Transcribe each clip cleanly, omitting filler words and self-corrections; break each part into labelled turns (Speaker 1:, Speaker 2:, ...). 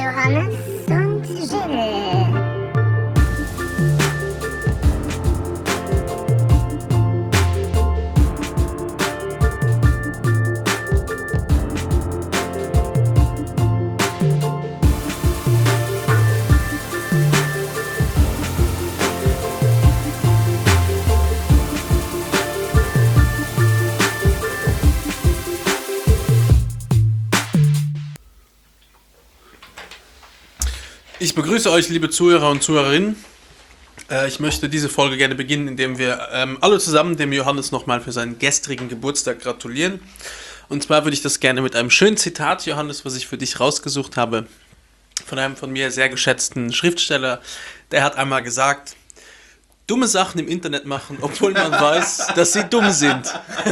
Speaker 1: Johannes und Jill.
Speaker 2: Ich begrüße euch, liebe Zuhörer und Zuhörerinnen. Ich möchte diese Folge gerne beginnen, indem wir alle zusammen dem Johannes nochmal für seinen gestrigen Geburtstag gratulieren. Und zwar würde ich das gerne mit einem schönen Zitat, Johannes, was ich für dich rausgesucht habe, von einem von mir sehr geschätzten Schriftsteller. Der hat einmal gesagt: Dumme Sachen im Internet machen, obwohl man weiß, dass sie dumm sind.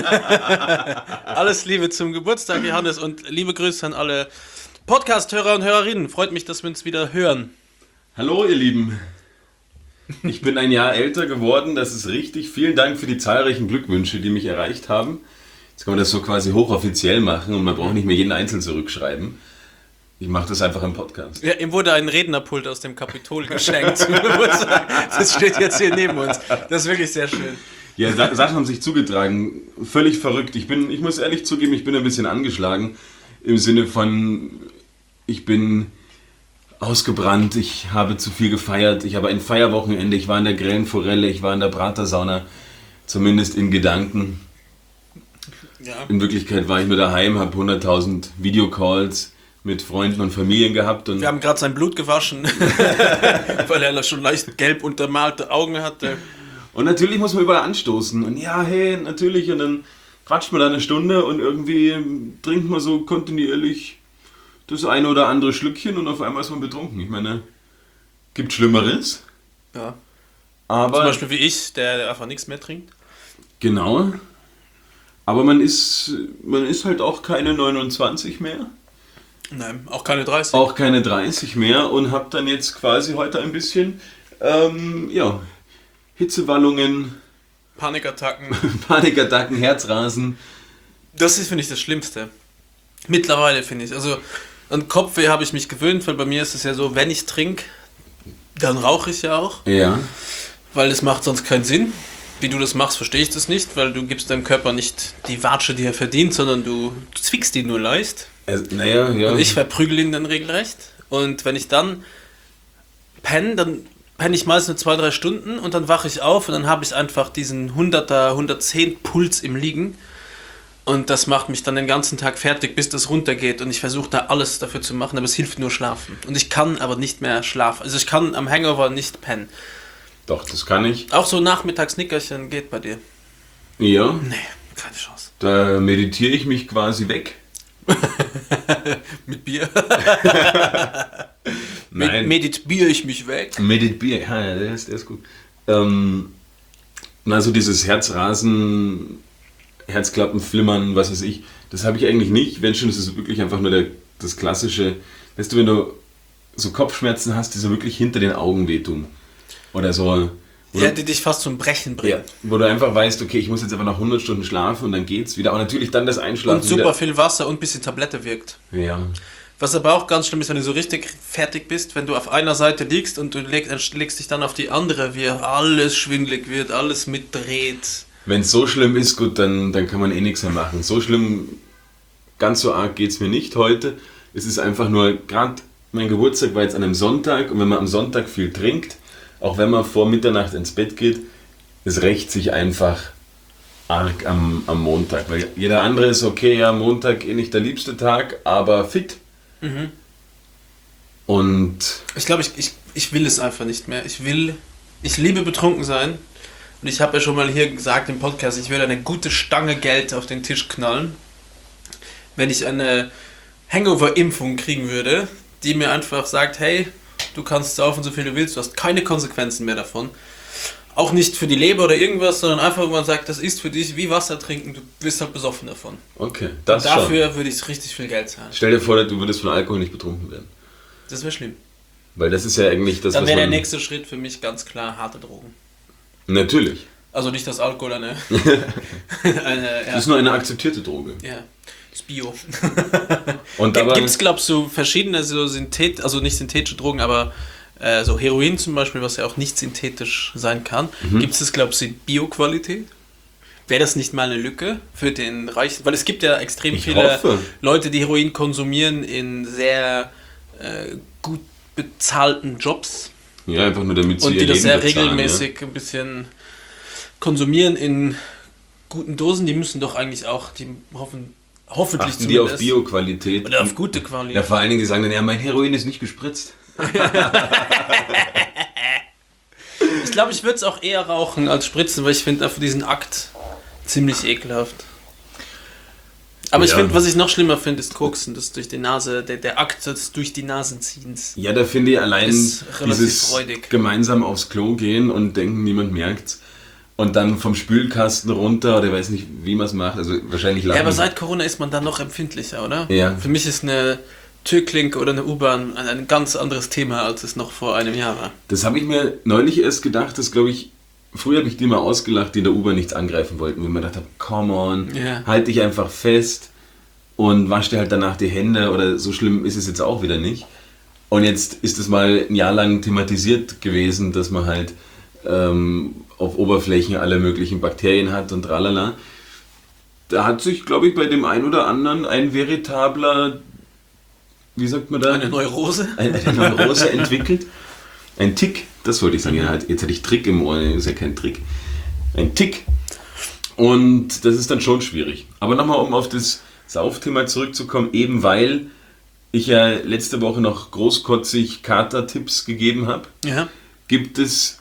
Speaker 2: Alles Liebe zum Geburtstag, Johannes, und liebe Grüße an alle Podcast-Hörer und Hörerinnen. Freut mich, dass wir uns wieder hören.
Speaker 3: Hallo ihr Lieben. Ich bin ein Jahr älter geworden, das ist richtig. Vielen Dank für die zahlreichen Glückwünsche, die mich erreicht haben. Jetzt kann man das so quasi hochoffiziell machen und man braucht nicht mehr jeden einzeln zurückschreiben. Ich mache das einfach im Podcast.
Speaker 2: Ja, ihm wurde ein Rednerpult aus dem Kapitol geschenkt. Das steht jetzt hier neben uns. Das ist wirklich sehr schön.
Speaker 3: Ja, Sachen haben sich zugetragen. Völlig verrückt. Ich muss ehrlich zugeben, ich bin ein bisschen angeschlagen. Im Sinne von, ich bin ausgebrannt, ich habe zu viel gefeiert, ich habe ein Feierwochenende, ich war in der Grellen Forelle, ich war in der Pratersauna, zumindest in Gedanken.
Speaker 2: Ja.
Speaker 3: In Wirklichkeit war ich nur daheim, habe 100.000 Videocalls mit Freunden und Familien gehabt. Und
Speaker 2: wir haben gerade sein Blut gewaschen, weil er schon leicht gelb untermalte Augen hatte.
Speaker 3: Und natürlich muss man überall anstoßen. Und ja, hey, natürlich. Und dann quatscht man da eine Stunde und irgendwie trinkt man so kontinuierlich das eine oder andere Schlückchen und auf einmal ist man betrunken. Ich meine, gibt Schlimmeres.
Speaker 2: Ja.
Speaker 3: Aber,
Speaker 2: zum Beispiel wie ich, der einfach nichts mehr trinkt.
Speaker 3: Genau. Aber man ist halt auch keine 29 mehr.
Speaker 2: Nein, auch keine 30.
Speaker 3: Auch keine 30 mehr und habe dann jetzt quasi heute ein bisschen Hitzewallungen, Panikattacken, Herzrasen.
Speaker 2: Das ist, finde ich, das Schlimmste. Mittlerweile, finde ich. Also an Kopfweh habe ich mich gewöhnt, weil bei mir ist es ja so, wenn ich trinke, dann rauche ich ja auch.
Speaker 3: Ja.
Speaker 2: Weil es macht sonst keinen Sinn. Wie du das machst, verstehe ich das nicht, weil du gibst deinem Körper nicht die Watsche, die er verdient, sondern du zwickst ihn nur leicht.
Speaker 3: Naja, ja.
Speaker 2: Und ich verprügel ihn dann regelrecht. Und wenn ich dann penne, dann penne ich meist nur 2-3 Stunden und dann wache ich auf und dann habe ich einfach diesen 100er, 110 Puls im Liegen. Und das macht mich dann den ganzen Tag fertig, bis das runtergeht. Und ich versuche da alles dafür zu machen, aber es hilft nur schlafen. Und ich kann aber nicht mehr schlafen. Also ich kann am Hangover nicht pennen.
Speaker 3: Doch, das kann ich.
Speaker 2: Auch so Nachmittags-Nickerchen geht bei dir?
Speaker 3: Ja.
Speaker 2: Nee, keine Chance.
Speaker 3: Da meditiere ich mich quasi weg.
Speaker 2: Mit Bier?
Speaker 3: Nein.
Speaker 2: Meditiere ich mich weg?
Speaker 3: Meditiere, ja, der ist gut. Also dieses Herzrasen, Herzklappen, Flimmern, was weiß ich, das habe ich eigentlich nicht. Wenn schon, das ist wirklich einfach nur das klassische, weißt du, wenn du so Kopfschmerzen hast, die so wirklich hinter den Augen wehtun. Oder so.
Speaker 2: Ja, die dich fast zum Brechen bringen.
Speaker 3: Ja, wo du einfach weißt, okay, ich muss jetzt einfach noch 100 Stunden schlafen und dann geht's wieder. Aber natürlich dann das Einschlafen
Speaker 2: und super
Speaker 3: wieder.
Speaker 2: viel Wasser und ein bisschen Tablette wirkt.
Speaker 3: Ja.
Speaker 2: Was aber auch ganz schlimm ist, wenn du so richtig fertig bist, wenn du auf einer Seite liegst und du legst dich dann auf die andere, wie alles schwindelig wird, alles mitdreht.
Speaker 3: Wenn es so schlimm ist, gut, dann kann man eh nichts mehr machen. So schlimm, ganz so arg geht's mir nicht heute. Es ist einfach nur, gerade mein Geburtstag war jetzt an einem Sonntag und wenn man am Sonntag viel trinkt, auch wenn man vor Mitternacht ins Bett geht, es rächt sich einfach arg am Montag. Weil jeder andere ist okay, ja, Montag eh nicht der liebste Tag, aber fit.
Speaker 2: Mhm.
Speaker 3: Und
Speaker 2: ich glaube, ich will es einfach nicht mehr. Ich liebe betrunken sein. Und ich habe ja schon mal hier gesagt im Podcast, ich würde eine gute Stange Geld auf den Tisch knallen, wenn ich eine Hangover-Impfung kriegen würde, die mir einfach sagt, hey, du kannst saufen, so viel du willst, du hast keine Konsequenzen mehr davon. Auch nicht für die Leber oder irgendwas, sondern einfach, wo man sagt, das ist für dich wie Wasser trinken, du wirst halt besoffen davon.
Speaker 3: Okay, das
Speaker 2: und dafür würde ich richtig viel Geld zahlen.
Speaker 3: Stell dir vor, du würdest von Alkohol nicht betrunken werden.
Speaker 2: Das wäre schlimm.
Speaker 3: Weil das ist ja eigentlich das,
Speaker 2: dann wäre der nächste Schritt für mich ganz klar harte Drogen.
Speaker 3: Natürlich.
Speaker 2: Also nicht das Alkohol, eine
Speaker 3: Das ist nur eine akzeptierte Droge.
Speaker 2: Ja. ist Bio.
Speaker 3: Und dabei,
Speaker 2: Gibt es, glaubst du, verschiedene so also nicht synthetische Drogen, aber so Heroin zum Beispiel, was ja auch nicht synthetisch sein kann. Gibt es das, glaubst du, in Bio-Qualität? Wäre das nicht mal eine Lücke für den Reichen? Weil es gibt ja extrem viele
Speaker 3: hoffe.
Speaker 2: Leute, die Heroin konsumieren in sehr gut bezahlten Jobs
Speaker 3: ja, einfach nur damit sie
Speaker 2: und
Speaker 3: ihr
Speaker 2: die das
Speaker 3: Leben
Speaker 2: sehr
Speaker 3: bezahlen,
Speaker 2: regelmäßig ein bisschen konsumieren in guten Dosen. Die müssen doch eigentlich auch, die hoffentlich
Speaker 3: Achten die auf Bio-Qualität.
Speaker 2: oder auf gute Qualität.
Speaker 3: Ja, vor allen Dingen, die sagen dann, ja, mein Heroin ist nicht gespritzt.
Speaker 2: Ich glaube, ich würde es auch eher rauchen als spritzen, weil ich finde einfach diesen Akt ziemlich ekelhaft. Aber ich
Speaker 3: Ja.
Speaker 2: finde, was ich noch schlimmer finde, ist Koksen, das durch die Nase, der Akt des durch die Nasenziehens.
Speaker 3: Ja, da finde ich allein
Speaker 2: Ist relativ
Speaker 3: dieses
Speaker 2: freudig.
Speaker 3: gemeinsam aufs Klo gehen und denken, niemand merkt's. Und dann vom Spülkasten runter, oder ich weiß nicht, wie man es macht. Also wahrscheinlich
Speaker 2: Ja, aber
Speaker 3: lachen.
Speaker 2: seit Corona ist man dann noch empfindlicher, oder?
Speaker 3: Ja.
Speaker 2: Für mich ist eine Türklinke oder eine U-Bahn ein ganz anderes Thema, als es noch vor einem Jahr war.
Speaker 3: Das habe ich mir neulich erst gedacht, dass, glaube ich, früher habe ich die mal ausgelacht, die in der U-Bahn nichts angreifen wollten. Wenn man gedacht hat, come on,
Speaker 2: Ja.
Speaker 3: halt dich einfach fest und wasch dir halt danach die Hände, oder so schlimm ist es jetzt auch wieder nicht. Und jetzt ist es mal ein Jahr lang thematisiert gewesen, dass man halt auf Oberflächen alle möglichen Bakterien hat und tralala. Da hat sich, glaube ich, bei dem einen oder anderen ein veritabler, wie sagt man da?
Speaker 2: Eine Neurose?
Speaker 3: Eine Neurose entwickelt. Ein Tick, das wollte ich sagen. Ja, jetzt hatte ich Trick im Ohr, das ist ja kein Trick. Ein Tick. Und das ist dann schon schwierig. Aber nochmal, um auf das Saufthema zurückzukommen, eben weil ich ja letzte Woche noch großkotzig Kater-Tipps gegeben habe,
Speaker 2: Ja.
Speaker 3: gibt es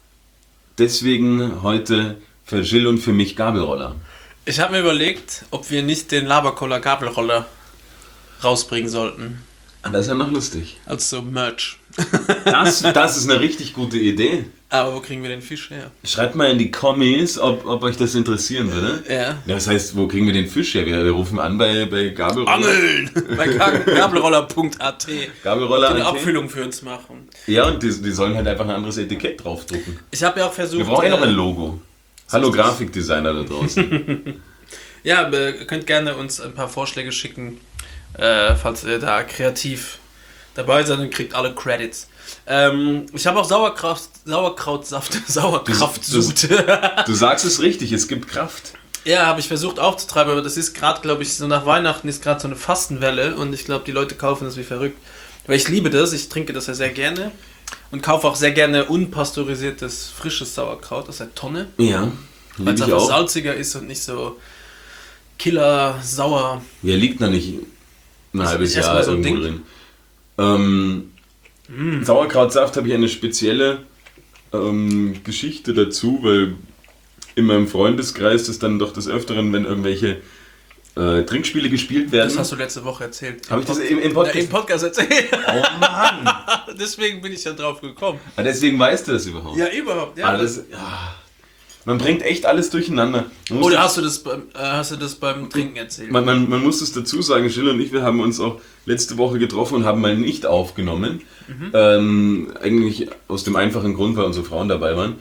Speaker 3: deswegen heute für Jill und für mich Gabelroller.
Speaker 2: Ich habe mir überlegt, ob wir nicht den Labercoller Gabelroller rausbringen sollten.
Speaker 3: Ah, das ist ja noch lustig.
Speaker 2: Als so Merch.
Speaker 3: Das ist eine richtig gute Idee.
Speaker 2: Aber wo kriegen wir den Fisch her?
Speaker 3: Schreibt mal in die Kommis, ob euch das interessieren würde.
Speaker 2: Ja.
Speaker 3: Ja, das heißt, wo kriegen wir den Fisch her? Wir rufen an bei Gabelroller.
Speaker 2: Angeln! Bei gabelroller.at.
Speaker 3: Gabelroller.
Speaker 2: Die eine
Speaker 3: AT.
Speaker 2: Abfüllung für uns machen.
Speaker 3: Ja, und die sollen halt einfach ein anderes Etikett draufdrucken.
Speaker 2: Ich habe ja auch versucht.
Speaker 3: Wir brauchen ja noch ein Logo. Hallo Grafikdesigner da draußen.
Speaker 2: Ja, ihr könnt gerne uns ein paar Vorschläge schicken, falls ihr da kreativ dabei seid und kriegt alle Credits. Ich habe auch Sauerkrautsaft, Sauerkraftsud.
Speaker 3: Du sagst es richtig, es gibt Kraft.
Speaker 2: Ja, habe ich versucht aufzutreiben, aber das ist gerade, glaube ich, so nach Weihnachten ist gerade so eine Fastenwelle und ich glaube, die Leute kaufen das wie verrückt. Weil ich liebe das, ich trinke das ja sehr gerne und kaufe auch sehr gerne unpasteurisiertes, frisches Sauerkraut aus der Tonne,
Speaker 3: Ja,
Speaker 2: weil es
Speaker 3: liebe ich
Speaker 2: einfach
Speaker 3: auch.
Speaker 2: salziger ist und nicht so killer sauer.
Speaker 3: Ja, liegt noch nicht ein halbes
Speaker 2: erst mal
Speaker 3: Jahr
Speaker 2: so ein
Speaker 3: irgendwo
Speaker 2: Ding.
Speaker 3: drin. Sauerkrautsaft habe ich eine spezielle Geschichte dazu, weil in meinem Freundeskreis das dann doch des Öfteren, wenn irgendwelche Trinkspiele gespielt werden.
Speaker 2: Das hast du letzte Woche erzählt.
Speaker 3: Habe ich das im Podcast?
Speaker 2: Im Podcast erzählt.
Speaker 3: Oh Mann!
Speaker 2: Deswegen bin ich ja drauf gekommen.
Speaker 3: Ah, deswegen weißt du das überhaupt.
Speaker 2: Ja, überhaupt. Ja.
Speaker 3: Alles, ja. Man bringt echt alles durcheinander. Man muss
Speaker 2: Oder
Speaker 3: das-
Speaker 2: hast du das beim Trinken erzählt?
Speaker 3: man muss es dazu sagen, Jill und ich, wir haben uns auch letzte Woche getroffen und haben mal nicht aufgenommen. Eigentlich aus dem einfachen Grund, weil unsere Frauen dabei waren.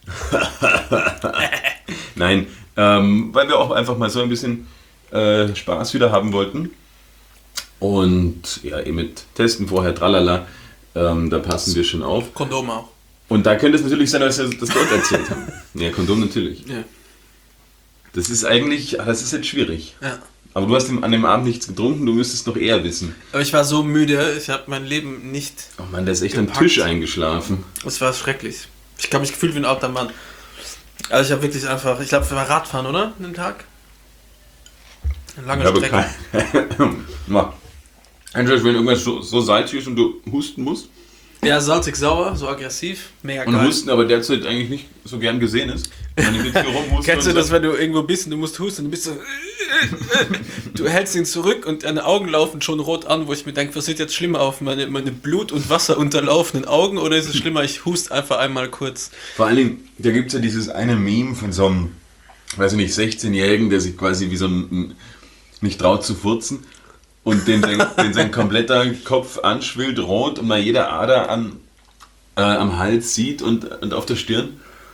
Speaker 3: Nein, weil wir auch einfach mal so ein bisschen Spaß wieder haben wollten. Und ja, eben mit Testen vorher, tralala, da passen wir schon auf.
Speaker 2: Kondom auch.
Speaker 3: Und da könnte es natürlich sein, dass wir das dort erzählt haben. Ja, Kondom natürlich.
Speaker 2: Ja.
Speaker 3: Das ist eigentlich, das ist jetzt schwierig.
Speaker 2: Ja.
Speaker 3: Aber du hast an dem Abend nichts getrunken, du müsstest noch eher wissen.
Speaker 2: Aber ich war so müde, ich habe mein Leben nicht.
Speaker 3: Oh Mann, der ist echt am
Speaker 2: Gepackt.
Speaker 3: Tisch eingeschlafen.
Speaker 2: Es war schrecklich. Ich habe mich gefühlt wie ein alter Mann. Also ich habe wirklich einfach, ich glaube, wir waren Radfahren, oder? An dem Tag? Eine lange Strecke.
Speaker 3: Mach. Entweder wenn irgendwas so salzig ist und du husten musst.
Speaker 2: Ja, salzig sauer, so aggressiv, mega
Speaker 3: Und
Speaker 2: geil.
Speaker 3: Husten aber derzeit eigentlich nicht so gern gesehen ist. Wenn ich jetzt hier rumhuste
Speaker 2: Kennst du
Speaker 3: und
Speaker 2: das,
Speaker 3: so.
Speaker 2: wenn du irgendwo bist und du musst husten und du bist so. Du hältst ihn zurück und deine Augen laufen schon rot an, wo ich mir denke, was sieht jetzt schlimmer auf? Meine Blut- und Wasser unterlaufenden Augen oder ist es schlimmer, ich hust einfach einmal kurz?
Speaker 3: Vor allen Dingen, da gibt es ja dieses eine Meme von so einem, weiß ich nicht, 16-Jährigen, der sich quasi wie so ein nicht traut zu furzen und den sein kompletter Kopf anschwillt, rot und mal jede Ader am Hals sieht und auf der Stirn.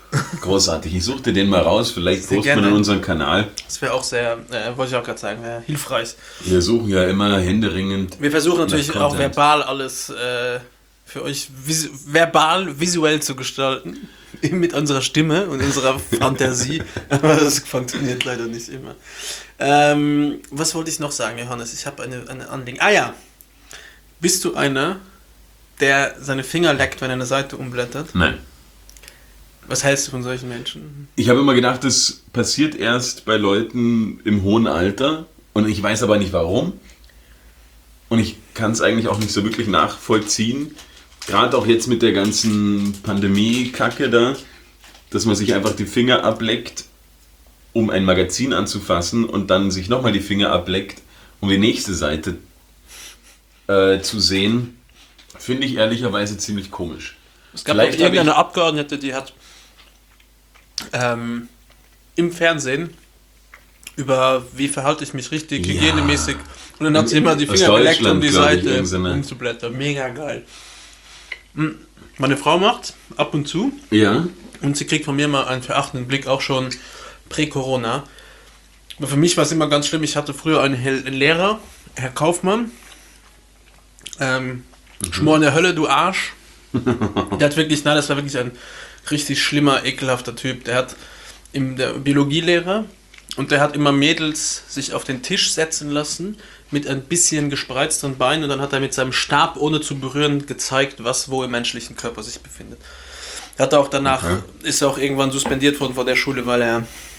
Speaker 3: Großartig. Ich suche dir den mal raus. Vielleicht
Speaker 2: Sehr
Speaker 3: posten wir
Speaker 2: gerne.
Speaker 3: in unseren Kanal.
Speaker 2: Das wäre auch sehr, wollte ich auch gerade sagen, wäre hilfreich.
Speaker 3: Wir suchen ja immer händeringend.
Speaker 2: Wir versuchen natürlich
Speaker 3: nach
Speaker 2: auch
Speaker 3: Content.
Speaker 2: verbal alles für euch visuell zu gestalten. Mit unserer Stimme und unserer Fantasie. Aber das funktioniert leider nicht immer. Was wollte ich noch sagen, Johannes? Ich habe eine Anliegen. Ah ja. Bist du einer, der seine Finger leckt, wenn er eine Seite umblättert?
Speaker 3: Nein.
Speaker 2: Was hältst du von solchen Menschen?
Speaker 3: Ich habe immer gedacht, das passiert erst bei Leuten im hohen Alter und ich weiß aber nicht warum. Und ich kann es eigentlich auch nicht so wirklich nachvollziehen. Gerade auch jetzt mit der ganzen Pandemie-Kacke da, dass man sich einfach die Finger ableckt, um ein Magazin anzufassen und dann sich nochmal die Finger ableckt, um die nächste Seite zu sehen, finde ich ehrlicherweise ziemlich komisch.
Speaker 2: Es gab
Speaker 3: Vielleicht
Speaker 2: auch irgendeine Abgeordnete, die hat im Fernsehen über wie verhalte ich mich richtig,
Speaker 3: Ja.
Speaker 2: hygienemäßig. Und dann hat sie immer die
Speaker 3: Aus
Speaker 2: Finger geleckt, um
Speaker 3: Deutschland,
Speaker 2: die
Speaker 3: glaub ich,
Speaker 2: Seite
Speaker 3: irgendeine.
Speaker 2: umzublättern. Mega geil. Meine Frau macht ab und zu
Speaker 3: Ja,
Speaker 2: und sie kriegt von mir mal einen verachtenden Blick, auch schon prä-Corona. Aber für mich war es immer ganz schlimm. Ich hatte früher einen Lehrer, Herr Kaufmann. Schmor in der Hölle, du Arsch. Der hat wirklich, nein, das war wirklich ein richtig schlimmer, ekelhafter Typ. Der hat der Biologielehrer und der hat immer Mädels sich auf den Tisch setzen lassen mit ein bisschen gespreizten Beinen und dann hat er mit seinem Stab, ohne zu berühren, gezeigt, was wo im menschlichen Körper sich befindet. Er hat auch danach, ist er auch irgendwann suspendiert worden von der Schule, weil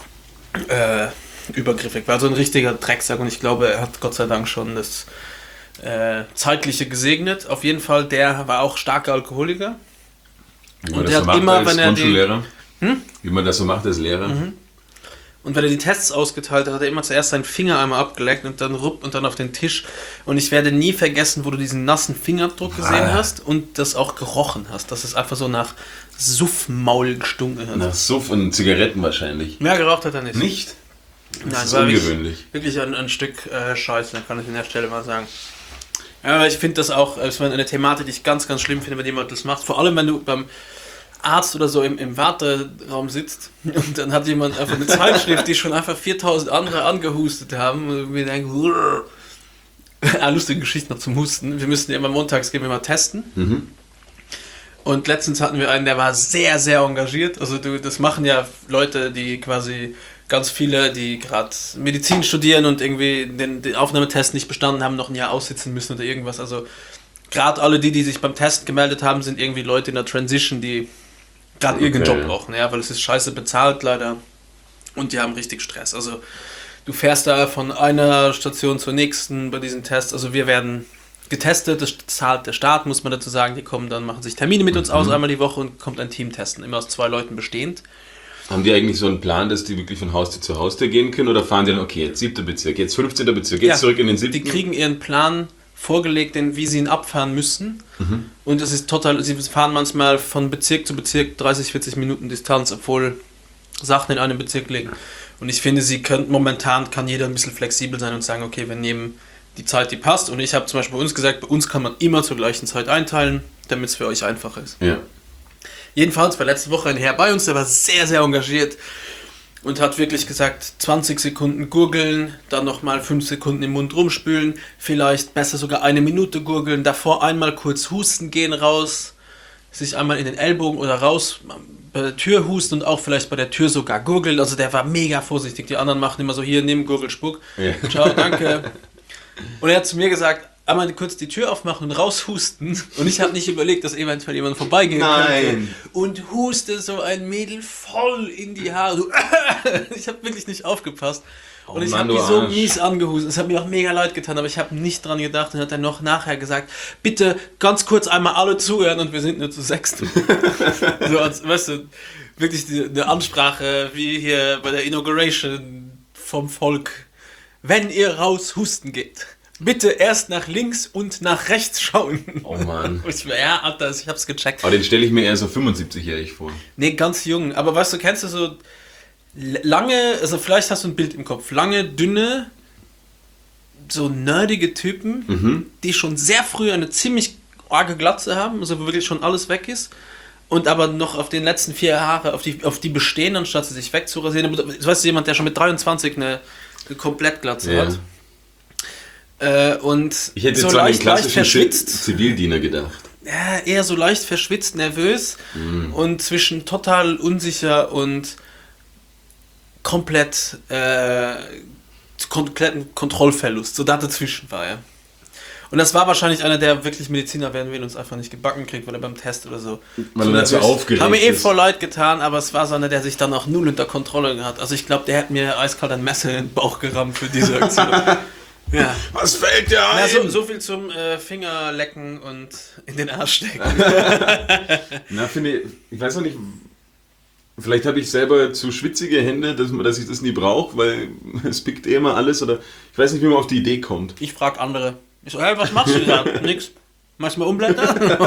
Speaker 2: er übergriffig war. Also ein richtiger Drecksack und ich glaube, er hat Gott sei Dank schon das Zeitliche gesegnet. Auf jeden Fall, der war auch starker Alkoholiker.
Speaker 3: wie man
Speaker 2: Und
Speaker 3: das
Speaker 2: der
Speaker 3: so
Speaker 2: hat
Speaker 3: macht
Speaker 2: immer,
Speaker 3: als
Speaker 2: wenn er die-
Speaker 3: Grundschullehrer. Wie man das so macht als Lehrer.
Speaker 2: Und wenn er die Tests ausgeteilt hat, hat er immer zuerst seinen Finger einmal abgeleckt und dann und dann auf den Tisch. Und ich werde nie vergessen, wo du diesen nassen Fingerabdruck gesehen hast und das auch gerochen hast, dass es einfach so nach Suffmaul gestunken hat.
Speaker 3: Nach Suff und Zigaretten wahrscheinlich.
Speaker 2: Mehr geraucht hat er nicht.
Speaker 3: Nicht?
Speaker 2: Nein,
Speaker 3: Das ist
Speaker 2: war
Speaker 3: ungewöhnlich.
Speaker 2: Wirklich ein Stück Scheiße, kann ich an der Stelle mal sagen. Ja, aber ich finde das auch, es war eine Thematik, die ich ganz, ganz schlimm finde, wenn jemand das macht. Vor allem, wenn du beim Arzt oder so im Warteraum sitzt und dann hat jemand einfach eine Zeitschrift, die schon einfach 4000 andere angehustet haben und wir denken, lustige Geschichte noch zum Husten. Wir müssen ja immer montags gehen wir mal testen. Und letztens hatten wir einen, der war sehr, sehr engagiert. Also das machen ja Leute, die quasi ganz viele, die gerade Medizin studieren und irgendwie den Aufnahmetest nicht bestanden haben, noch ein Jahr aussitzen müssen oder irgendwas. Also gerade alle die sich beim Test gemeldet haben, sind irgendwie Leute in der Transition, die gerade irgendeinen Job brauchen, ja, weil es ist scheiße bezahlt leider und die haben richtig Stress. Also du fährst da von einer Station zur nächsten bei diesen Tests. Also wir werden getestet, das zahlt der Staat, muss man dazu sagen. Die kommen dann, machen sich Termine mit uns aus, einmal die Woche und kommt ein Team testen, immer aus 2 Leuten bestehend.
Speaker 3: Haben die eigentlich so einen Plan, dass die wirklich von Haustür zu Haustür gehen können oder fahren die dann, okay, jetzt 7. Bezirk, jetzt 15. Bezirk, jetzt zurück in den 7.
Speaker 2: Die kriegen ihren Plan vorgelegt, wie sie ihn abfahren müssen. Und es ist total, sie fahren manchmal von Bezirk zu Bezirk 30, 40 Minuten Distanz, obwohl Sachen in einem Bezirk liegen. Und ich finde, momentan kann jeder ein bisschen flexibel sein und sagen, okay, wir nehmen die Zeit, die passt. Und ich habe zum Beispiel bei uns gesagt, bei uns kann man immer zur gleichen Zeit einteilen, damit es für euch einfacher ist.
Speaker 3: Ja.
Speaker 2: Jedenfalls war letzte Woche ein Herr bei uns, der war sehr, sehr engagiert und hat wirklich gesagt, 20 Sekunden gurgeln, dann nochmal 5 Sekunden im Mund rumspülen, vielleicht besser sogar 1 Minute gurgeln, davor einmal kurz husten gehen raus, sich einmal in den Ellbogen oder raus bei der Tür husten und auch vielleicht bei der Tür sogar gurgeln. Also der war mega vorsichtig. Die anderen machen immer so, hier, nimm Gurgel, spuck.
Speaker 3: Ja.
Speaker 2: Ciao, danke. Und er hat zu mir gesagt, einmal kurz die Tür aufmachen und raushusten. Und ich habe nicht überlegt, dass eventuell jemand vorbeigehen könnte. Und huste so ein Mädel voll in die Haare. So, ich habe wirklich nicht aufgepasst. Und ich habe die so mies angehustet. Es hat mir auch mega leid getan, aber ich habe nicht dran gedacht. Und hat dann noch nachher gesagt, bitte ganz kurz einmal alle zuhören und wir sind nur zu 6. So als, weißt du, wirklich eine Ansprache wie hier bei der Inauguration vom Volk. Wenn ihr raus husten geht, bitte erst nach links und nach rechts schauen.
Speaker 3: Oh Mann.
Speaker 2: Ja, Alter, ich hab's gecheckt.
Speaker 3: Aber den stelle ich mir eher so 75-jährig vor.
Speaker 2: Nee, ganz jung. Aber weißt du, kennst du so lange, also vielleicht hast du ein Bild im Kopf, lange, dünne, so nerdige Typen, die schon sehr früh eine ziemlich arge Glatze haben, also wo wirklich schon alles weg ist, und aber noch auf den letzten 4 Haare, auf die bestehen, anstatt sie sich wegzurasieren. Das weißt du, jemand, der schon mit 23 eine Komplettglatze hat. Und
Speaker 3: Ich hätte
Speaker 2: so
Speaker 3: jetzt an den
Speaker 2: leicht
Speaker 3: klassischen
Speaker 2: verschwitzt.
Speaker 3: Zivildiener gedacht.
Speaker 2: Ja, eher so leicht verschwitzt, nervös und zwischen total unsicher und kompletten Kontrollverlust. So da dazwischen war er. Und das war wahrscheinlich einer, der wirklich Mediziner werden will und uns einfach nicht gebacken kriegt, weil er beim Test oder so.
Speaker 3: Weil er dazu aufgeregt
Speaker 2: Haben mir
Speaker 3: ist.
Speaker 2: voll leid getan, aber es war so einer, der sich dann auch null unter Kontrolle hat. Also ich glaube, der hätte mir eiskalt ein Messer in den Bauch gerammt für diese Aktion. Ja.
Speaker 3: Was fällt dir ein?
Speaker 2: Ja, so viel zum Fingerlecken und in den Arsch stecken.
Speaker 3: Na, finde ich weiß noch nicht, vielleicht habe ich selber zu schwitzige Hände, dass ich das nie brauche, weil es pickt immer alles oder ich weiß nicht, wie man auf die Idee kommt.
Speaker 2: Ich frage andere. Ich so, hey, was machst du da? Nix. Machst du mal umblättern?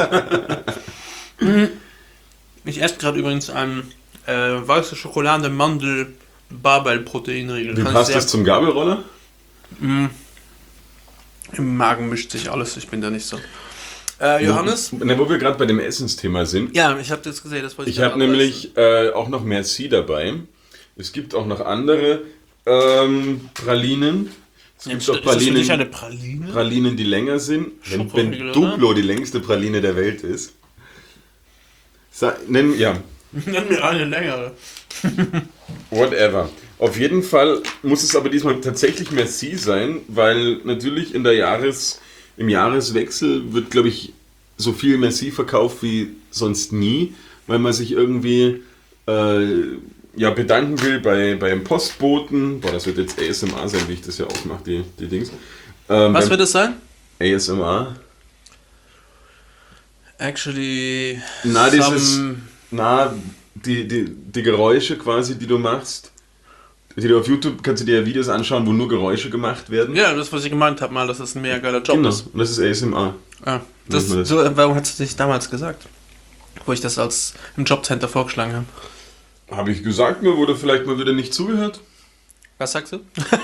Speaker 2: Ich esse gerade übrigens einen weiße Schokolade Mandel Barbell Proteinriegel.
Speaker 3: Wie passt das zum Gabelroller?
Speaker 2: Im Magen mischt sich alles, ich bin da nicht so. Johannes?
Speaker 3: Na, wo wir gerade bei dem Essensthema sind.
Speaker 2: Ja, ich habe das gesehen, das wollte ich
Speaker 3: Ich habe
Speaker 2: gerade
Speaker 3: nämlich auch noch Merci dabei. Es gibt auch noch andere Pralinen. Es gibt auch
Speaker 2: Ist das für dich eine Praline?
Speaker 3: Pralinen, die länger sind. Wenn
Speaker 2: Schokoriegel,
Speaker 3: Duplo die längste Praline der Welt ist. Nenn
Speaker 2: mir eine längere.
Speaker 3: Whatever. Auf jeden Fall muss es aber diesmal tatsächlich Merci sein, weil natürlich im Jahreswechsel wird, glaube ich, so viel Merci verkauft wie sonst nie, weil man sich irgendwie bedanken will beim Postboten. Boah, das wird jetzt ASMR sein, wie ich das ja aufmache, die Dings.
Speaker 2: Was wird es sein?
Speaker 3: ASMR.
Speaker 2: Actually,
Speaker 3: die Geräusche quasi, die du machst. Auf YouTube kannst du dir Videos anschauen, wo nur Geräusche gemacht werden.
Speaker 2: Ja, das, was ich gemeint habe, mal, dass das ein mega geiler Job
Speaker 3: Genau,
Speaker 2: ist.
Speaker 3: und das ist ASMR.
Speaker 2: Ja,
Speaker 3: Nennt man das.
Speaker 2: so, warum hast du das damals gesagt? Wo ich das als im Jobcenter vorgeschlagen habe.
Speaker 3: Habe ich gesagt, mir wurde vielleicht mal wieder nicht zugehört.
Speaker 2: Was sagst du?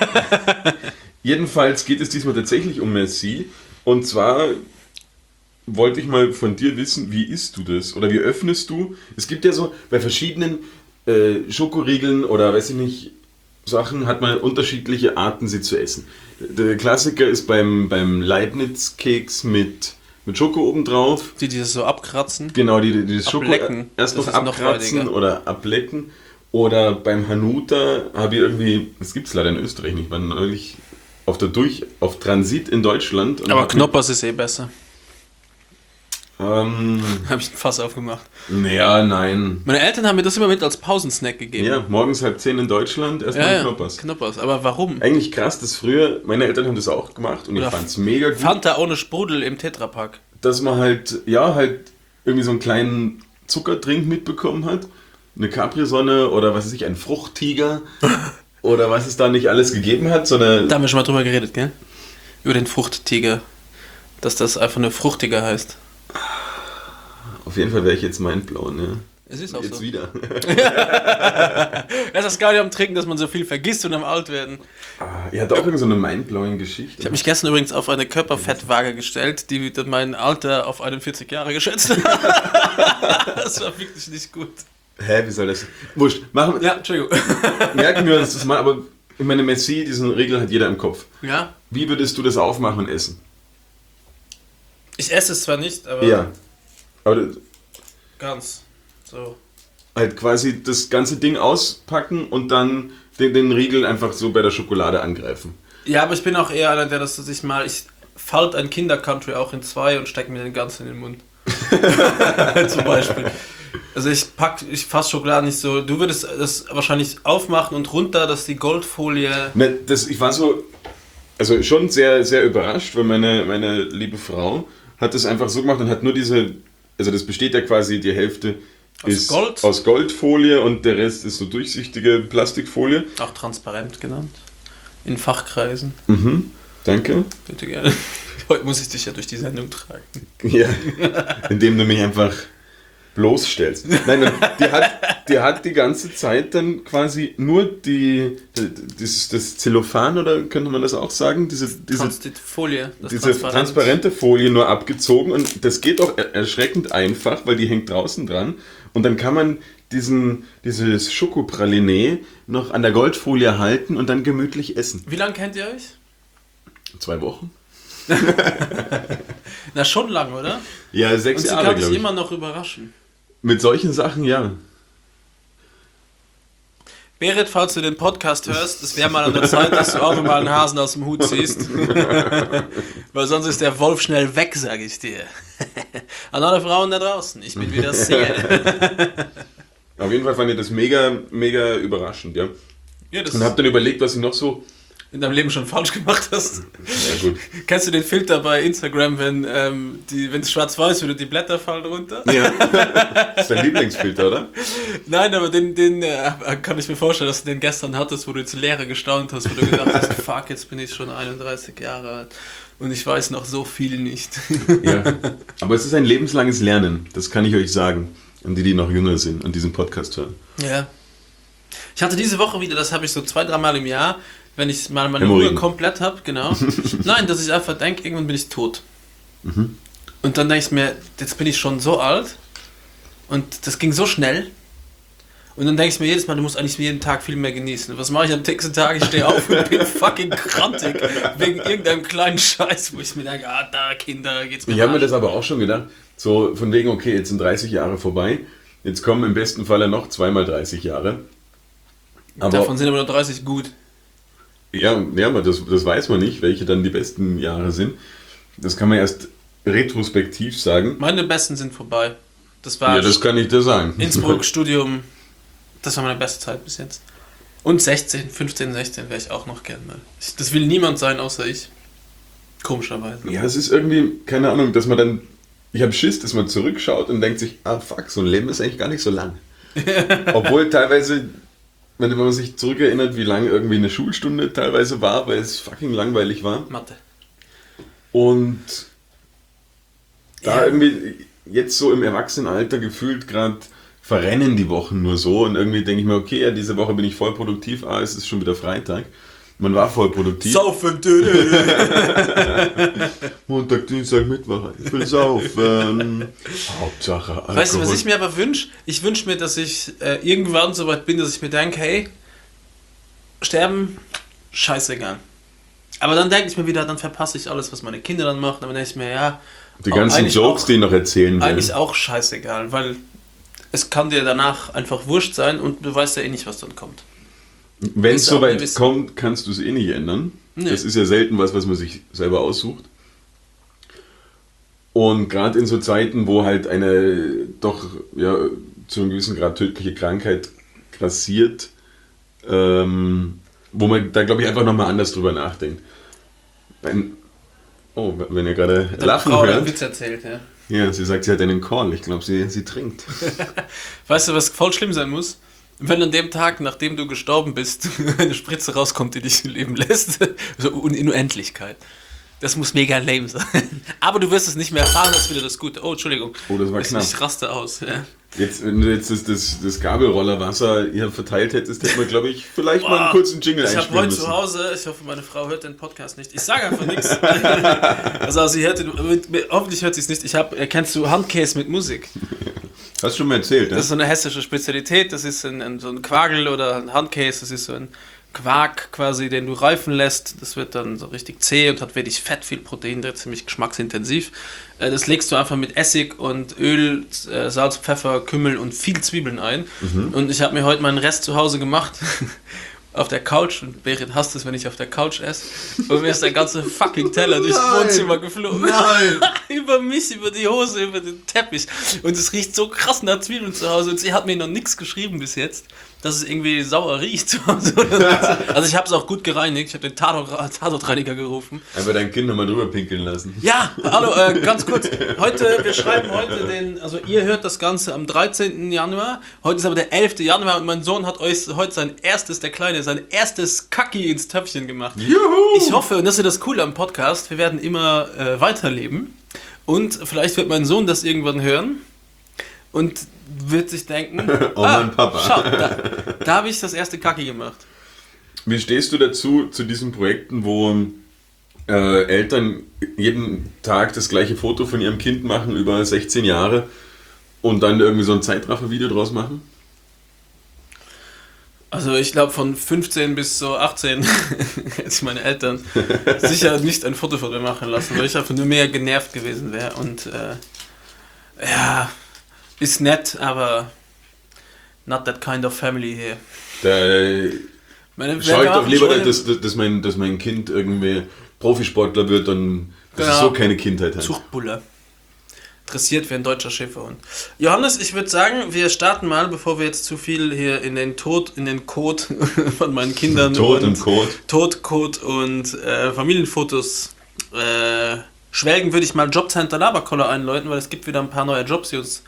Speaker 3: Jedenfalls geht es diesmal tatsächlich um Merci. Und zwar wollte ich mal von dir wissen, wie isst du das? Oder wie öffnest du? Es gibt ja so, bei verschiedenen Schokoriegeln oder weiß ich nicht, Sachen hat man unterschiedliche Arten, sie zu essen. Der Klassiker ist beim Leibniz-Keks mit Schoko obendrauf.
Speaker 2: Die das so abkratzen.
Speaker 3: Genau, die das Schoko
Speaker 2: Ablecken.
Speaker 3: erst
Speaker 2: Das
Speaker 3: noch
Speaker 2: ist noch
Speaker 3: abkratzen
Speaker 2: räudiger.
Speaker 3: oder ablecken. Oder beim Hanuta habe ich irgendwie, das gibt es leider in Österreich nicht, war neulich auf Transit in Deutschland. Und
Speaker 2: Aber
Speaker 3: hab
Speaker 2: Knoppers ist eh besser.
Speaker 3: Habe
Speaker 2: Habe ich ein Fass aufgemacht.
Speaker 3: naja, nein.
Speaker 2: Meine Eltern haben mir das immer mit als Pausensnack gegeben.
Speaker 3: Ja, morgens 9:30 in Deutschland, erstmal Knoppers.
Speaker 2: Knoppers. Aber warum?
Speaker 3: Eigentlich krass, dass früher, meine Eltern haben das auch gemacht und ich
Speaker 2: Oder
Speaker 3: fand es mega gut,
Speaker 2: Fanta ohne Sprudel im Tetrapack.
Speaker 3: dass man halt irgendwie so einen kleinen Zuckertrink mitbekommen hat. Eine Capri-Sonne oder was weiß ich, ein Fruchttiger oder was es da nicht alles gegeben hat, sondern
Speaker 2: Da haben wir schon mal drüber geredet, gell? Über den Fruchttiger. Dass das einfach nur fruchtiger heißt.
Speaker 3: auf jeden Fall wäre ich jetzt mindblown, ja.
Speaker 2: Es ist auch
Speaker 3: Jetzt
Speaker 2: so.
Speaker 3: wieder.
Speaker 2: Das ist das Geile am Trinken, dass man so viel vergisst und am Altwerden.
Speaker 3: Ihr habt auch irgend so eine mindblowing Geschichte.
Speaker 2: Ich habe mich gestern übrigens auf eine Körperfettwaage gestellt, die mein Alter auf 41 Jahre geschätzt hat. Das war wirklich nicht gut.
Speaker 3: Hä, wie soll das? Wurscht, machen wir.
Speaker 2: Ja, Entschuldigung.
Speaker 3: Merken wir uns das mal, aber ich meine, Merci, diesen Regel hat jeder im Kopf.
Speaker 2: Ja?
Speaker 3: Wie würdest du das aufmachen und essen?
Speaker 2: Ich esse es zwar nicht, aber
Speaker 3: Ja. Aber
Speaker 2: ganz. So.
Speaker 3: halt quasi das ganze Ding auspacken und dann den Riegel einfach so bei der Schokolade angreifen.
Speaker 2: Ja, aber ich bin auch eher einer, der das sich mal. Ich falte ein Kinder-Country auch in 2 und stecke mir den ganzen in den Mund. Zum Beispiel. Also ich fasse Schokolade nicht so. Du würdest das wahrscheinlich aufmachen und runter, dass die Goldfolie.
Speaker 3: Ne, ich war so, also schon sehr, sehr überrascht, weil meine liebe Frau hat das einfach so gemacht und hat nur also das besteht ja quasi, die Hälfte ist
Speaker 2: Gold?
Speaker 3: aus Goldfolie und der Rest ist so durchsichtige Plastikfolie.
Speaker 2: Auch transparent genannt. In Fachkreisen.
Speaker 3: Danke.
Speaker 2: Bitte gerne. Heute muss ich dich ja durch die Sendung tragen.
Speaker 3: Ja, indem du mich einfach bloßstellst. Nein, die hat die hat die ganze Zeit dann quasi nur das Zellophan, oder könnte man das auch sagen? Diese
Speaker 2: Folie.
Speaker 3: Diese transparente Folie nur abgezogen, und das geht auch erschreckend einfach, weil die hängt draußen dran, und dann kann man dieses Schokopraliné noch an der Goldfolie halten und dann gemütlich essen.
Speaker 2: Wie lange kennt ihr euch?
Speaker 3: 2 Wochen?
Speaker 2: Na, schon lang, oder?
Speaker 3: Ja, 6 Jahre,
Speaker 2: glaube ich. Und sie kann
Speaker 3: ich.
Speaker 2: dich immer noch überraschen.
Speaker 3: Mit solchen Sachen, ja.
Speaker 2: Berit, falls du den Podcast hörst, es wäre mal an der Zeit, dass du auch mal einen Hasen aus dem Hut ziehst. Weil sonst ist der Wolf schnell weg, sage ich dir. An alle Frauen da draußen, ich bin wieder Single.
Speaker 3: Auf jeden Fall fand ich das mega, mega überraschend, ja.
Speaker 2: Ja, das
Speaker 3: Und hab dann überlegt, was ich noch so...
Speaker 2: in deinem Leben schon falsch gemacht hast.
Speaker 3: Ja, gut.
Speaker 2: Kennst du den Filter bei Instagram, wenn es schwarz-weiß wird und die Blätter fallen runter?
Speaker 3: Ja. Das ist dein Lieblingsfilter, oder?
Speaker 2: Nein, aber den kann ich mir vorstellen, dass du den gestern hattest, wo du zur Leere gestaunt hast, wo du gedacht hast, fuck, jetzt bin ich schon 31 Jahre alt und ich weiß noch so viel nicht.
Speaker 3: Ja, aber es ist ein lebenslanges Lernen, das kann ich euch sagen, an die noch jünger sind und diesen Podcast hören.
Speaker 2: Ja. Ich hatte diese Woche wieder, das habe ich so 2-3 Mal im Jahr, wenn ich mal meine
Speaker 3: Hämorrhoiden.
Speaker 2: Ruhe komplett habe, genau. Nein, dass ich einfach denke, irgendwann bin ich tot.
Speaker 3: Mhm.
Speaker 2: Und dann denke ich mir, jetzt bin ich schon so alt und das ging so schnell. Und dann denke ich mir jedes Mal, du musst eigentlich jeden Tag viel mehr genießen. Was mache ich am nächsten Tag? Ich stehe auf und bin fucking krantig wegen irgendeinem kleinen Scheiß, wo ich mir denke, da Kinder, geht's mir
Speaker 3: Ich habe mir das aber auch schon gedacht, so von wegen, okay, jetzt sind 30 Jahre vorbei, jetzt kommen im besten Falle noch 2 mal 30 Jahre. Aber
Speaker 2: davon sind aber nur 30 gut.
Speaker 3: ja, aber das weiß man nicht, welche dann die besten Jahre sind. Das kann man erst retrospektiv sagen.
Speaker 2: Meine besten sind vorbei. Das war
Speaker 3: Ja, das kann ich dir sagen.
Speaker 2: Innsbruck, Studium, das war meine beste Zeit bis jetzt. Und 15, 16 wäre ich auch noch gern mal. Das will niemand sein, außer ich. Komischerweise.
Speaker 3: Ja, es ist irgendwie, keine Ahnung, dass man dann, ich habe Schiss, dass man zurückschaut und denkt sich, fuck, so ein Leben ist eigentlich gar nicht so lang. Obwohl teilweise, wenn man sich zurückerinnert, wie lang irgendwie eine Schulstunde teilweise war, weil es fucking langweilig war.
Speaker 2: Mathe.
Speaker 3: Und da
Speaker 2: Ja.
Speaker 3: irgendwie jetzt so im Erwachsenenalter gefühlt gerade verrennen die Wochen nur so, und irgendwie denke ich mir, okay, ja, diese Woche bin ich voll produktiv, es ist schon wieder Freitag. Man war voll produktiv.
Speaker 2: Saufen!
Speaker 3: Montag, Dienstag, Mittwoch, ich will saufen. Hauptsache Alkohol.
Speaker 2: Weißt du, was ich mir aber wünsche? Ich wünsche mir, dass ich irgendwann so weit bin, dass ich mir denke, hey, sterben, scheißegal. Aber dann denke ich mir wieder, dann verpasse ich alles, was meine Kinder dann machen. Dann denke ich mir, ja,
Speaker 3: Die ganzen
Speaker 2: eigentlich
Speaker 3: Jokes,
Speaker 2: auch,
Speaker 3: die ich noch erzählen
Speaker 2: eigentlich
Speaker 3: will.
Speaker 2: auch scheißegal, weil es kann dir danach einfach wurscht sein und du weißt ja eh nicht, was dann kommt.
Speaker 3: Wenn es
Speaker 2: ist auch
Speaker 3: soweit
Speaker 2: gewiss.
Speaker 3: kommt, kannst du es eh nicht ändern.
Speaker 2: Nee.
Speaker 3: Das ist ja selten was man sich selber aussucht. Und gerade in so Zeiten, wo halt eine doch ja, zu einem gewissen Grad tödliche Krankheit grassiert, wo man da, glaube ich, einfach nochmal anders drüber nachdenkt. Wenn ihr gerade
Speaker 2: Deine
Speaker 3: lachen
Speaker 2: Frau hat einen
Speaker 3: hört.
Speaker 2: Witz erzählt, ja.
Speaker 3: Ja, sie sagt, sie hat einen Call. Ich glaube, sie trinkt.
Speaker 2: Weißt du, was voll schlimm sein muss? Wenn an dem Tag, nachdem du gestorben bist, eine Spritze rauskommt, die dich leben lässt. So in Unendlichkeit. Das muss mega lame sein. Aber du wirst es nicht mehr erfahren, das ist wieder das Gute. Oh, Entschuldigung.
Speaker 3: Oh, das war knapp.
Speaker 2: Ich raste aus. Ja.
Speaker 3: Jetzt, wenn du jetzt das Gabelrollerwasser hier verteilt hättest, hätten wir, glaube ich, vielleicht mal einen kurzen Jingle
Speaker 2: Ich habe
Speaker 3: einspielen
Speaker 2: heute
Speaker 3: müssen.
Speaker 2: zu Hause, ich hoffe, meine Frau hört den Podcast nicht. Ich sage einfach nichts. Also sie hört hoffentlich hört sie es nicht. Kennst du Handkäse mit Musik?
Speaker 3: Hast du schon mal erzählt,
Speaker 2: Das
Speaker 3: ne?
Speaker 2: ist so eine hessische Spezialität. Das ist so ein Quagel oder ein Handkäse. Das ist so ein Quark quasi, den du reifen lässt. Das wird dann so richtig zäh und hat wenig Fett, viel Protein drin, ziemlich geschmacksintensiv. Das legst du einfach mit Essig und Öl, Salz, Pfeffer, Kümmel und viel Zwiebeln ein. Und ich habe mir heute meinen Rest zu Hause gemacht. Auf der Couch, und Berit hasst es, wenn ich auf der Couch esse, und mir ist der ganze fucking Teller durchs Wohnzimmer geflogen.
Speaker 3: Nein!
Speaker 2: Über mich, über die Hose, über den Teppich. Und es riecht so krass nach Zwiebeln zu Hause. Und sie hat mir noch nichts geschrieben bis jetzt, dass es irgendwie sauer riecht zu Hause. Also ich habe es auch gut gereinigt. Ich habe den Tatortreiniger gerufen.
Speaker 3: Einfach dein Kind nochmal drüber pinkeln lassen.
Speaker 2: Ja, hallo, ganz kurz. Wir schreiben heute also ihr hört das Ganze am 13. Januar. Heute ist aber der 11. Januar und mein Sohn hat euch heute sein erstes Kacki ins Töpfchen gemacht.
Speaker 3: Juhu!
Speaker 2: Ich hoffe, und das ist das Coole am Podcast, wir werden immer weiterleben. Und vielleicht wird mein Sohn das irgendwann hören. und wird sich denken,
Speaker 3: Oh mein Papa.
Speaker 2: schau, da habe ich das erste Kacki gemacht.
Speaker 3: Wie stehst du dazu, zu diesen Projekten, wo Eltern jeden Tag das gleiche Foto von ihrem Kind machen über 16 Jahre und dann irgendwie so ein Zeitraffer-Video draus machen?
Speaker 2: Also ich glaube von 15 bis so 18 hätte ich meine Eltern sicher nicht ein Foto von mir machen lassen, weil ich einfach nur mehr genervt gewesen wäre. Und ja, ist nett, aber not that kind of family here.
Speaker 3: Schau ich doch lieber, dass mein Kind irgendwie Profisportler wird und dass es so keine Kindheit hat.
Speaker 2: Zuchtbulle. Interessiert wie ein deutscher Schäferhund. Johannes, ich würde sagen, wir starten mal, bevor wir jetzt zu viel hier in den Code von meinen Kindern Tod und Familienfotos schwelgen, würde ich mal Jobcenter Laberkoller einläuten, weil es gibt wieder ein paar neue Jobs, die uns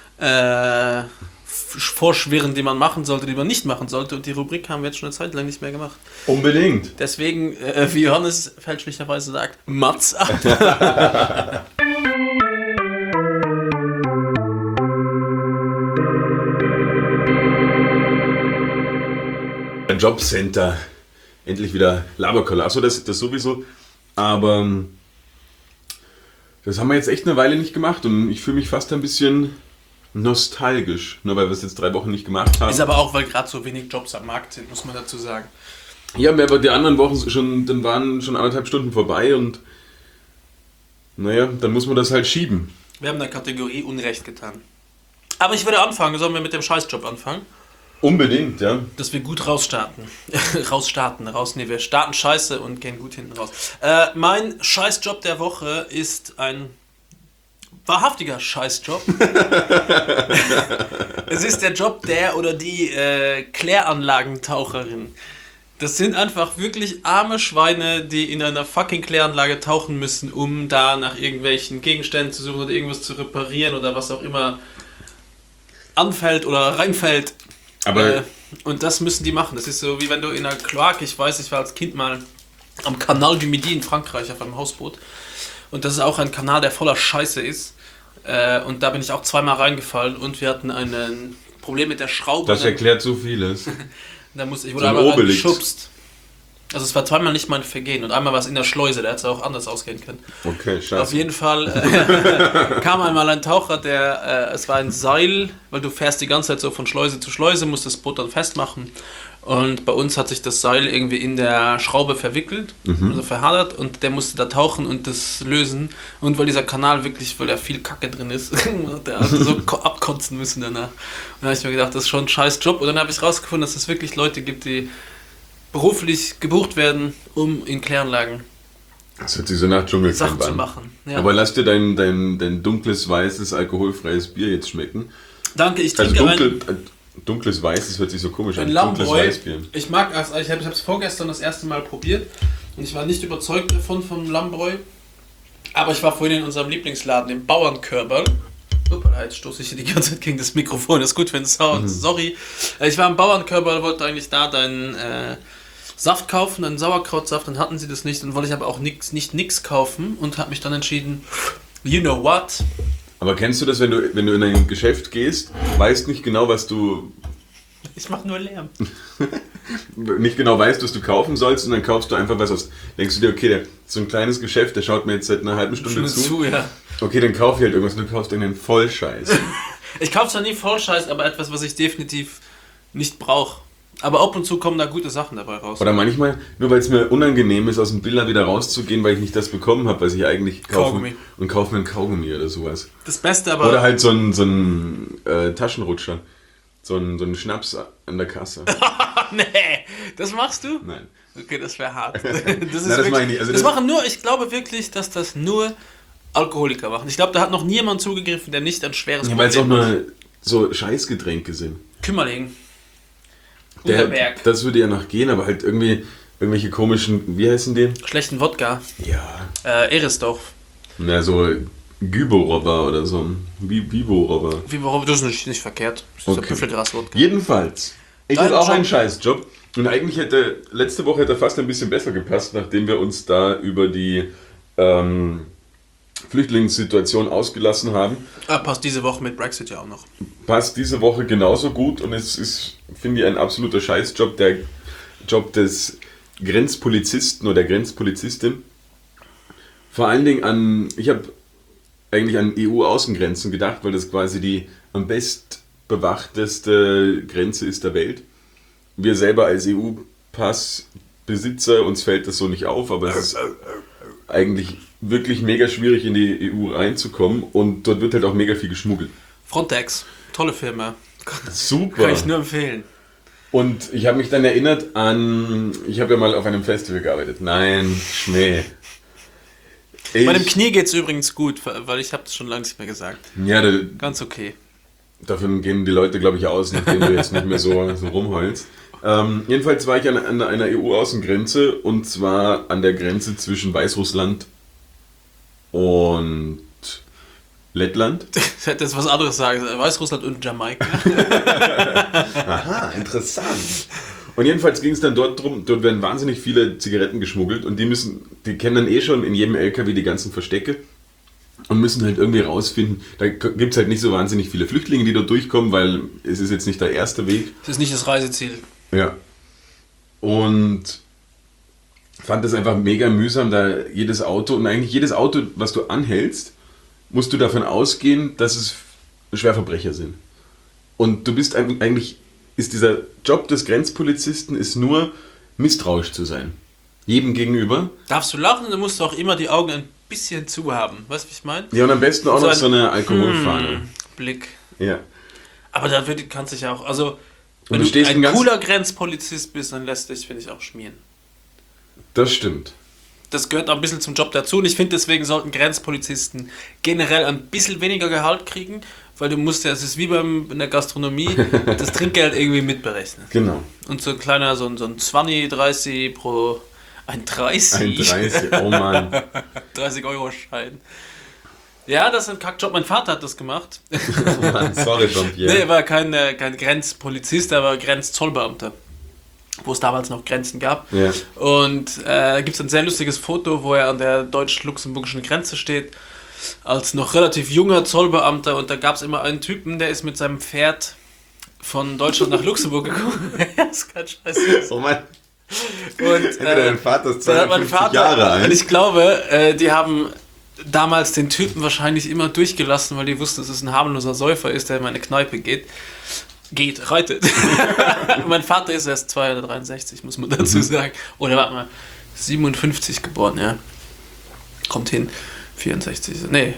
Speaker 2: vorschwirren, die man machen sollte, die man nicht machen sollte, und die Rubrik haben wir jetzt schon eine Zeit lang nicht mehr gemacht.
Speaker 3: Unbedingt.
Speaker 2: Deswegen, wie Johannes fälschlicherweise sagt, Mats ab.
Speaker 3: Ein Jobcenter. Endlich wieder Laberkoller. Achso, das sowieso. Aber das haben wir jetzt echt eine Weile nicht gemacht und ich fühle mich fast ein bisschen nostalgisch, nur weil wir es jetzt 3 Wochen nicht gemacht haben.
Speaker 2: Ist aber auch, weil gerade so wenig Jobs am Markt sind, muss man dazu sagen.
Speaker 3: Ja, aber die anderen Wochen dann waren schon 1,5 Stunden vorbei und naja, dann muss man das halt schieben.
Speaker 2: Wir haben der Kategorie Unrecht getan. Aber ich würde anfangen, sollen wir mit dem Scheißjob anfangen?
Speaker 3: Unbedingt, ja.
Speaker 2: Dass wir gut rausstarten. Wir starten scheiße und gehen gut hinten raus. Mein Scheißjob der Woche ist ein wahrhaftiger Scheißjob. Es ist der Job der oder die Kläranlagentaucherin. Das sind einfach wirklich arme Schweine, die in einer fucking Kläranlage tauchen müssen, um da nach irgendwelchen Gegenständen zu suchen oder irgendwas zu reparieren oder was auch immer anfällt oder reinfällt.
Speaker 3: Aber
Speaker 2: und das müssen die machen. Das ist so, wie wenn du in einer Kloake, ich weiß, ich war als Kind mal am Canal du Midi in Frankreich auf einem Hausboot. Und das ist auch ein Kanal, der voller Scheiße ist. Und da bin ich auch 2-mal reingefallen und wir hatten ein Problem mit der Schraube.
Speaker 3: Das erklärt so vieles.
Speaker 2: Ich wurde einmal reingeschubst. Also es war 2-mal nicht mein Vergehen und einmal war es in der Schleuse, da hätte es auch anders ausgehen können.
Speaker 3: Okay, scheiße.
Speaker 2: Auf jeden Fall kam einmal ein Taucher, es war ein Seil, weil du fährst die ganze Zeit so von Schleuse zu Schleuse, musst das Boot dann festmachen. Und bei uns hat sich das Seil irgendwie in der Schraube verwickelt, also verhadert, und der musste da tauchen und das lösen. Und weil dieser Kanal wirklich, weil da viel Kacke drin ist, der hat so abkotzen müssen danach. Und da habe ich mir gedacht, das ist schon ein scheiß Job. Und dann habe ich rausgefunden, dass es wirklich Leute gibt, die beruflich gebucht werden, um in Kläranlagen
Speaker 3: Das hört sich so nach Dschungelcamp
Speaker 2: Sachen zu
Speaker 3: an.
Speaker 2: machen. Ja.
Speaker 3: Aber lass dir dein dunkles, weißes, alkoholfreies Bier jetzt schmecken.
Speaker 2: Danke, ich
Speaker 3: Also
Speaker 2: trinke
Speaker 3: dunkles Weiß, das hört sich so komisch
Speaker 2: ein
Speaker 3: an. Dunkles
Speaker 2: Lammbräu.
Speaker 3: Weißbier.
Speaker 2: Ich mag es, ich habe es vorgestern das erste Mal probiert und ich war nicht überzeugt davon vom Lammbräu. Aber ich war vorhin in unserem Lieblingsladen, dem Bauernkörperl. Uppala, jetzt stoße ich hier die ganze Zeit gegen das Mikrofon, das ist gut, wenn es haut. Sorry. Ich war im Bauernkörperl, wollte eigentlich da deinen Saft kaufen, einen Sauerkrautsaft, dann hatten sie das nicht. Dann wollte ich aber auch nichts kaufen und habe mich dann entschieden, you know what?
Speaker 3: Aber kennst du das, wenn du in ein Geschäft gehst, weißt nicht genau, was du kaufen sollst und dann kaufst du einfach was aus. Denkst du dir, okay, so ein kleines Geschäft, der schaut mir jetzt seit einer halben Stunde zu.
Speaker 2: Ja.
Speaker 3: Okay, dann kauf ich halt irgendwas und du kaufst irgendeinen Vollscheiß.
Speaker 2: Ich kaufe zwar nie Vollscheiß, aber etwas, was ich definitiv nicht brauche. Aber ab und zu kommen da gute Sachen dabei raus.
Speaker 3: Oder manchmal, nur weil es mir unangenehm ist, aus dem Biller wieder rauszugehen, weil ich nicht das bekommen habe, was ich eigentlich kaufe. Und kaufe mir ein Kaugummi oder sowas.
Speaker 2: Das Beste aber...
Speaker 3: Oder halt so ein Taschenrutscher. So ein Schnaps an der Kasse.
Speaker 2: Nee, das machst du?
Speaker 3: Nein.
Speaker 2: Okay, das wäre hart.
Speaker 3: Das meine ich nicht. Also
Speaker 2: das machen nur, ich glaube wirklich, dass das nur Alkoholiker machen. Ich glaube, da hat noch nie jemand zugegriffen, der nicht ein schweres
Speaker 3: Ja,
Speaker 2: Problem
Speaker 3: weil es auch
Speaker 2: hat.
Speaker 3: nur so Scheißgetränke sind.
Speaker 2: Kümmerling.
Speaker 3: Das würde ja noch gehen, aber halt irgendwelche komischen, wie heißen die?
Speaker 2: Schlechten Wodka.
Speaker 3: Ja.
Speaker 2: Eresdorf.
Speaker 3: Na, so Güborobber oder so. Vivorobber.
Speaker 2: Das ist nicht verkehrt. Das ist
Speaker 3: Okay.
Speaker 2: Büffelgras-Wodka.
Speaker 3: Jedenfalls. Ich
Speaker 2: Dein
Speaker 3: habe auch
Speaker 2: Job.
Speaker 3: einen Scheißjob. Und eigentlich letzte Woche hätte er fast ein bisschen besser gepasst, nachdem wir uns da über die Flüchtlingssituation ausgelassen haben.
Speaker 2: Passt diese Woche mit Brexit ja auch noch.
Speaker 3: Passt diese Woche genauso gut und es ist, finde ich, ein absoluter Scheißjob, der Job des Grenzpolizisten oder Grenzpolizistin. Vor allen Dingen ich habe eigentlich an EU-Außengrenzen gedacht, weil das quasi die am best bewachteste Grenze ist der Welt. Wir selber als EU-Passbesitzer, uns fällt das so nicht auf, aber es ist eigentlich wirklich mega schwierig in die EU reinzukommen und dort wird halt auch mega viel geschmuggelt.
Speaker 2: Frontex, tolle Firma.
Speaker 3: Super.
Speaker 2: Kann ich nur empfehlen.
Speaker 3: Und ich habe mich dann erinnert ich habe ja mal auf einem Festival gearbeitet. Nein, Schmäh.
Speaker 2: Meinem Knie geht es übrigens gut, weil ich habe es schon lange nicht mehr gesagt.
Speaker 3: Ja,
Speaker 2: ganz okay.
Speaker 3: Davon gehen die Leute, glaube ich, aus, nachdem du jetzt nicht mehr so rumheulst. Jedenfalls war ich an einer EU-Außengrenze und zwar an der Grenze zwischen Weißrussland und Lettland.
Speaker 2: Ich hätte jetzt was anderes sagen. Weißrussland und Jamaika.
Speaker 3: Aha, interessant. Und jedenfalls ging es dann dort werden wahnsinnig viele Zigaretten geschmuggelt und die kennen dann schon in jedem LKW die ganzen Verstecke und müssen halt irgendwie rausfinden, da gibt es halt nicht so wahnsinnig viele Flüchtlinge, die dort durchkommen, weil es ist jetzt nicht der erste Weg.
Speaker 2: Das ist nicht das Reiseziel.
Speaker 3: Ja. Und fand das einfach mega mühsam, da jedes Auto, was du anhältst, musst du davon ausgehen, dass es Schwerverbrecher sind. Und du bist eigentlich, ist dieser Job des Grenzpolizisten ist nur misstrauisch zu sein. Jedem gegenüber.
Speaker 2: Darfst du lachen, dann musst du auch immer die Augen ein bisschen zu haben. Weißt du, wie ich meine?
Speaker 3: Ja, und am besten auch noch so eine Alkoholfahne.
Speaker 2: Blick.
Speaker 3: Ja.
Speaker 2: Aber da kannst du dich auch, also wenn
Speaker 3: du
Speaker 2: du ein cooler Grenzpolizist bist, dann lässt dich, finde ich, auch schmieren.
Speaker 3: Das stimmt.
Speaker 2: Das gehört auch ein bisschen zum Job dazu und ich finde, deswegen sollten Grenzpolizisten generell ein bisschen weniger Gehalt kriegen, weil du musst ja, es ist wie in der Gastronomie, das Trinkgeld irgendwie mitberechnen.
Speaker 3: Genau.
Speaker 2: Und so ein kleiner, so ein 20, 30 pro, ein 30.
Speaker 3: Ein 30, oh Mann.
Speaker 2: 30-Euro-Schein. Ja, das ist ein Kackjob. Mein Vater hat das gemacht.
Speaker 3: Oh Mann, sorry, Jean-Pierre.
Speaker 2: Nee, er war kein Grenzpolizist, er war Grenzzollbeamter. Wo es damals noch Grenzen gab.
Speaker 3: Ja.
Speaker 2: Und gibt es ein sehr lustiges Foto, wo er an der deutsch-luxemburgischen Grenze steht, als noch relativ junger Zollbeamter. Und da gab es immer einen Typen, der ist mit seinem Pferd von Deutschland nach Luxemburg gekommen. Das ist kein Scheiß.
Speaker 3: Oh Mann.
Speaker 2: Und
Speaker 3: dein Vater ist
Speaker 2: mein
Speaker 3: 52
Speaker 2: Vater,
Speaker 3: Jahre alt.
Speaker 2: und ich glaube, die haben damals den Typen wahrscheinlich immer durchgelassen, weil die wussten, dass es ein harmloser Säufer ist, der in meine Kneipe reitet. Mein Vater ist erst 263, muss man dazu sagen. Oder warte mal, 57 geboren, ja. Kommt hin. 64, nee.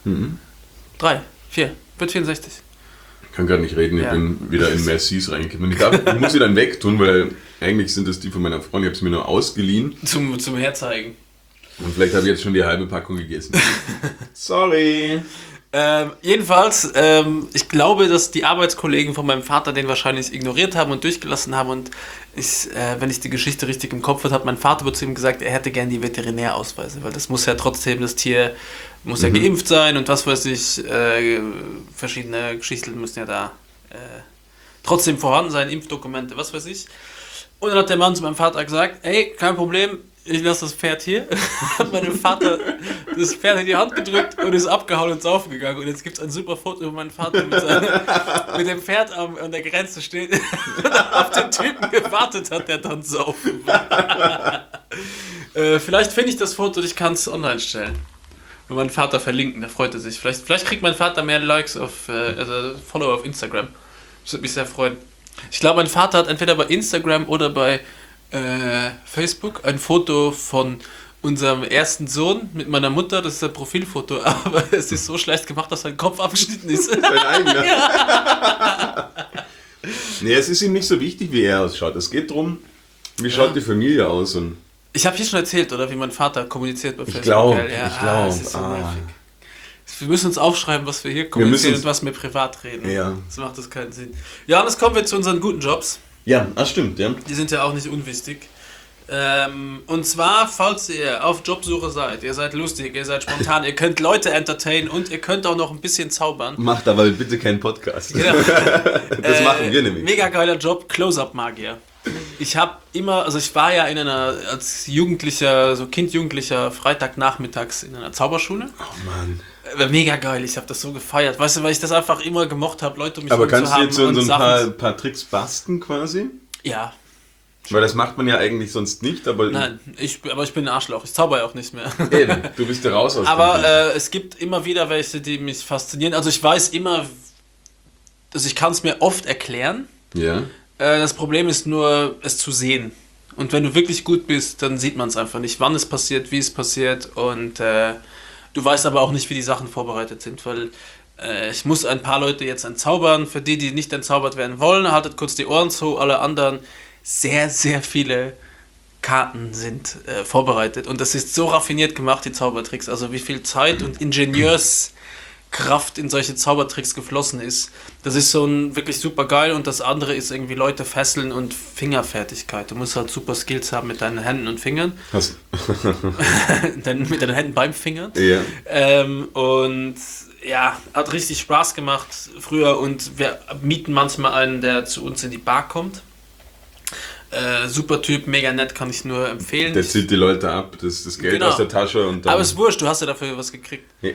Speaker 2: 3, 4, wird 64.
Speaker 3: Ich kann gerade nicht reden, ich bin wieder in Mercis reingekommen. Ich muss sie dann wegtun, weil eigentlich sind das die von meiner Freundin, ich habe sie mir nur ausgeliehen.
Speaker 2: Zum Herzeigen.
Speaker 3: Und vielleicht habe ich jetzt schon die halbe Packung gegessen. Sorry.
Speaker 2: Jedenfalls, ich glaube, dass die Arbeitskollegen von meinem Vater den wahrscheinlich ignoriert haben und durchgelassen haben und wenn ich die Geschichte richtig im Kopf habe, hat mein Vater zu ihm gesagt, er hätte gern die Veterinärausweise, weil das muss ja trotzdem, das Tier muss ja geimpft sein und was weiß ich, verschiedene Geschichten müssen ja da trotzdem vorhanden sein, Impfdokumente, was weiß ich. Und dann hat der Mann zu meinem Vater gesagt, ey, kein Problem, ich lasse das Pferd hier. Hat meinem Vater das Pferd in die Hand gedrückt und ist abgehauen und saufen gegangen. Und jetzt gibt es ein super Foto, wo mein Vater mit dem Pferd an der Grenze steht und auf den Typen gewartet hat, der dann saufen war. Vielleicht finde ich das Foto und ich kann es online stellen. Und meinen Vater verlinken, da freut er sich. Vielleicht kriegt mein Vater mehr Likes also Follower auf Instagram. Das würde mich sehr freuen. Ich glaube, mein Vater hat entweder bei Instagram oder bei Facebook ein Foto von unserem ersten Sohn mit meiner Mutter, das ist ein Profilfoto, aber es ist so schlecht gemacht, dass sein Kopf abgeschnitten ist.
Speaker 3: Sein eigener. Ja. Nee, es ist ihm nicht so wichtig, wie er ausschaut. Es geht darum, wie schaut die Familie aus. Und
Speaker 2: ich habe hier schon erzählt, oder wie mein Vater kommuniziert bei Facebook.
Speaker 3: Ich glaube.
Speaker 2: So wir müssen uns aufschreiben, was wir hier kommunizieren und was wir privat reden.
Speaker 3: Ja.
Speaker 2: So macht das keinen Sinn. Ja, und jetzt kommen wir zu unseren guten Jobs.
Speaker 3: Ja, das stimmt, ja.
Speaker 2: Die sind ja auch nicht unwichtig. Und zwar, falls ihr auf Jobsuche seid, ihr seid lustig, ihr seid spontan, ihr könnt Leute entertainen und ihr könnt auch noch ein bisschen zaubern.
Speaker 3: Macht aber bitte keinen Podcast.
Speaker 2: Genau.
Speaker 3: Das machen wir nämlich.
Speaker 2: Mega geiler Job, Close-Up-Magier. Ich habe immer, also ich war ja als Jugendlicher, so Kind-Jugendlicher, Freitagnachmittags in einer Zauberschule.
Speaker 3: Oh Mann.
Speaker 2: War mega geil, ich habe das so gefeiert. Weißt du, weil ich das einfach immer gemocht habe, Leute um mich
Speaker 3: Aber
Speaker 2: herum
Speaker 3: kannst
Speaker 2: zu
Speaker 3: du
Speaker 2: haben.
Speaker 3: jetzt so
Speaker 2: und
Speaker 3: ein paar Tricks basteln quasi?
Speaker 2: Ja.
Speaker 3: Weil das macht man ja eigentlich sonst nicht, aber...
Speaker 2: Nein, aber ich bin ein Arschloch, ich zauber ja auch nicht mehr.
Speaker 3: Eben, du bist ja raus aus dem
Speaker 2: Aber
Speaker 3: Ding.
Speaker 2: es gibt immer wieder welche, die mich faszinieren. Also ich weiß immer, also ich kann es mir oft erklären.
Speaker 3: Ja.
Speaker 2: Das Problem ist nur, es zu sehen. Und wenn du wirklich gut bist, dann sieht man es einfach nicht, wann es passiert, wie es passiert. Und du weißt aber auch nicht, wie die Sachen vorbereitet sind, weil ich muss ein paar Leute jetzt entzaubern. Für die, die nicht entzaubert werden wollen, haltet kurz die Ohren zu. Alle anderen, sehr, sehr viele Karten sind vorbereitet. Und das ist so raffiniert gemacht, die Zaubertricks. Also wie viel Zeit und Ingenieurskraft in solche Zaubertricks geflossen ist. Das ist so wirklich super geil. Und das andere ist irgendwie Leute fesseln und Fingerfertigkeit. Du musst halt super Skills haben mit deinen Händen und Fingern.
Speaker 3: Hast
Speaker 2: Mit deinen Händen beim Fingern.
Speaker 3: Ja.
Speaker 2: Und ja, hat richtig Spaß gemacht früher. Und wir mieten manchmal einen, der zu uns in die Bar kommt. Super Typ, mega nett, kann ich nur empfehlen.
Speaker 3: Der zieht die Leute ab, das Geld
Speaker 2: Genau.
Speaker 3: aus der Tasche und dann...
Speaker 2: Aber ist wurscht, du hast ja dafür was gekriegt.
Speaker 3: Ja.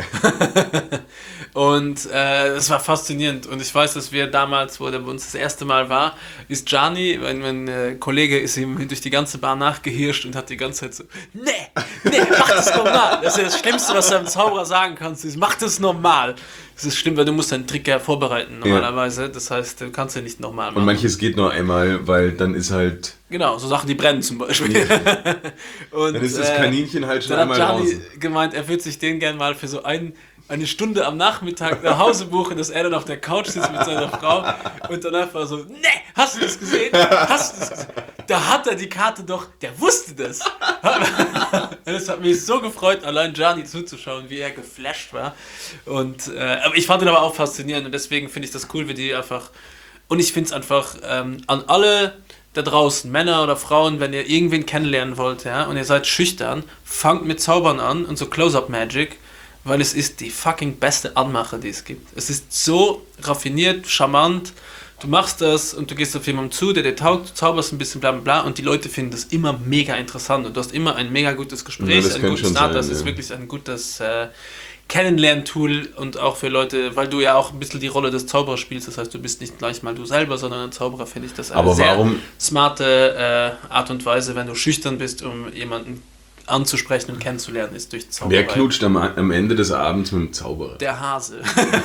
Speaker 2: Und es war faszinierend. Und ich weiß, dass wir damals, wo der bei uns das erste Mal war, ist Gianni, mein Kollege, ist ihm durch die ganze Bar nachgehirscht und hat die ganze Zeit so, nee, mach das normal. Das ist das Schlimmste, was du einem Zauberer sagen kannst, ist, mach das normal. Das ist schlimm, weil du musst deinen Trick ja vorbereiten normalerweise. Das heißt, du kannst ja nicht nochmal machen.
Speaker 3: Und manches geht nur einmal, weil dann ist halt...
Speaker 2: Genau, so Sachen, die brennen zum Beispiel. Ja. Und,
Speaker 3: Dann ist das Kaninchen halt schon
Speaker 2: dann
Speaker 3: einmal
Speaker 2: hat Gianni
Speaker 3: raus.
Speaker 2: gemeint, er würde sich den gerne mal für so eine Stunde am Nachmittag nach Hause buchen, dass er dann auf der Couch sitzt mit seiner Frau und dann einfach so, nee, hast du das gesehen? Hast du das gesehen? Da hat er die Karte doch, der wusste das. Das hat mich so gefreut, allein Gianni zuzuschauen, wie er geflasht war. Und, aber ich fand ihn aber auch faszinierend und deswegen finde ich das cool, wie die einfach, und ich finde es einfach an alle da draußen, Männer oder Frauen, wenn ihr irgendwen kennenlernen wollt, ja, und ihr seid schüchtern, fangt mit Zaubern an und so Close-Up-Magic, weil es ist die fucking beste Anmache, die es gibt. Es ist so raffiniert, charmant, du machst das und du gehst auf jemanden zu, der dir taugt, du zauberst ein bisschen bla bla bla und die Leute finden das immer mega interessant und du hast immer ein mega gutes Gespräch,
Speaker 3: das
Speaker 2: ein
Speaker 3: könnte
Speaker 2: gutes
Speaker 3: schon
Speaker 2: Start,
Speaker 3: sein,
Speaker 2: das ist wirklich ein gutes Kennenlerntool und auch für Leute, weil du ja auch ein bisschen die Rolle des Zauberers spielst, das heißt, du bist nicht gleich mal du selber, sondern ein Zauberer, finde ich das eine
Speaker 3: Aber
Speaker 2: sehr
Speaker 3: warum-
Speaker 2: smarte Art und Weise, wenn du schüchtern bist, um jemanden anzusprechen und kennenzulernen, ist durch Zauberei.
Speaker 3: Wer knutscht am Ende des Abends mit dem Zauberer?
Speaker 2: Der Hase.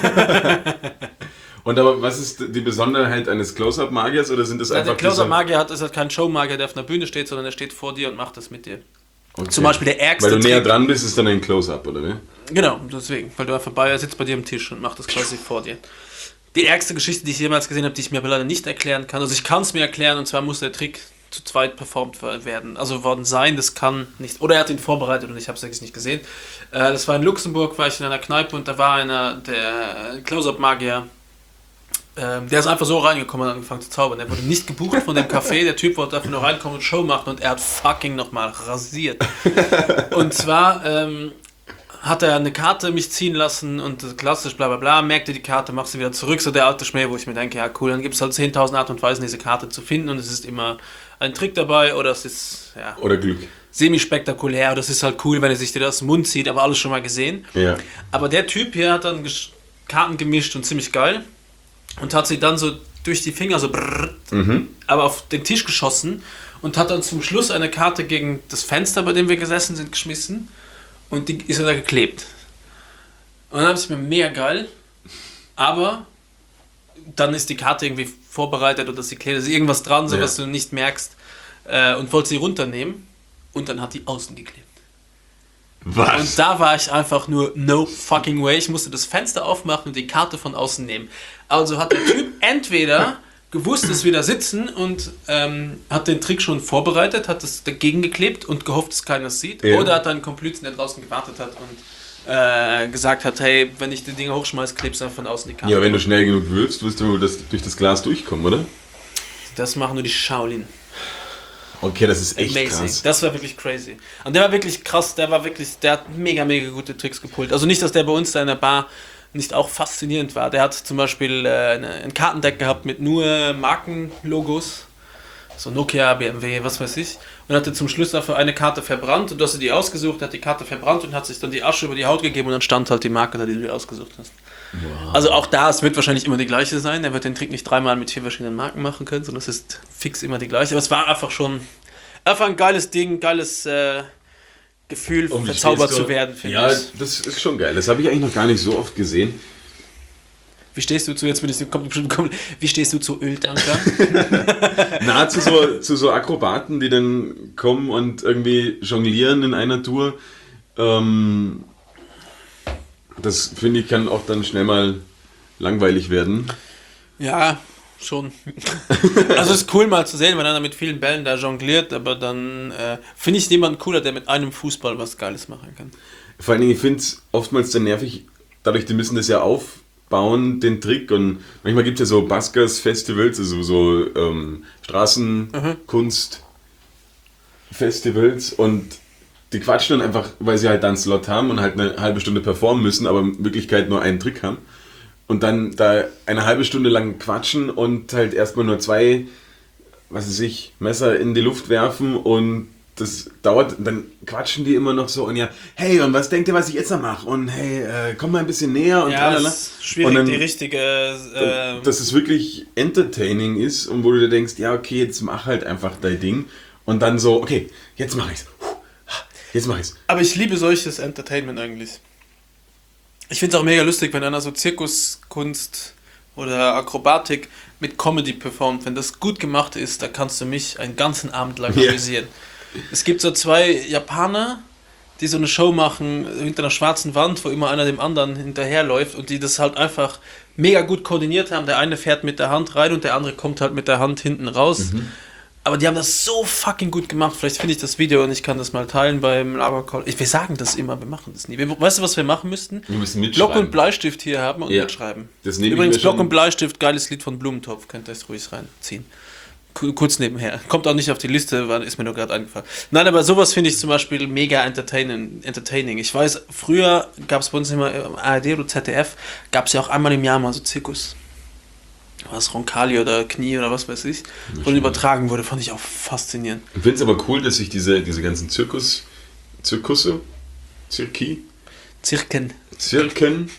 Speaker 3: Und aber was ist die Besonderheit eines Close-Up-Magiers oder sind das
Speaker 2: Der
Speaker 3: einfach
Speaker 2: Closer-Magier ist halt kein Show-Magier, der auf einer Bühne steht, sondern der steht vor dir und macht das mit dir.
Speaker 3: Okay.
Speaker 2: Zum Beispiel der ärgste
Speaker 3: Weil du näher
Speaker 2: Trick.
Speaker 3: dran bist, ist dann ein Close-Up, oder wie?
Speaker 2: Genau, deswegen, weil du einfach er sitzt bei dir am Tisch und macht das quasi vor dir. Die ärgste Geschichte, die ich jemals gesehen habe, die ich mir aber leider nicht erklären kann, also ich kann es mir erklären, und zwar muss der Trick zu zweit performt werden, also worden sein, das kann nicht, oder er hat ihn vorbereitet und ich habe es eigentlich nicht gesehen. Das war in Luxemburg, war ich in einer Kneipe und da war einer, der Close-Up-Magier, der ist einfach so reingekommen und hat angefangen zu zaubern. Er wurde nicht gebucht von dem Café, der Typ wollte einfach nur reinkommen und Show machen und er hat fucking nochmal rasiert. Und zwar hat er eine Karte mich ziehen lassen und klassisch bla bla bla, merkte die Karte, mach sie wieder zurück, so der alte Schmäh, wo ich mir denke, ja cool, dann gibt es halt 10.000 Art und Weisen, diese Karte zu finden und es ist immer ein Trick dabei oder es ist ja,
Speaker 3: Oder Glück.
Speaker 2: semi-spektakulär oder es ist halt cool, wenn er sich dir das aus dem Mund zieht, aber alles schon mal gesehen.
Speaker 3: Ja.
Speaker 2: Aber der Typ hier hat dann Karten gemischt und ziemlich geil und hat sie dann so durch die Finger so aber auf den Tisch geschossen und hat dann zum Schluss eine Karte gegen das Fenster, bei dem wir gesessen sind, geschmissen und die ist dann da geklebt. Und dann habe ich mir mega geil, aber dann ist die Karte irgendwie vorbereitet oder sie klebt, ist irgendwas dran, so was du nicht merkst und wollte sie runternehmen und dann hat die außen geklebt.
Speaker 3: Was?
Speaker 2: Und da war ich einfach nur, no fucking way. Ich musste das Fenster aufmachen und die Karte von außen nehmen. Also hat der Typ entweder gewusst, dass wir da sitzen und hat den Trick schon vorbereitet, hat das dagegen geklebt und gehofft, dass keiner es sieht.
Speaker 3: Ja.
Speaker 2: Oder hat einen Komplizen, der draußen gewartet hat und gesagt hat, hey, wenn ich die Dinger hochschmeiße, klebst du einfach von außen die Karte.
Speaker 3: Ja, wenn du schnell genug wirfst, wirst du durch das Glas durchkommen, oder?
Speaker 2: Das machen nur die Shaolin.
Speaker 3: Okay, das ist echt
Speaker 2: Amazing.
Speaker 3: krass.
Speaker 2: Das war wirklich crazy. Und der war wirklich krass, der hat mega, mega gute Tricks gepult. Also nicht, dass der bei uns da in der Bar nicht auch faszinierend war. Der hat zum Beispiel ein Kartendeck gehabt mit nur Markenlogos. so Nokia, BMW, was weiß ich, und hatte zum Schluss dafür eine Karte verbrannt und du hast dir die ausgesucht, hat die Karte verbrannt und hat sich dann die Asche über die Haut gegeben und dann stand halt die Marke da, die du dir ausgesucht hast.
Speaker 3: Wow.
Speaker 2: Also auch da, es wird wahrscheinlich immer die gleiche sein, er wird den Trick nicht 3-mal mit 4 verschiedenen Marken machen können, sondern es ist fix immer die gleiche, aber es war einfach ein geiles Ding, geiles Gefühl,
Speaker 3: Und wie
Speaker 2: verzaubert
Speaker 3: stehst du-
Speaker 2: zu werden, finde
Speaker 3: Ja,
Speaker 2: ich.
Speaker 3: das ist schon geil. Das habe ich eigentlich noch gar nicht so oft gesehen.
Speaker 2: Wie stehst du zu, jetzt bin ich, kommt bestimmt, wie stehst du zu Öltankern?
Speaker 3: Na, zu so Akrobaten, die dann kommen und irgendwie jonglieren in einer Tour. Das finde ich kann auch dann schnell mal langweilig werden.
Speaker 2: Ja, schon. Also es ist cool mal zu sehen, wenn einer mit vielen Bällen da jongliert, aber dann finde ich jemanden cooler, der mit einem Fußball was Geiles machen kann.
Speaker 3: Vor allen Dingen, ich finde es oftmals dann nervig, dadurch, die müssen das ja aufbauen, den Trick. Und manchmal gibt es ja so Buskers-Festivals, also so Straßenkunst-Festivals und die quatschen dann einfach, weil sie halt dann einen Slot haben und halt eine halbe Stunde performen müssen, aber in Wirklichkeit nur einen Trick haben. Und dann da eine halbe Stunde lang quatschen und halt erstmal nur 2, was weiß ich, Messer in die Luft werfen und das dauert, dann quatschen die immer noch so und ja, hey, und was denkt ihr, was ich jetzt noch mache? Und hey, komm mal ein bisschen näher und
Speaker 2: Ja,
Speaker 3: tralala.
Speaker 2: das ist schwierig,
Speaker 3: Und dann,
Speaker 2: die richtige...
Speaker 3: dass es wirklich entertaining ist und wo du dir denkst, ja, okay, jetzt mach halt einfach dein Ding und dann so, okay, jetzt mach ich's. Jetzt mach ich's.
Speaker 2: Aber ich liebe solches Entertainment eigentlich. Ich finde es auch mega lustig, wenn einer so Zirkuskunst oder Akrobatik mit Comedy performt. Wenn das gut gemacht ist, da kannst du mich einen ganzen Abend lang
Speaker 3: Ja.
Speaker 2: amüsieren. Es gibt so 2 Japaner, die so eine Show machen hinter einer schwarzen Wand, wo immer einer dem anderen hinterherläuft und die das halt einfach mega gut koordiniert haben. Der eine fährt mit der Hand rein und der andere kommt halt mit der Hand hinten raus. Aber die haben das so fucking gut gemacht. Vielleicht finde ich das Video und ich kann das mal teilen beim Lagercall. Wir sagen das immer, wir machen das nie. Weißt du, was wir machen müssten?
Speaker 3: Wir müssen mitschreiben.
Speaker 2: Block und Bleistift hier haben und
Speaker 3: Ja.
Speaker 2: mitschreiben.
Speaker 3: Das nehme ich
Speaker 2: Übrigens,
Speaker 3: mir
Speaker 2: Block
Speaker 3: schon-
Speaker 2: und Bleistift, geiles Lied von Blumentopf. Könnt ihr es ruhig reinziehen. Kurz nebenher. Kommt auch nicht auf die Liste, ist mir nur gerade eingefallen. Nein, aber sowas finde ich zum Beispiel mega entertaining. Ich weiß, früher gab es bei uns immer im ARD oder ZDF, gab es ja auch einmal im Jahr mal so Zirkus. Was, Roncalli oder Knie oder was weiß ich, und übertragen wurde, fand ich auch faszinierend.
Speaker 3: Ich finde es aber cool, dass sich diese ganzen Zirki,
Speaker 2: Zirken.
Speaker 3: Zirken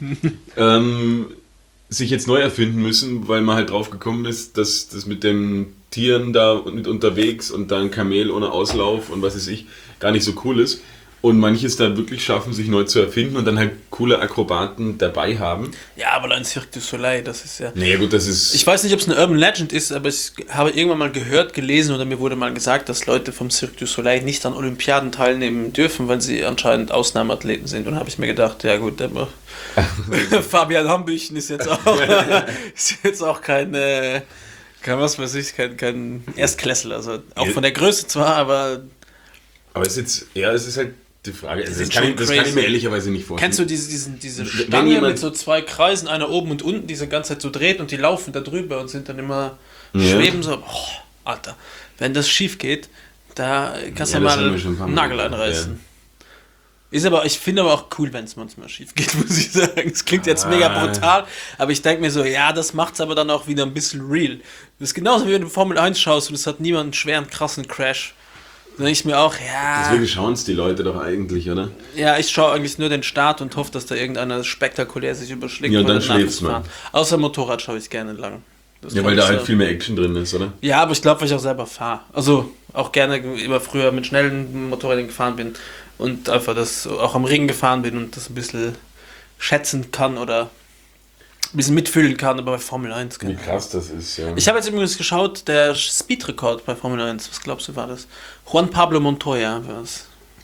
Speaker 3: sich jetzt neu erfinden müssen, weil man halt drauf gekommen ist, dass das mit den Tieren da mit unterwegs und dann Kamel ohne Auslauf und was weiß ich, gar nicht so cool ist. Und manches da wirklich schaffen, sich neu zu erfinden und dann halt coole Akrobaten dabei haben.
Speaker 2: Ja, aber ein Cirque du Soleil, das ist ja...
Speaker 3: Naja gut, das ist...
Speaker 2: Ich weiß nicht, ob es eine Urban Legend ist, aber ich habe irgendwann mal gehört, gelesen oder mir wurde mal gesagt, dass Leute vom Cirque du Soleil nicht an Olympiaden teilnehmen dürfen, weil sie anscheinend Ausnahmeathleten sind. Und da habe ich mir gedacht, ja gut, aber Fabian Hambüchen ist jetzt auch kein was weiß ich, kein Erstklässler. Also auch von der Größe zwar, aber
Speaker 3: es ist halt die Frage, also das
Speaker 2: sind
Speaker 3: kann
Speaker 2: schon
Speaker 3: ich mir
Speaker 2: crazy.
Speaker 3: ehrlicherweise nicht vorstellen.
Speaker 2: kennst du diese
Speaker 3: Wenn
Speaker 2: Stange
Speaker 3: jemand-
Speaker 2: mit so 2 Kreisen, einer oben und unten, die die ganze Zeit so dreht und die laufen da drüber und sind dann immer
Speaker 3: Ja.
Speaker 2: schweben so, Alter, wenn das schief geht, da kannst du
Speaker 3: Ja, das haben
Speaker 2: mal
Speaker 3: wir schon ein paar
Speaker 2: einen
Speaker 3: Mal
Speaker 2: Nagel
Speaker 3: gemacht,
Speaker 2: einreißen. Ich finde aber auch cool, wenn es manchmal schief geht, muss ich sagen. Es klingt jetzt mega brutal, aber ich denke mir so, ja, das macht es aber dann auch wieder ein bisschen real. Das ist genauso wie wenn du Formel 1 schaust und es hat niemand einen schweren, krassen Crash. Dann denke ich mir auch,
Speaker 3: Deswegen schauen es die Leute doch eigentlich, oder?
Speaker 2: ja, ich schaue eigentlich nur den Start und hoffe, dass da irgendeiner spektakulär sich überschlägt.
Speaker 3: Ja, und
Speaker 2: bei
Speaker 3: dann
Speaker 2: den
Speaker 3: schläft's
Speaker 2: Nachfahren. Außer Motorrad schaue ich gerne lang. Das
Speaker 3: Ja,
Speaker 2: kann
Speaker 3: weil
Speaker 2: ich
Speaker 3: da halt
Speaker 2: so-
Speaker 3: viel mehr Action drin ist, oder?
Speaker 2: Ja, aber ich glaube, weil ich auch selber fahre. Also auch gerne immer früher mit schnellen Motorrädern gefahren bin und einfach das auch am Ring gefahren bin und das ein bisschen schätzen kann oder ein bisschen mitfühlen kann, aber bei Formel 1
Speaker 3: Wie
Speaker 2: kann.
Speaker 3: krass das ist, ja.
Speaker 2: Ich habe jetzt übrigens geschaut, der Speedrekord bei Formel 1, was glaubst du war das? Juan Pablo Montoya war es.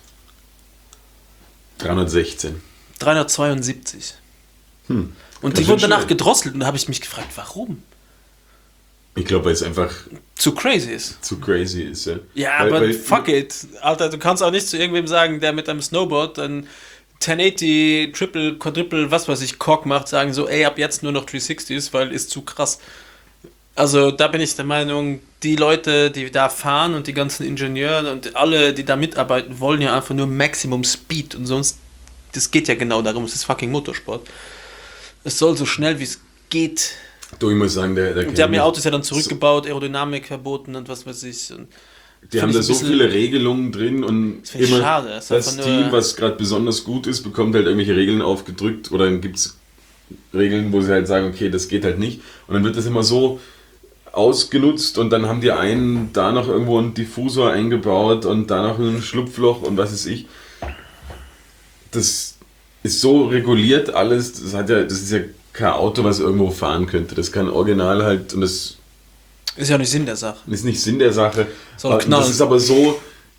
Speaker 3: 316.
Speaker 2: 372. Und
Speaker 3: Ganz
Speaker 2: die
Speaker 3: schön
Speaker 2: wurden danach
Speaker 3: schnell.
Speaker 2: gedrosselt und da habe ich mich gefragt, warum?
Speaker 3: Ich glaube, weil es einfach
Speaker 2: Zu crazy ist.
Speaker 3: zu crazy ist, ja.
Speaker 2: Ja,
Speaker 3: weil,
Speaker 2: aber fuck it. Alter, du kannst auch nicht zu irgendwem sagen, der mit einem Snowboard ein 1080, Triple, Quadruple, was weiß ich, Kork macht, sagen so, ey, ab jetzt nur noch 360s, weil ist zu krass. Also da bin ich der Meinung, die Leute, die da fahren und die ganzen Ingenieure und alle, die da mitarbeiten, wollen ja einfach nur Maximum Speed und sonst, das geht ja genau darum, es ist fucking Motorsport. Es soll so schnell wie es geht
Speaker 3: Du, ich muss sagen,
Speaker 2: Und die haben ihr Autos ja dann zurückgebaut, Aerodynamik verboten und was weiß ich. Und
Speaker 3: die haben da so viele Regelungen drin und
Speaker 2: das immer schade.
Speaker 3: Das Team, was gerade besonders gut ist, bekommt halt irgendwelche Regeln aufgedrückt oder dann gibt es Regeln, wo sie halt sagen, okay, das geht halt nicht. Und dann wird das immer so ausgenutzt und dann haben die einen da noch irgendwo einen Diffusor eingebaut und da noch ein Schlupfloch und was weiß ich. Das ist so reguliert alles, das ist ja kein Auto, was irgendwo fahren könnte. Das kann original halt, und das
Speaker 2: ist ja nicht Sinn der Sache.
Speaker 3: ist nicht Sinn der Sache.
Speaker 2: Soll knallen.
Speaker 3: Das ist aber so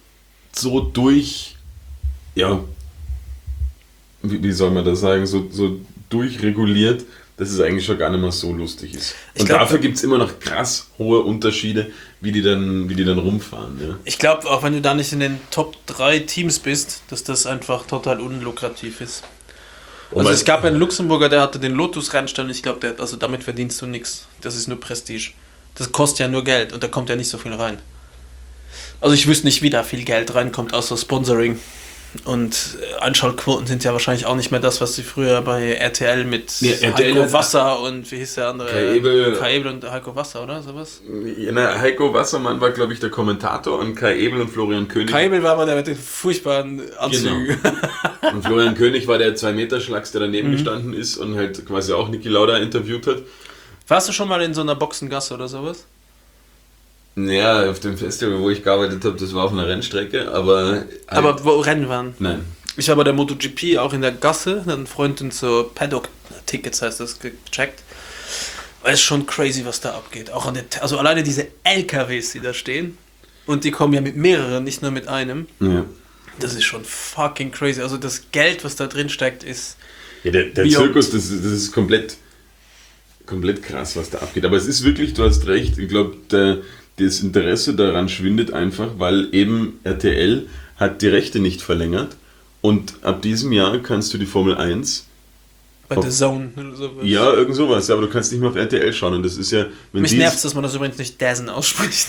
Speaker 3: wie soll man das sagen, so durchreguliert, dass es eigentlich schon gar nicht mehr so lustig ist. Und dafür gibt es immer noch krass hohe Unterschiede, wie die dann rumfahren. Ja.
Speaker 2: Ich glaube, auch wenn du da nicht in den Top 3 Teams bist, dass das einfach total unlukrativ ist. Also es gab einen Luxemburger, der hatte den Lotus-Rennstall, ich glaube, also damit verdienst du nichts. Das ist nur Prestige. Das kostet ja nur Geld und da kommt ja nicht so viel rein. Also ich wüsste nicht, wie da viel Geld reinkommt, außer Sponsoring. Und Einschaltquoten sind ja wahrscheinlich auch nicht mehr das, was sie früher bei RTL mit Heiko Wasser und wie hieß der andere? Kai Ebel und Heiko Wasser, oder sowas?
Speaker 3: Ja, Heiko Wassermann war, glaube ich, der Kommentator und Kai Ebel und Florian König.
Speaker 2: Kai Ebel war aber der mit den furchtbaren Anzügen.
Speaker 3: Genau. Und Florian König war der 2-Meter-Schlags, der daneben gestanden ist und halt quasi auch Niki Lauda interviewt hat.
Speaker 2: Warst du schon mal in so einer Boxengasse oder sowas?
Speaker 3: Ja, auf dem Festival, wo ich gearbeitet habe, das war auf einer Rennstrecke, aber
Speaker 2: wo Rennen waren?
Speaker 3: Nein.
Speaker 2: Ich war bei der MotoGP auch in der Gasse, dann ein Freund und so Paddock-Tickets heißt das, gecheckt. Es ist schon crazy, was da abgeht. Auch also alleine diese LKWs, die da stehen, und die kommen ja mit mehreren, nicht nur mit einem.
Speaker 3: Ja.
Speaker 2: Das ist schon fucking crazy. Also das Geld, was da drin steckt, ist...
Speaker 3: Ja, der Zirkus, das ist komplett krass, was da abgeht. Aber es ist wirklich, du hast recht, ich glaube, das Interesse daran schwindet einfach, weil eben RTL hat die Rechte nicht verlängert und ab diesem Jahr kannst du die Formel 1
Speaker 2: bei The Zone oder sowas.
Speaker 3: Ja, irgend sowas, ja, aber du kannst nicht mehr auf RTL schauen und das ist ja...
Speaker 2: Mich nervt es, dass man das übrigens nicht Dazen ausspricht.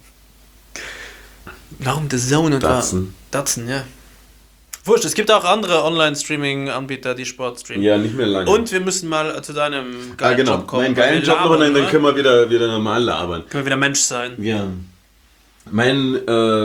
Speaker 2: Warum The Zone und Datsun, ja. Wurscht, es gibt auch andere Online-Streaming-Anbieter, die Sport streamen.
Speaker 3: Ja, nicht mehr lange.
Speaker 2: Und wir müssen mal zu deinem geilen Job kommen.
Speaker 3: Meinen geilen Job noch und dann können wir wieder normal labern.
Speaker 2: Können wir wieder Mensch sein.
Speaker 3: Ja. Mein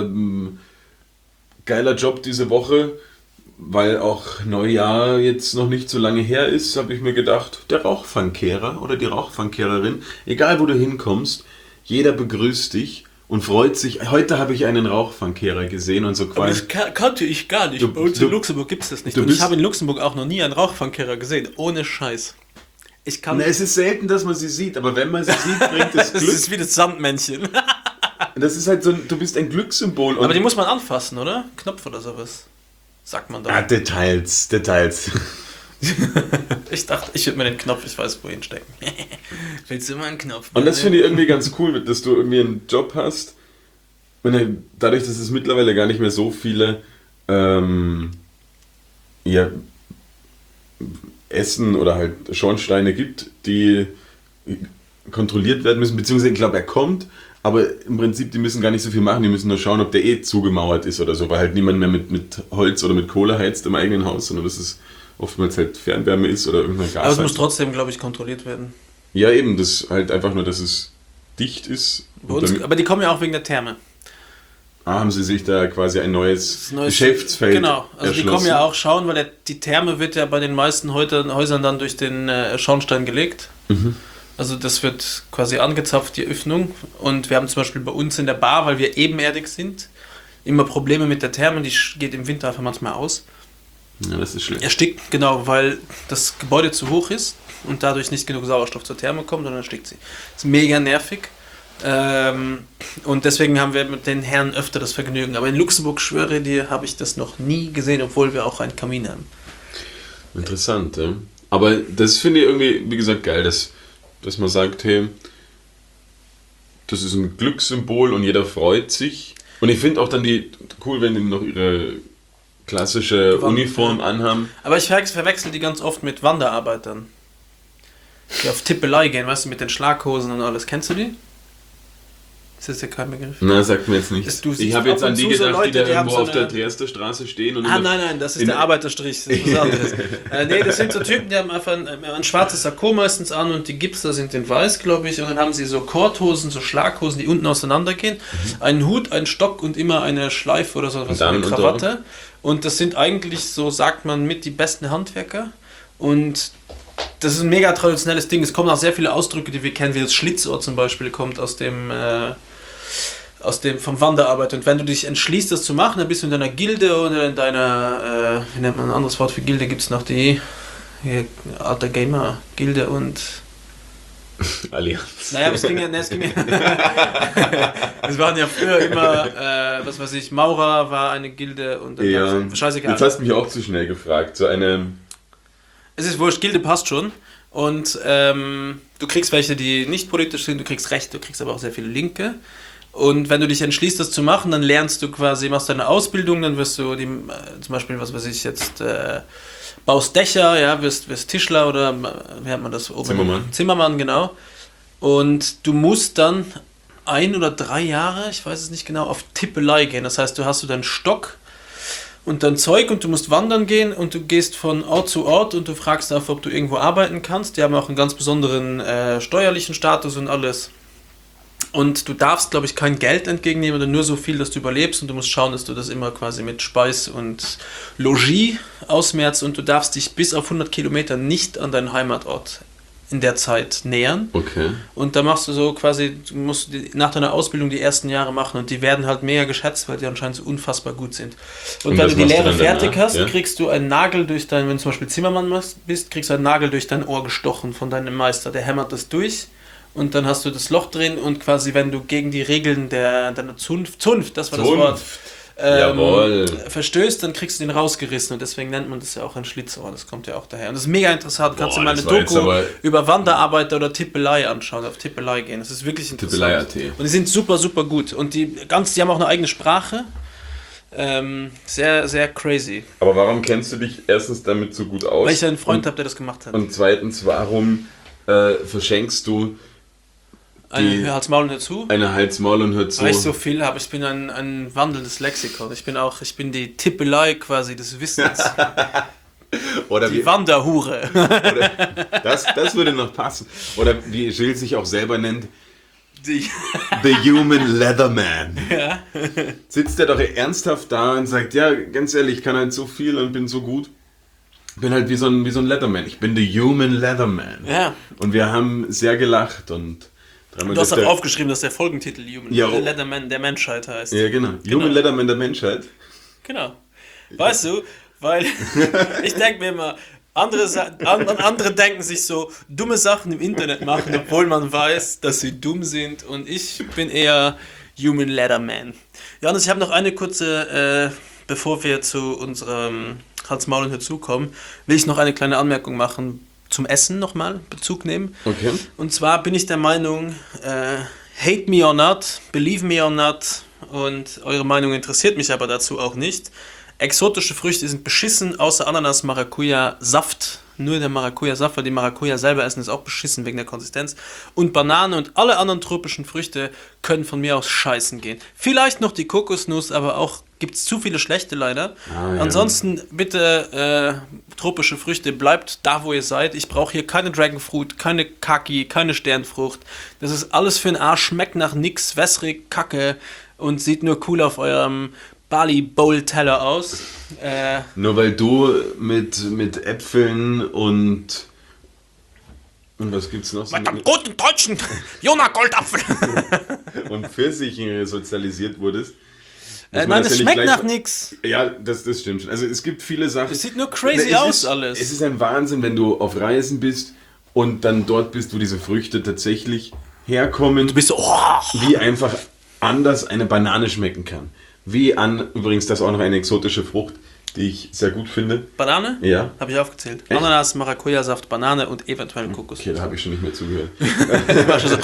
Speaker 3: geiler Job diese Woche, weil auch Neujahr jetzt noch nicht so lange her ist, habe ich mir gedacht, der Rauchfangkehrer oder die Rauchfangkehrerin, egal wo du hinkommst, jeder begrüßt dich und freut sich. Heute habe ich einen Rauchfangkehrer gesehen und so quasi...
Speaker 2: Aber das kannte ich gar nicht. Bei uns in Luxemburg gibt es das nicht. Und ich habe in Luxemburg auch noch nie einen Rauchfangkehrer gesehen. Ohne Scheiß.
Speaker 3: Es ist selten, dass man sie sieht, aber wenn man sie sieht, bringt es Glück.
Speaker 2: Das ist wie das Sandmännchen.
Speaker 3: Das ist halt so, du bist ein Glückssymbol.
Speaker 2: Aber die muss man anfassen, oder? Knopf oder sowas. Sagt man da.
Speaker 3: Ah, Details.
Speaker 2: Ich dachte, ich würde mir den Knopf, ich weiß wohin stecken. Willst du mal einen Knopf?
Speaker 3: Und das finde ich irgendwie ganz cool, dass du irgendwie einen Job hast. Und dadurch, dass es mittlerweile gar nicht mehr so viele Essen oder halt Schornsteine gibt, die kontrolliert werden müssen, beziehungsweise ich glaube, er kommt, aber im Prinzip, die müssen gar nicht so viel machen, die müssen nur schauen, ob der zugemauert ist oder so, weil halt niemand mehr mit Holz oder mit Kohle heizt im eigenen Haus, sondern das ist oftmals halt Fernwärme ist oder irgendein Gas.
Speaker 2: Aber es muss trotzdem, glaube ich, kontrolliert werden.
Speaker 3: Ja, eben, das halt einfach nur, dass es dicht ist.
Speaker 2: Aber die kommen ja auch wegen der Therme.
Speaker 3: Haben sie sich da quasi ein neues Geschäftsfeld
Speaker 2: Genau, also die kommen ja auch schauen, weil die Therme wird ja bei den meisten Häusern dann durch den Schornstein gelegt.
Speaker 3: Mhm.
Speaker 2: Also das wird quasi angezapft, die Öffnung. Und wir haben zum Beispiel bei uns in der Bar, weil wir ebenerdig sind, immer Probleme mit der Therme, die geht im Winter einfach manchmal aus.
Speaker 3: Ja, das ist schlecht.
Speaker 2: Erstickt, genau, weil das Gebäude zu hoch ist und dadurch nicht genug Sauerstoff zur Therme kommt und dann erstickt sie. Das ist mega nervig. Und deswegen haben wir mit den Herren öfter das Vergnügen. Aber in Luxemburg, schwöre dir, habe ich das noch nie gesehen, obwohl wir auch einen Kamin haben.
Speaker 3: Interessant, ja. Aber das finde ich irgendwie, wie gesagt, geil, dass man sagt, hey, das ist ein Glückssymbol und jeder freut sich. Und ich finde auch dann cool, wenn die noch ihre klassische Uniform anhaben.
Speaker 2: Aber ich verwechsel die ganz oft mit Wanderarbeitern, die auf Tippelei gehen, weißt du, mit den Schlaghosen und alles. Kennst du die? Ist das ja kein Begriff?
Speaker 3: Na, sagt mir jetzt nichts. Ich habe jetzt an die gedacht,
Speaker 2: Leute,
Speaker 3: die da irgendwo
Speaker 2: so
Speaker 3: auf der Triester Straße stehen. Und
Speaker 2: nein, das ist der Arbeiterstrich. Das ist was anderes. Nee, das sind so Typen, die haben einfach ein schwarzes Sakko meistens an und die Gipster sind in weiß, glaube ich. Und dann haben sie so Korthosen, so Schlaghosen, die unten auseinandergehen. Einen Hut, einen Stock und immer eine Schleife oder so, was eine Krawatte. Und das sind eigentlich, so sagt man, mit die besten Handwerker. Und das ist ein mega traditionelles Ding. Es kommen auch sehr viele Ausdrücke, die wir kennen, wie das Schlitzohr zum Beispiel, kommt aus dem vom Wanderarbeit. Und wenn du dich entschließt, das zu machen, dann bist du in deiner Gilde oder in deiner, wie nennt man ein anderes Wort für Gilde, gibt es noch die alte Gamer-Gilde und
Speaker 3: Allianz.
Speaker 2: Naja, aber es ging ja es waren ja früher immer, was weiß ich, Maurer war eine Gilde und dann scheißegal.
Speaker 3: Jetzt hast du mich auch zu schnell gefragt. So eine...
Speaker 2: Es ist wurscht, Gilde passt schon. Und du kriegst welche, die nicht politisch sind, du kriegst Rechte, du kriegst aber auch sehr viele Linke. Und wenn du dich entschließt, das zu machen, dann lernst du quasi, machst deine Ausbildung, dann wirst du zum Beispiel, was weiß ich jetzt, baust Dächer, ja, wirst Tischler oder wie hat man das oben? Zimmermann, genau. Und du musst dann 1 oder 3 Jahre, ich weiß es nicht genau, auf Tippelei gehen. Das heißt, du hast deinen Stock und dein Zeug und du musst wandern gehen und du gehst von Ort zu Ort und du fragst einfach, ob du irgendwo arbeiten kannst. Die haben auch einen ganz besonderen steuerlichen Status und alles. Und du darfst, glaube ich, kein Geld entgegennehmen, oder nur so viel, dass du überlebst und du musst schauen, dass du das immer quasi mit Speis und Logis ausmerzt und du darfst dich bis auf 100 Kilometer nicht an deinen Heimatort in der Zeit nähern.
Speaker 3: Okay.
Speaker 2: Und da machst du so quasi, du musst nach deiner Ausbildung die ersten Jahre machen und die werden halt mega geschätzt, weil die anscheinend so unfassbar gut sind. Und wenn du die Lehre fertig hast, kriegst du einen Nagel durch wenn du zum Beispiel Zimmermann bist, kriegst du einen Nagel durch dein Ohr gestochen von deinem Meister, der hämmert das durch. Und dann hast du das Loch drin und quasi, wenn du gegen die Regeln deiner Zunft, das war das Wort, verstößt, dann kriegst du den rausgerissen und deswegen nennt man das ja auch ein Schlitzohr, das kommt ja auch daher. Und das ist mega interessant, kannst du mal eine Doku über Wanderarbeiter oder Tippelei anschauen, auf Tippelei gehen, das ist wirklich interessant. Tippelei.at. Und die sind super, super gut und die haben auch eine eigene Sprache, sehr, sehr crazy.
Speaker 3: Aber warum kennst du dich erstens damit so gut aus?
Speaker 2: Weil ich einen Freund habe, der das gemacht hat.
Speaker 3: Und zweitens, warum verschenkst du
Speaker 2: eine Hals-Maul und hör zu?
Speaker 3: Eine Hals-Maul und hör zu.
Speaker 2: Weil ich so viel habe. Ich bin ein wandelndes Lexikon. Ich bin die Tippelei quasi des Wissens.
Speaker 3: Oder
Speaker 2: die Wanderhure.
Speaker 3: Oder das würde noch passen. Oder wie Gilles sich auch selber nennt, The Human Leatherman.
Speaker 2: Ja.
Speaker 3: Sitzt der doch ernsthaft da und sagt, ja, ganz ehrlich, ich kann halt so viel und bin so gut. Ich bin halt wie so ein Leatherman. Ich bin The Human Leatherman.
Speaker 2: Ja.
Speaker 3: Und wir haben sehr gelacht und
Speaker 2: du hast auch aufgeschrieben, dass der Folgentitel Human Leatherman der Menschheit heißt.
Speaker 3: Ja, genau. Human Leatherman der Menschheit.
Speaker 2: Genau. Weißt du, weil ich denke mir immer, andere denken sich so, dumme Sachen im Internet machen, obwohl man weiß, dass sie dumm sind. Und ich bin eher Human Leatherman. Johannes, ich habe noch eine kurze, bevor wir zu unserem Hals, Maul und Hör kommen, will ich noch eine kleine Anmerkung machen. Zum Essen nochmal Bezug nehmen.
Speaker 3: Okay.
Speaker 2: Und zwar bin ich der Meinung, hate me or not, believe me or not, und eure Meinung interessiert mich aber dazu auch nicht. Exotische Früchte sind beschissen, außer Ananas, Maracuja, Saft. Nur der Maracuja-Saft, weil die Maracuja selber essen, ist auch beschissen wegen der Konsistenz. Und Banane und alle anderen tropischen Früchte können von mir aus scheißen gehen. Vielleicht noch die Kokosnuss, aber auch gibt es zu viele schlechte leider.
Speaker 3: Ja.
Speaker 2: Ansonsten bitte tropische Früchte, bleibt da, wo ihr seid. Ich brauche hier keine Dragonfruit, keine Kaki, keine Sternfrucht. Das ist alles für den Arsch, schmeckt nach nix, wässrig, kacke und sieht nur cool auf eurem Bali-Bowl-Teller aus.
Speaker 3: Nur weil du mit Äpfeln und was gibt's noch?
Speaker 2: Mit einem guten deutschen Jona-Goldapfel.
Speaker 3: Und Pfirsichen sozialisiert wurdest.
Speaker 2: Nein, das schmeckt nach nix.
Speaker 3: Ja, das stimmt schon. Also es gibt viele Sachen.
Speaker 2: Es sieht nur crazy aus alles.
Speaker 3: Es ist ein Wahnsinn, wenn du auf Reisen bist und dann dort bist, wo diese Früchte tatsächlich herkommen.
Speaker 2: Du bist so,
Speaker 3: wie einfach anders eine Banane schmecken kann. Übrigens, das ist auch noch eine exotische Frucht, die ich sehr gut finde.
Speaker 2: Banane?
Speaker 3: Ja.
Speaker 2: Habe ich aufgezählt.
Speaker 3: Echt?
Speaker 2: Ananas, Maracuja-Saft, Banane und eventuell Kokos.
Speaker 3: Okay, da habe ich schon nicht mehr zugehört.
Speaker 2: War schon so.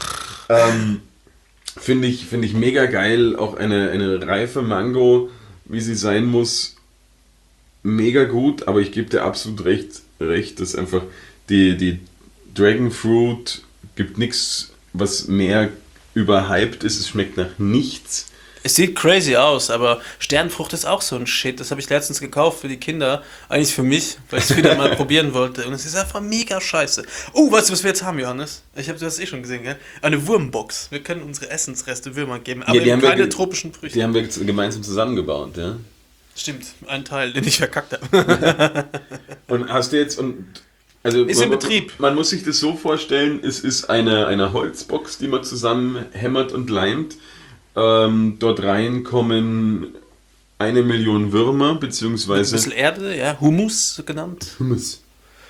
Speaker 3: Finde ich mega geil. Auch eine reife Mango, wie sie sein muss, mega gut. Aber ich gebe dir absolut recht, dass einfach die Dragon Fruit gibt nichts, was mehr überhyped ist, es schmeckt nach nichts.
Speaker 2: Es sieht crazy aus, aber Sternfrucht ist auch so ein Shit. Das habe ich letztens gekauft für die Kinder. Eigentlich für mich, weil ich es wieder mal probieren wollte. Und es ist einfach mega scheiße. Oh, weißt du, was wir jetzt haben, Johannes? Du hast es eh schon gesehen, gell? Eine Wurmbox. Wir können unsere Essensreste Würmern geben, aber
Speaker 3: die
Speaker 2: eben
Speaker 3: haben wir
Speaker 2: keine tropischen Früchte.
Speaker 3: Die haben wir gemeinsam zusammengebaut, ja.
Speaker 2: Stimmt, ein Teil, den ich verkackt habe.
Speaker 3: Und hast du jetzt... Also
Speaker 2: Ist in Betrieb.
Speaker 3: Man muss sich das so vorstellen, es ist eine Holzbox, die man zusammen hämmert und leimt. Dort rein kommen 1 Million Würmer, beziehungsweise...
Speaker 2: Ein bisschen Erde, ja, Humus so genannt.
Speaker 3: Humus.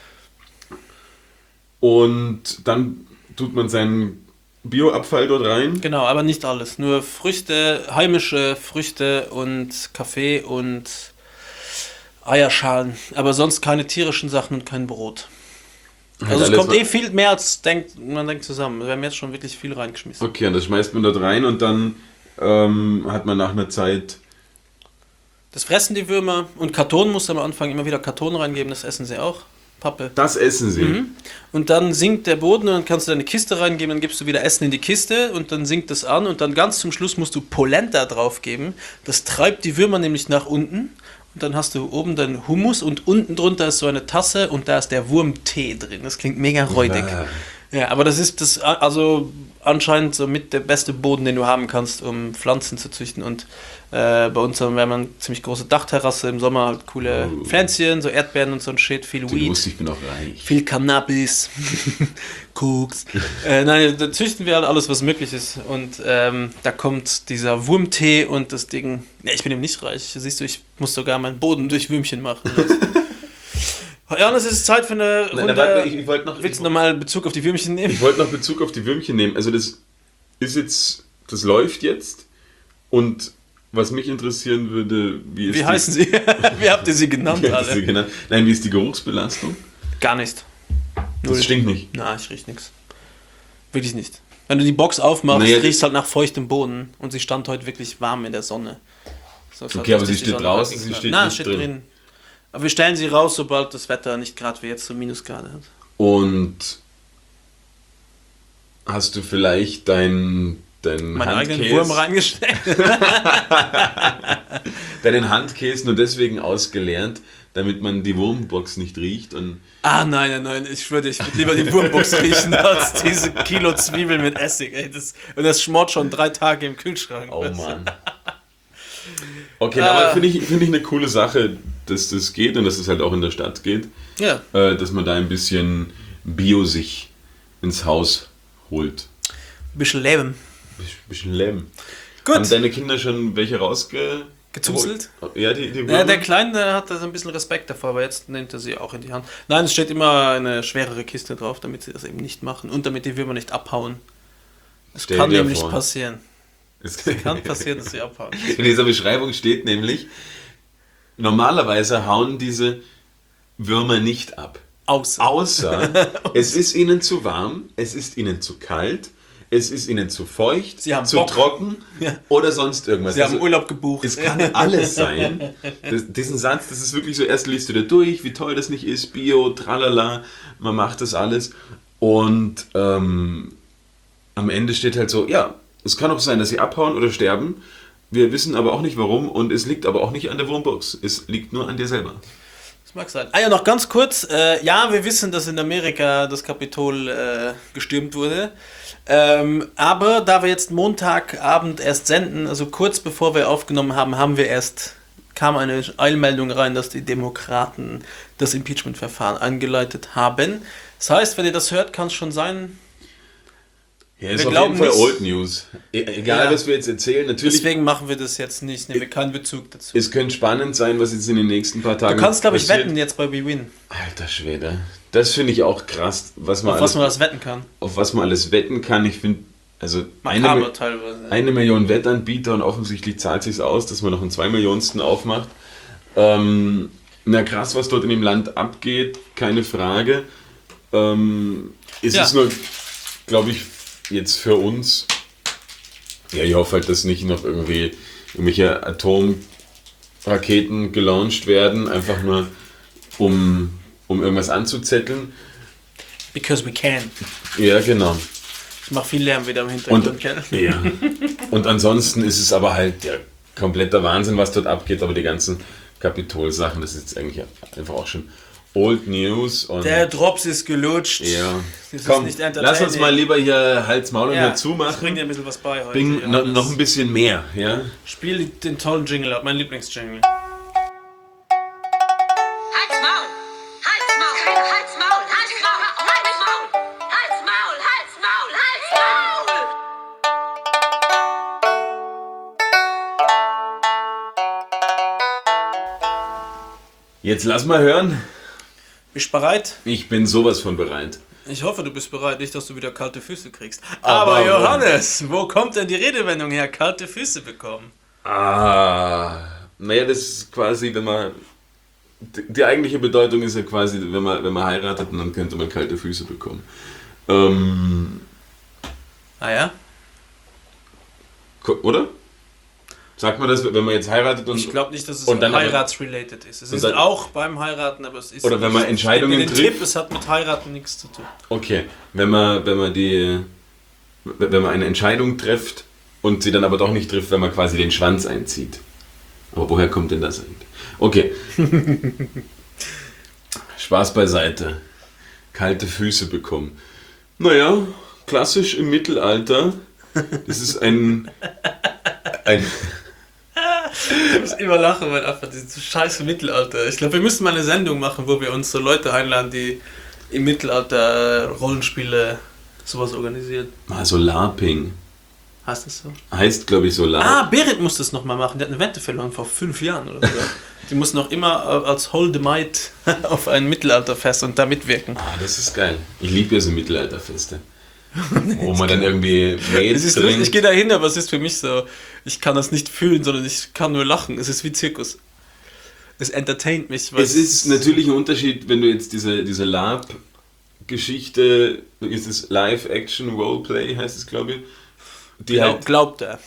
Speaker 3: Und dann tut man seinen Bioabfall dort rein.
Speaker 2: Genau, aber nicht alles. Nur Früchte, heimische Früchte und Kaffee und Eierschalen. Aber sonst keine tierischen Sachen und kein Brot. Also es kommt viel mehr als man denkt zusammen. Wir haben jetzt schon wirklich viel reingeschmissen.
Speaker 3: Okay, und das schmeißt man dort rein und dann hat man nach einer Zeit...
Speaker 2: Das fressen die Würmer und Karton muss am Anfang immer wieder Karton reingeben, das essen sie auch. Pappe.
Speaker 3: Das essen sie.
Speaker 2: Mhm. Und dann sinkt der Boden und dann kannst du deine Kiste reingeben, dann gibst du wieder Essen in die Kiste und dann sinkt das an und dann ganz zum Schluss musst du Polenta draufgeben. Das treibt die Würmer nämlich nach unten und dann hast du oben deinen Hummus und unten drunter ist so eine Tasse und da ist der Wurmtee drin. Das klingt mega räudig. Ja, aber das ist also anscheinend so mit der beste Boden, den du haben kannst, um Pflanzen zu züchten. Und bei uns haben wir eine ziemlich große Dachterrasse, im Sommer halt coole Pflänzchen, so Erdbeeren und so ein Shit, viel Weed.
Speaker 3: Ich bin auch reich.
Speaker 2: Viel Cannabis, Koks. Nein, da züchten wir halt alles, was möglich ist. Und da kommt dieser Wurmtee und das Ding. Ja, ich bin eben nicht reich. Siehst du, ich muss sogar meinen Boden durch Würmchen machen. Ja, und es ist Zeit für eine Runde. Willst du nochmal Bezug auf die Würmchen nehmen?
Speaker 3: Ich wollte noch Bezug auf die Würmchen nehmen. Also das ist jetzt, das läuft jetzt. Und was mich interessieren würde,
Speaker 2: wie heißen sie? Wie habt ihr sie genannt alle?
Speaker 3: Nein, wie ist die Geruchsbelastung?
Speaker 2: Gar nicht.
Speaker 3: Das stinkt nicht.
Speaker 2: Nein, ich riech nichts. Wirklich nicht. Wenn du die Box aufmachst, riechst halt nach feuchtem Boden. Und sie stand heute wirklich warm in der Sonne.
Speaker 3: Okay, aber sie steht draußen, sie steht nicht
Speaker 2: steht
Speaker 3: drin.
Speaker 2: Aber wir stellen sie raus, sobald das Wetter nicht gerade wie jetzt so Minusgrade hat.
Speaker 3: Und hast du vielleicht deinen
Speaker 2: meinen eigenen Wurm reingestellt?
Speaker 3: Deinen Handkäse nur deswegen ausgelernt, damit man die Wurmbox nicht riecht. Und
Speaker 2: nein, ich würde lieber die Wurmbox riechen, als diese Kilo Zwiebeln mit Essig. Ey, das schmort schon 3 Tage im Kühlschrank.
Speaker 3: Oh Mann. Okay, aber finde ich eine coole Sache, dass das geht und dass es halt auch in der Stadt geht.
Speaker 2: Ja.
Speaker 3: Dass man da ein bisschen Bio sich ins Haus holt.
Speaker 2: Ein bisschen Leben.
Speaker 3: Bisschen Leben.
Speaker 2: Gut.
Speaker 3: Haben deine Kinder schon welche
Speaker 2: gezuzelt?
Speaker 3: Ja, die
Speaker 2: ja, der Kleine, der hat da so ein bisschen Respekt davor, aber jetzt nimmt er sie auch in die Hand. Nein, es steht immer eine schwerere Kiste drauf, damit sie das eben nicht machen und damit die Würmer nicht abhauen. Das kann nämlich passieren. Es kann passieren, dass sie abhauen.
Speaker 3: In dieser Beschreibung steht nämlich, normalerweise hauen diese Würmer nicht ab. Außer es ist ihnen zu warm, es ist ihnen zu kalt, es ist ihnen zu feucht, zu trocken oder sonst irgendwas.
Speaker 2: Sie haben Urlaub gebucht.
Speaker 3: Es kann alles sein. Diesen Satz, das ist wirklich so, erst liest du da durch, wie toll das nicht ist, Bio, tralala, man macht das alles. Und am Ende steht halt so, ja, es kann auch sein, dass sie abhauen oder sterben. Wir wissen aber auch nicht warum und es liegt aber auch nicht an der Wurmbox. Es liegt nur an dir selber.
Speaker 2: Das mag sein. Ja, noch ganz kurz. Ja, wir wissen, dass in Amerika das Kapitol gestürmt wurde. Aber da wir jetzt Montagabend erst senden, also kurz bevor wir aufgenommen haben, kam eine Eilmeldung rein, dass die Demokraten das Impeachment-Verfahren eingeleitet haben. Das heißt, wenn ihr das hört, kann es schon sein...
Speaker 3: Ja, ist auf jeden Fall Old News. Egal, was wir jetzt erzählen, natürlich...
Speaker 2: Deswegen machen wir das jetzt nicht, nehmen wir keinen Bezug dazu.
Speaker 3: Es könnte spannend sein, was jetzt in den nächsten paar Tagen
Speaker 2: passiert. Du kannst, glaube ich, wetten jetzt bei WeWin.
Speaker 3: Alter Schwede. Das finde ich auch krass, was man
Speaker 2: alles wetten kann.
Speaker 3: Auf was man alles wetten kann. Ich finde, also
Speaker 2: teilweise.
Speaker 3: 1 Million Wettanbieter und offensichtlich zahlt es sich aus, dass man noch einen 2 Millionsten aufmacht. Na krass, was dort in dem Land abgeht, keine Frage. Es ist nur, glaube ich, jetzt für uns, ja, ich hoffe halt, dass nicht noch irgendwelche Atomraketen gelauncht werden, einfach nur um irgendwas anzuzetteln.
Speaker 2: Because we can.
Speaker 3: Ja, genau.
Speaker 2: Ich mache viel Lärm wieder im Hintergrund,
Speaker 3: Und,
Speaker 2: gell?
Speaker 3: ja. Und ansonsten ist es aber halt kompletter Wahnsinn, was dort abgeht, aber die ganzen Kapitol-Sachen, das ist jetzt eigentlich einfach auch schon Old News. Und
Speaker 2: Der Drops ist gelutscht.
Speaker 3: ja.
Speaker 2: Das
Speaker 3: Komm,
Speaker 2: ist nicht entertaining.
Speaker 3: lass uns mal lieber hier Hals, Maul und
Speaker 2: Ja,
Speaker 3: Hör zumachen.
Speaker 2: das bringt dir ein bisschen was bei heute.
Speaker 3: Bring
Speaker 2: Johannes.
Speaker 3: noch ein bisschen mehr, ja?
Speaker 2: Spiel den tollen Jingle ab, mein Lieblingsjingle.
Speaker 4: Halt's Maul! Halt's Maul! Halt's Maul! Halt's Maul! Halt's Maul! Halt's Maul! Halt's Maul! Halt's Maul!
Speaker 3: Jetzt lass mal hören.
Speaker 2: Bist du bereit?
Speaker 3: Ich bin sowas von bereit.
Speaker 2: Ich hoffe, du bist bereit, nicht, dass du wieder kalte Füße kriegst.
Speaker 3: Aber
Speaker 2: Aber Johannes, wo kommt denn die Redewendung her, kalte Füße bekommen?
Speaker 3: Naja, das ist quasi, wenn man... Die eigentliche Bedeutung ist ja quasi, wenn man heiratet, und dann könnte man kalte Füße bekommen.
Speaker 2: Ah ja?
Speaker 3: Oder? Sagt man das, wenn man jetzt heiratet und...
Speaker 2: Ich glaube nicht, dass es
Speaker 3: und dann aber-
Speaker 2: heiratsrelated ist. Es
Speaker 3: und
Speaker 2: ist
Speaker 3: dann-
Speaker 2: auch beim Heiraten, aber es ist...
Speaker 3: Oder wenn man Entscheidungen
Speaker 2: den
Speaker 3: trifft.
Speaker 2: Tipp, es hat mit Heiraten nichts zu tun.
Speaker 3: Okay, wenn man eine Entscheidung trifft und sie dann aber doch nicht trifft, wenn man quasi den Schwanz einzieht. Aber woher kommt denn das eigentlich? Okay. Spaß beiseite. Kalte Füße bekommen. Naja, klassisch im Mittelalter. Das ist ein
Speaker 2: Ich muss immer lachen, weil einfach dieses scheiße Mittelalter. Ich glaube, wir müssen mal eine Sendung machen, wo wir uns so Leute einladen, die im Mittelalter Rollenspiele sowas organisieren.
Speaker 3: so LARPing.
Speaker 2: Heißt das so?
Speaker 3: Heißt, glaube ich, so LARP.
Speaker 2: Ah, Berit muss das nochmal machen. Der hat eine Wette verloren vor 5 Jahren oder so. Die muss noch immer als Holdemite auf ein Mittelalterfest und da mitwirken.
Speaker 3: Das ist geil. Ich liebe ja so Mittelalterfeste. Wo man dann irgendwie Met
Speaker 2: Es ist lustig, ich gehe da hin, aber es ist für mich so, ich kann das nicht fühlen, sondern ich kann nur lachen. Es ist wie Zirkus. Es entertaint mich. weil
Speaker 3: Es ist natürlich ein Unterschied, wenn du jetzt diese LARP-Geschichte, ist es Live-Action-Roleplay, heißt es, glaube ich. Die halt,
Speaker 2: glaubt er.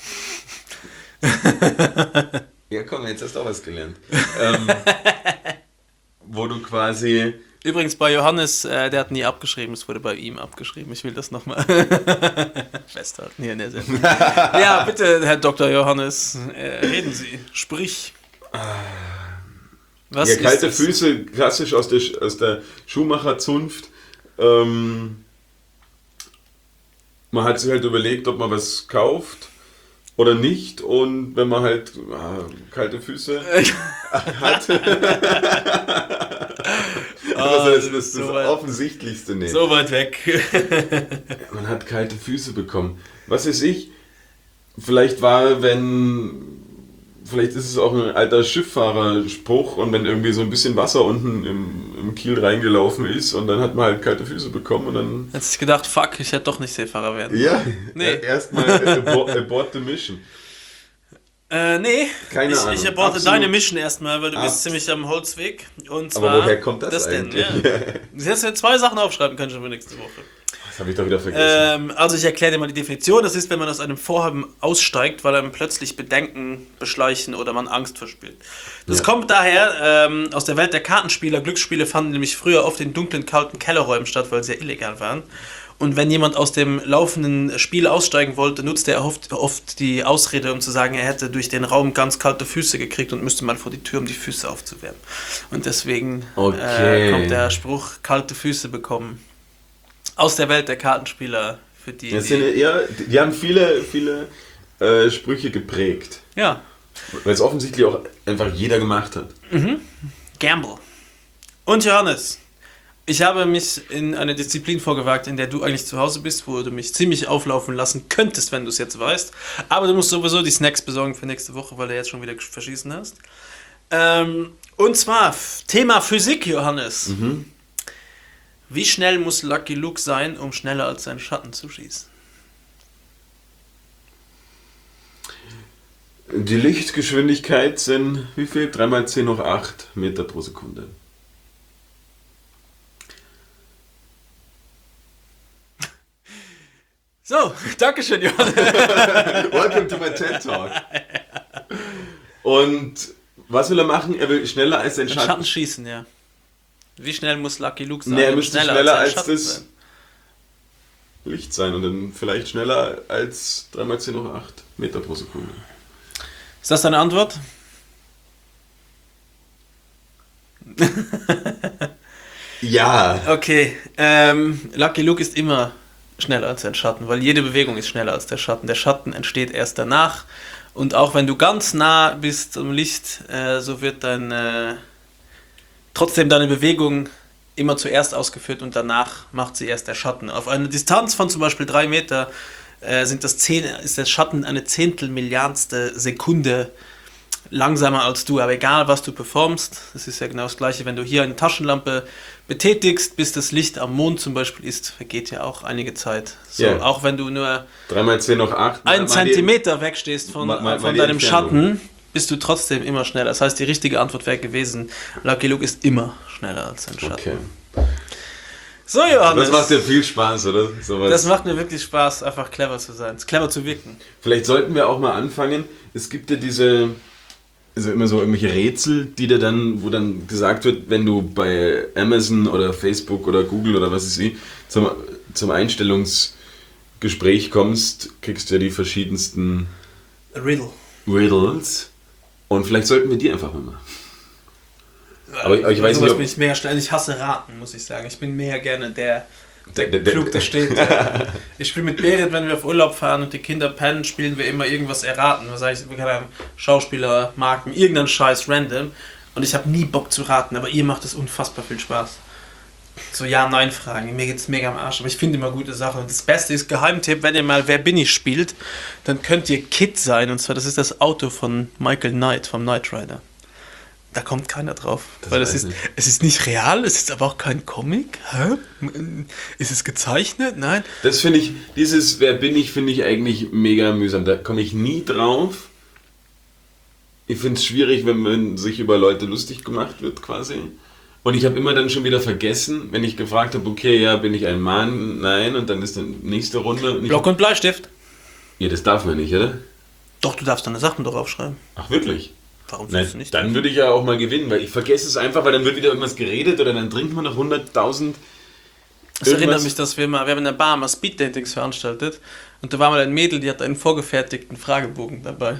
Speaker 3: ja komm, jetzt hast du auch was gelernt. Wo du quasi...
Speaker 2: Übrigens bei Johannes, der hat nie abgeschrieben, es wurde bei ihm abgeschrieben. Ich will das nochmal festhalten hier in der Sendung. Ja, bitte, Herr Dr. Johannes, reden Sie, sprich. Was
Speaker 3: Ja, kalte
Speaker 2: ist das?
Speaker 3: Füße, klassisch aus der Schuhmacherzunft. Man hat sich halt überlegt, ob man was kauft oder nicht. Und wenn man halt kalte Füße hat, also das
Speaker 2: so weit-
Speaker 3: Offensichtlichste nehmen.
Speaker 2: So weit weg.
Speaker 3: Man hat kalte Füße bekommen. Was weiß ich, vielleicht ist es auch ein alter Schifffahrerspruch und wenn irgendwie so ein bisschen Wasser unten im Kiel reingelaufen ist und dann hat man halt kalte Füße bekommen und dann...
Speaker 2: Jetzt ich gedacht, fuck, ich hätte doch nicht Seefahrer werden.
Speaker 3: Ja,
Speaker 2: Nee.
Speaker 3: erstmal abort the mission.
Speaker 2: Nee,
Speaker 3: Keine Ahnung.
Speaker 2: ich aborte
Speaker 3: Absolut.
Speaker 2: deine Mission erstmal, weil du bist
Speaker 3: Abs-
Speaker 2: ziemlich am Holzweg. Und
Speaker 3: Aber
Speaker 2: zwar
Speaker 3: woher kommt das
Speaker 2: denn?
Speaker 3: eigentlich?
Speaker 2: Ja. Du hättest ja 2 Sachen aufschreiben können schon für nächste Woche.
Speaker 3: Das habe ich doch wieder vergessen.
Speaker 2: Also ich erkläre dir mal die Definition. Das ist, wenn man aus einem Vorhaben aussteigt, weil einem plötzlich Bedenken beschleichen oder man Angst verspürt. Das
Speaker 3: Ja.
Speaker 2: kommt daher aus der Welt der Kartenspieler. Glücksspiele fanden nämlich früher oft in dunklen, kalten Kellerräumen statt, weil sie ja illegal waren. Und wenn jemand aus dem laufenden Spiel aussteigen wollte, nutzte er oft die Ausrede, um zu sagen, er hätte durch den Raum ganz kalte Füße gekriegt und müsste mal vor die Tür, um die Füße aufzuwärmen. Und deswegen
Speaker 3: Okay.
Speaker 2: kommt der Spruch, kalte Füße bekommen. Aus der Welt der Kartenspieler. Für die,
Speaker 3: Die haben viele Sprüche geprägt.
Speaker 2: ja,
Speaker 3: Weil es offensichtlich auch einfach jeder gemacht hat.
Speaker 2: Gamble. Und Johannes, ich habe mich in eine Disziplin vorgewagt, in der du eigentlich zu Hause bist, wo du mich ziemlich auflaufen lassen könntest, wenn du es jetzt weißt. Aber du musst sowieso die Snacks besorgen für nächste Woche, weil du jetzt schon wieder verschießen hast. Und zwar Thema Physik, Johannes. Wie schnell muss Lucky Luke sein, um schneller als sein Schatten zu schießen?
Speaker 3: Die Lichtgeschwindigkeit sind, wie viel? 3 mal 10 hoch 8 Meter pro Sekunde.
Speaker 2: So, Dankeschön, Johannes.
Speaker 3: Welcome to my TED Talk. Und was will er machen? Er will schneller als sein
Speaker 2: Den
Speaker 3: Schatten.
Speaker 2: Schatten schießen, ja. Wie schnell muss Lucky Luke sein,
Speaker 3: Nee, er
Speaker 2: um
Speaker 3: müsste schneller
Speaker 2: sein
Speaker 3: als
Speaker 2: Schatten zu
Speaker 3: das.
Speaker 2: sein?
Speaker 3: Licht sein und dann vielleicht schneller als 3x10 hoch 8 Meter pro Sekunde.
Speaker 2: Ist das deine Antwort?
Speaker 3: Ja.
Speaker 2: Okay, Lucky Luke ist immer schneller als sein Schatten, weil jede Bewegung ist schneller als der Schatten. Der Schatten entsteht erst danach und auch wenn du ganz nah bist am Licht, so wird trotzdem deine Bewegung immer zuerst ausgeführt und danach macht sie erst der Schatten. Auf einer Distanz von zum Beispiel 3 Meter ist der Schatten eine Zehntelmilliardstel Sekunde langsamer als du, aber egal was du performst, das ist ja genau das gleiche, wenn du hier eine Taschenlampe betätigst, bis das Licht am Mond zum Beispiel ist, vergeht ja auch einige Zeit. So,
Speaker 3: Yeah.
Speaker 2: Auch wenn du nur
Speaker 3: 3x10 hoch 8.
Speaker 2: 1 Zentimeter wegstehst von
Speaker 3: mal die
Speaker 2: deinem
Speaker 3: Entfernung.
Speaker 2: Schatten, bist du trotzdem immer schneller. Das heißt, die richtige Antwort wäre gewesen, Lucky Luke ist immer schneller als sein Schatten.
Speaker 3: Okay.
Speaker 2: So, Johannes.
Speaker 3: Das macht dir viel Spaß, oder? Sowas.
Speaker 2: Das macht mir wirklich Spaß, einfach clever zu sein, clever zu wirken.
Speaker 3: Vielleicht sollten wir auch mal anfangen. Es gibt ja immer so irgendwelche Rätsel, wo dann gesagt wird, wenn du bei Amazon oder Facebook oder Google oder was weiß ich zum Einstellungsgespräch kommst, kriegst du ja die verschiedensten
Speaker 2: A Riddle.
Speaker 3: Riddles. Und vielleicht sollten wir die einfach mal machen. Aber ich weiß nicht, ob...
Speaker 2: bin ich mega schnell. Ich hasse Raten, muss ich sagen. Ich bin mehr gerne der
Speaker 3: Der-
Speaker 2: klug da steht. Ich spiele mit Berit, wenn wir auf Urlaub fahren und die Kinder pennen, spielen wir immer irgendwas erraten. Was sag ich, keine Ahnung, Schauspieler, Marken, irgendeinen Scheiß random. Und ich habe nie Bock zu raten, aber ihr macht es unfassbar viel Spaß. So Ja-Nein-Fragen. Mir geht's mega am Arsch, aber ich finde immer gute Sachen. Und das Beste ist, Geheimtipp, wenn ihr mal Wer bin ich spielt, dann könnt ihr Kid sein. Und zwar, das ist das Auto von Michael Knight, vom Knight Rider. Da kommt keiner drauf. Weil
Speaker 3: weiß
Speaker 2: es
Speaker 3: nicht.
Speaker 2: ist nicht real, es ist aber auch kein Comic. Hä? Ist es gezeichnet? Nein.
Speaker 3: Das finde ich, dieses Wer bin ich, finde ich eigentlich mega mühsam. Da komme ich nie drauf. Ich finde es schwierig, wenn man sich über Leute lustig gemacht wird quasi. Und ich habe immer dann schon wieder vergessen, wenn ich gefragt habe, okay, ja, bin ich ein Mann? Nein. Und dann ist dann nächste Runde. Und
Speaker 2: Block und Bleistift.
Speaker 3: ja, das darf man nicht, oder?
Speaker 2: Doch, du darfst deine Sachen doch aufschreiben.
Speaker 3: Ach, wirklich?
Speaker 2: Warum
Speaker 3: Nein,
Speaker 2: sollst du nicht?
Speaker 3: dann würde ich ja auch mal gewinnen, weil ich vergesse es einfach, weil dann wird wieder irgendwas geredet oder dann trinkt man noch 100.000.
Speaker 2: Das erinnert mich, dass wir haben in der Bar mal Speed-Datings veranstaltet und da war mal ein Mädel, die hatte einen vorgefertigten Fragebogen dabei.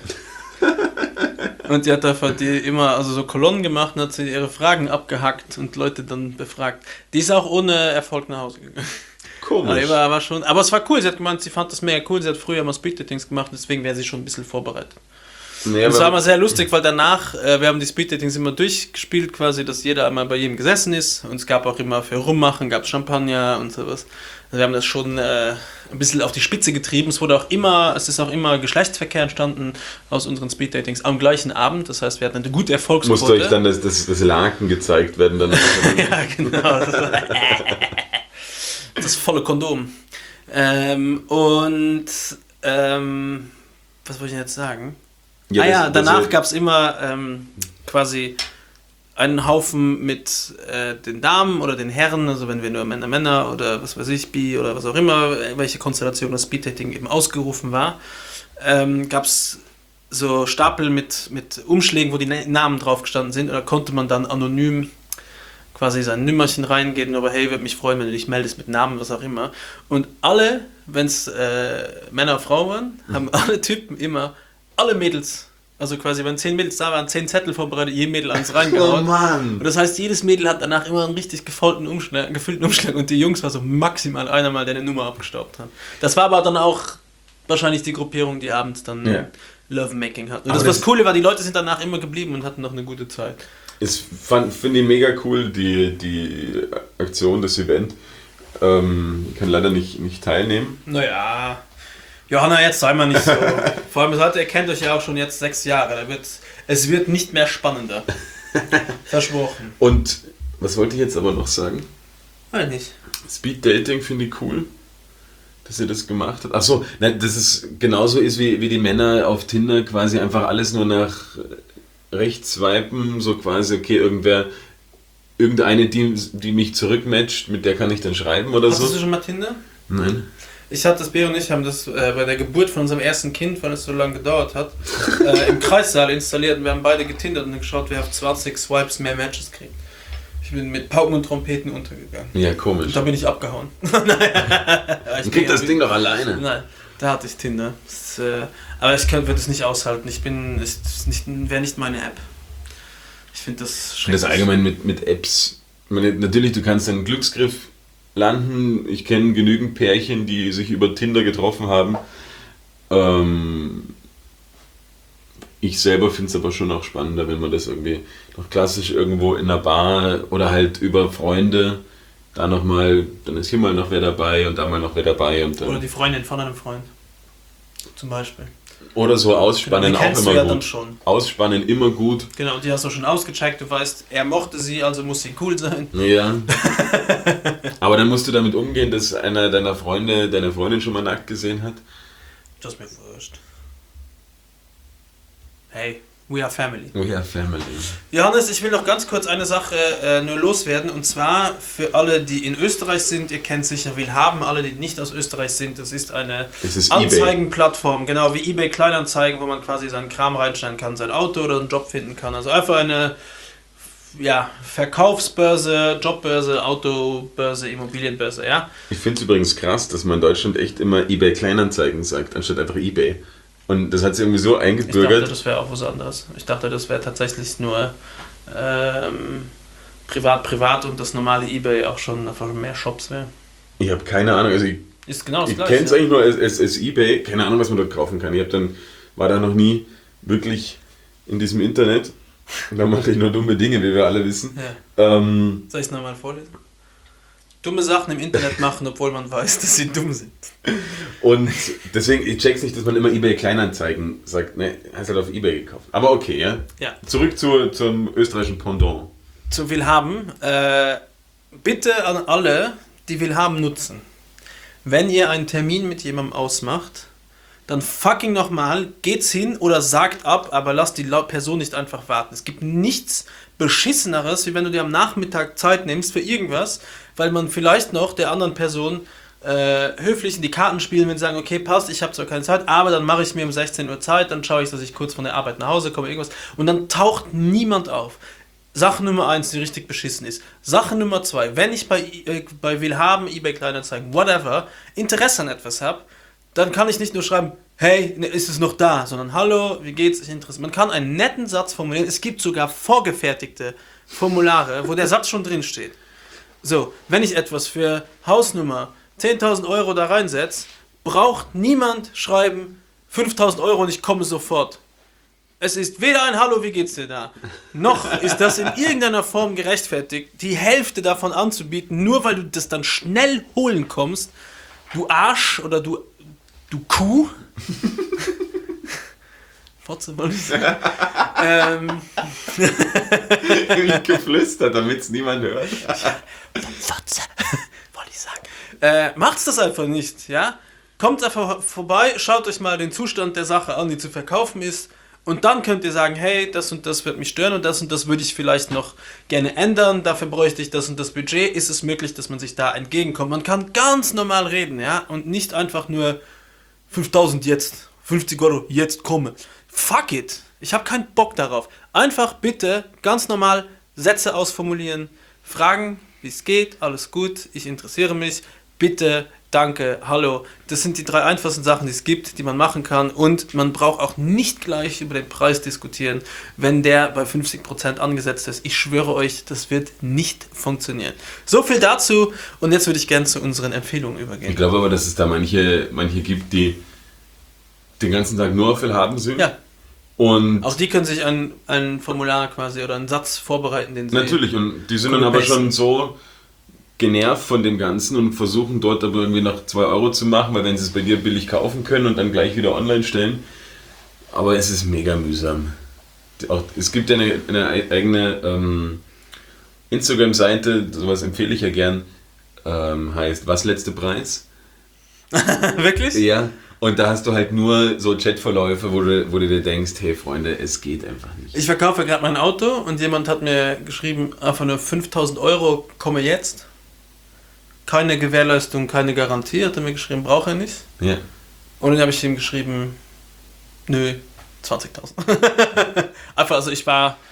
Speaker 2: Und die hat davon immer so Kolonnen gemacht und hat sie ihre Fragen abgehackt und Leute dann befragt. Die ist auch ohne Erfolg nach Hause gegangen.
Speaker 3: Komisch.
Speaker 2: Aber es war cool, sie hat gemeint, sie fand das mega cool, sie hat früher mal Speed-Datings gemacht, deswegen wäre sie schon ein bisschen vorbereitet.
Speaker 3: Nee,
Speaker 2: Das war
Speaker 3: aber,
Speaker 2: mal sehr lustig, weil danach, wir haben die Speed-Datings immer durchgespielt quasi, dass jeder einmal bei jedem gesessen ist und es gab auch immer für Rummachen, gab es Champagner und sowas. Also wir haben das schon ein bisschen auf die Spitze getrieben. Es ist auch immer Geschlechtsverkehr entstanden aus unseren Speed-Datings am gleichen Abend. Das heißt, wir hatten eine gute Erfolgsquote.
Speaker 3: musste euch dann das Laken gezeigt werden. Dann
Speaker 2: Ja, genau. Das volle Kondom. Was wollte ich jetzt sagen? Danach gab es immer quasi einen Haufen mit den Damen oder den Herren, also wenn wir nur Männer oder was weiß ich, bi oder was auch immer, welche Konstellation das Speeddating eben ausgerufen war, gab es so Stapel mit Umschlägen, wo die Namen drauf gestanden sind, und da konnte man dann anonym quasi sein Nümmerchen reingeben, aber hey, würde mich freuen, wenn du dich meldest mit Namen, was auch immer. Und alle, wenn es Männer oder Frauen waren, haben alle Typen immer alle Mädels, also quasi wenn 10 Mädels da waren, 10 Zettel vorbereitet, jedem Mädel eins reingehauen.
Speaker 3: Oh Mann!
Speaker 2: Und das heißt, jedes Mädel hat danach immer einen richtig gefüllten Umschlag und die Jungs war so maximal einer mal, der eine Nummer abgestaubt hat. Das war aber dann auch wahrscheinlich die Gruppierung, die abends dann Lovemaking hat. Und das Coole war, die Leute sind danach immer geblieben und hatten noch eine gute Zeit.
Speaker 3: Finde ich mega cool, die Aktion, das Event. Ich kann leider nicht teilnehmen.
Speaker 2: Naja, Johanna, jetzt sei mal nicht so. Vor allem, ihr kennt euch ja auch schon jetzt 6 Jahre. Es wird nicht mehr spannender. Versprochen.
Speaker 3: Und was wollte ich jetzt aber noch sagen?
Speaker 2: Weiß nicht.
Speaker 3: Speed Dating finde ich cool, dass ihr das gemacht habt. Achso, dass es genauso ist wie die Männer auf Tinder, quasi einfach alles nur nach rechts swipen, so quasi, okay, irgendeine, die mich zurückmatcht, mit der kann ich dann schreiben oder so.
Speaker 2: Hast du schon mal Tinder?
Speaker 3: Nein.
Speaker 2: Ich hatte das, Bea und ich haben das bei der Geburt von unserem ersten Kind, weil es so lange gedauert hat, im Kreissaal installiert und wir haben beide getindert und geschaut, wer auf 20 Swipes mehr Matches kriegt. Ich bin mit Pauken und Trompeten untergegangen.
Speaker 3: Ja, komisch.
Speaker 2: Und da bin ich abgehauen.
Speaker 3: Ich krieg das Ding doch alleine.
Speaker 2: Nein, da hatte ich Tinder. Aber ich würde es nicht aushalten. Wäre nicht meine App. Ich finde das schrecklich.
Speaker 3: Das allgemein mit Apps. Ich meine, natürlich, du kannst einen Glücksgriff landen. Ich kenne genügend Pärchen, die sich über Tinder getroffen haben. Ich selber finde es aber schon auch spannender, wenn man das irgendwie noch klassisch irgendwo in einer Bar oder halt über Freunde, da nochmal, dann ist hier mal noch wer dabei und da mal noch wer dabei. Und dann
Speaker 2: oder die Freundin von einem Freund. Zum Beispiel.
Speaker 3: oder so ausspannen
Speaker 2: Die
Speaker 3: auch
Speaker 2: kennst du
Speaker 3: immer
Speaker 2: ja
Speaker 3: gut.
Speaker 2: dann schon.
Speaker 3: Ausspannen immer gut.
Speaker 2: Genau, die hast du schon ausgecheckt. Du weißt, er mochte sie, also muss sie cool sein.
Speaker 3: Ja. Aber dann musst du damit umgehen, dass einer deiner Freunde deine Freundin schon mal nackt gesehen hat.
Speaker 2: Das ist mir wurscht. Hey, we are family.
Speaker 3: We are family.
Speaker 2: Johannes, ich will noch ganz kurz eine Sache nur loswerden. Und zwar für alle, die in Österreich sind, ihr kennt sicher Willhaben, alle, die nicht aus Österreich sind, das ist eine Anzeigenplattform, genau wie eBay Kleinanzeigen, wo man quasi seinen Kram reinstellen kann, sein Auto oder einen Job finden kann. Also einfach eine Verkaufsbörse, Jobbörse, Autobörse, Immobilienbörse, ja.
Speaker 3: Ich finde es übrigens krass, dass man in Deutschland echt immer eBay Kleinanzeigen sagt, anstatt einfach eBay. Und das hat sich irgendwie so
Speaker 2: Ich
Speaker 3: eingebürgert.
Speaker 2: dachte, das wäre auch was anderes. Ich dachte, das wäre tatsächlich nur privat und das normale eBay auch schon einfach mehr Shops wäre.
Speaker 3: Ich habe keine Ahnung, also
Speaker 2: Ist genau das
Speaker 3: ich
Speaker 2: Gleiche.
Speaker 3: kenne es eigentlich nur als eBay, keine Ahnung, was man dort kaufen kann. War da noch nie wirklich in diesem Internet. Und da mache ich nur dumme Dinge, wie wir alle wissen.
Speaker 2: Ja. Soll ich es nochmal vorlesen? Dumme Sachen im Internet machen, obwohl man weiß, dass sie dumm sind.
Speaker 3: Und deswegen, ich check's nicht, dass man immer eBay Kleinanzeigen sagt, ne, hast halt auf eBay gekauft. Aber okay, ja.
Speaker 2: Ja.
Speaker 3: Zurück zum österreichischen Pendant.
Speaker 2: Zu Willhaben. Bitte an alle, die Willhaben nutzen. Wenn ihr einen Termin mit jemandem ausmacht, dann fucking nochmal, geht's hin oder sagt ab, aber lasst die Person nicht einfach warten. Es gibt nichts Beschisseneres, wie wenn du dir am Nachmittag Zeit nimmst für irgendwas, weil man vielleicht noch der anderen Person höflich in die Karten spielen, wenn sie sagen, okay, passt, ich habe zwar keine Zeit, aber dann mache ich mir um 16 Uhr Zeit, dann schaue ich, dass ich kurz von der Arbeit nach Hause komme, irgendwas. Und dann taucht niemand auf. Sache Nummer 1, die richtig beschissen ist. Sache Nummer 2, wenn ich bei Willhaben, eBay Kleinanzeigen, whatever, Interesse an etwas habe, dann kann ich nicht nur schreiben, hey, ist es noch da, sondern hallo, wie geht's, ich interessiere. Man kann einen netten Satz formulieren, es gibt sogar vorgefertigte Formulare, wo der Satz schon drin steht. So, wenn ich etwas für Hausnummer 10.000 Euro da reinsetze, braucht niemand schreiben 5.000 Euro und ich komme sofort. Es ist weder ein Hallo, wie geht's dir da, noch ist das in irgendeiner Form gerechtfertigt, die Hälfte davon anzubieten, nur weil du das dann schnell holen kommst, du Arsch oder du Kuh. Fotze, wollte ich sagen.
Speaker 3: Ich geflüstert, damit es niemand hört.
Speaker 2: Fotze, wollte ich sagen. Macht's das einfach nicht, ja? Kommt einfach vorbei, schaut euch mal den Zustand der Sache an, die zu verkaufen ist. Und dann könnt ihr sagen, hey, das und das wird mich stören und das würde ich vielleicht noch gerne ändern, dafür bräuchte ich das und das Budget. Ist es möglich, dass man sich da entgegenkommt? Man kann ganz normal reden, ja? Und nicht einfach nur 5.000 jetzt, 50 Euro jetzt komme. Fuck it, ich habe keinen Bock darauf. Einfach bitte ganz normal Sätze ausformulieren, fragen, wie es geht, alles gut, ich interessiere mich, bitte, danke, hallo. Das sind die 3 einfachsten Sachen, die es gibt, die man machen kann und man braucht auch nicht gleich über den Preis diskutieren, wenn der bei 50% angesetzt ist. Ich schwöre euch, das wird nicht funktionieren. So viel dazu und jetzt würde ich gerne zu unseren Empfehlungen übergehen.
Speaker 3: Ich glaube aber, dass es da manche gibt, die den ganzen Tag nur auf Willhaben sind.
Speaker 2: Ja.
Speaker 3: Und
Speaker 2: Auch die können sich ein Formular quasi oder einen Satz vorbereiten, den sie...
Speaker 3: natürlich, und die sind dann aber schon so genervt von dem Ganzen und versuchen dort aber irgendwie noch 2 Euro zu machen, weil wenn sie es bei dir billig kaufen können und dann gleich wieder online stellen. Aber es ist mega mühsam. Es gibt ja eine eigene Instagram-Seite, sowas empfehle ich ja gern, heißt Was letzte Preis?
Speaker 2: Wirklich?
Speaker 3: Ja. Und da hast du halt nur so Chatverläufe, wo du dir denkst, hey Freunde, es geht einfach nicht.
Speaker 2: Ich verkaufe gerade mein Auto und jemand hat mir geschrieben, einfach nur 5.000 Euro, komme jetzt. Keine Gewährleistung, keine Garantie, hat er mir geschrieben, brauche er nicht.
Speaker 3: Ja.
Speaker 2: Und dann habe ich ihm geschrieben, nö, 20.000. Einfach, also ich war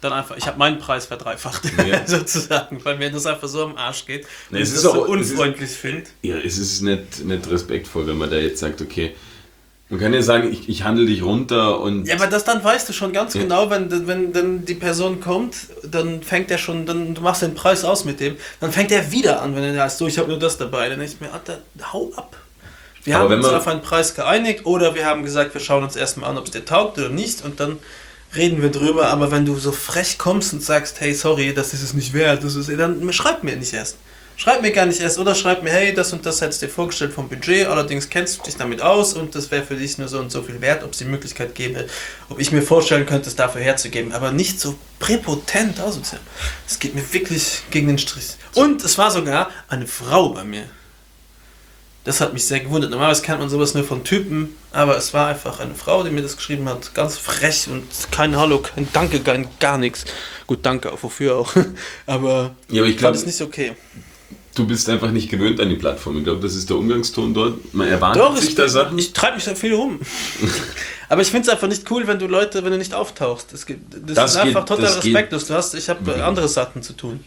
Speaker 2: dann einfach, ich habe meinen Preis verdreifacht,
Speaker 3: Ja.
Speaker 2: sozusagen, weil mir das einfach so am Arsch geht und
Speaker 3: Nee,
Speaker 2: ich
Speaker 3: es
Speaker 2: das
Speaker 3: ist
Speaker 2: so
Speaker 3: auch-
Speaker 2: unfreundlich finde.
Speaker 3: Ja, es ist nicht respektvoll, wenn man da jetzt sagt, okay, man kann ja sagen, ich handle dich runter und...
Speaker 2: Ja, aber dann weißt du schon ganz
Speaker 3: Ja.
Speaker 2: genau, wenn dann die Person kommt, dann fängt er schon, du machst den Preis aus mit dem, dann fängt er wieder an, wenn er heißt, so, ich habe nur das dabei, dann denke ich mir, Alter, hau ab. Wir
Speaker 3: Aber
Speaker 2: haben
Speaker 3: wenn
Speaker 2: uns
Speaker 3: man-
Speaker 2: auf einen Preis geeinigt oder wir haben gesagt, wir schauen uns erstmal an, ob es dir taugt oder nicht und dann reden wir drüber, aber wenn du so frech kommst und sagst, hey, sorry, das ist es nicht wert, dann schreib mir nicht erst. Schreib mir gar nicht erst oder schreib mir, hey, das und das hättest du dir vorgestellt vom Budget, allerdings kennst du dich damit aus und das wäre für dich nur so und so viel wert, ob es die Möglichkeit gäbe, ob ich mir vorstellen könnte, es dafür herzugeben, aber nicht so präpotent asozial. Das geht mir wirklich gegen den Strich. Und es war sogar eine Frau bei mir. Das hat mich sehr gewundert. Normalerweise kennt man sowas nur von Typen, aber es war einfach eine Frau, die mir das geschrieben hat. Ganz frech und kein Hallo, kein Danke, gar nichts. Gut, danke, auch wofür auch. Aber
Speaker 3: Ja, aber ich
Speaker 2: fand
Speaker 3: glaube,
Speaker 2: es nicht okay.
Speaker 3: du bist einfach nicht gewöhnt an die Plattform. Ich glaube, das ist der Umgangston dort. Man erwartet
Speaker 2: Doch,
Speaker 3: sich da Sachen.
Speaker 2: ich treibe mich da viel rum. Aber ich finde es einfach nicht cool, wenn du nicht auftauchst. Das
Speaker 3: Das
Speaker 2: ist einfach
Speaker 3: geht-
Speaker 2: total
Speaker 3: das geht-
Speaker 2: respektlos. Ich habe andere Sachen zu tun.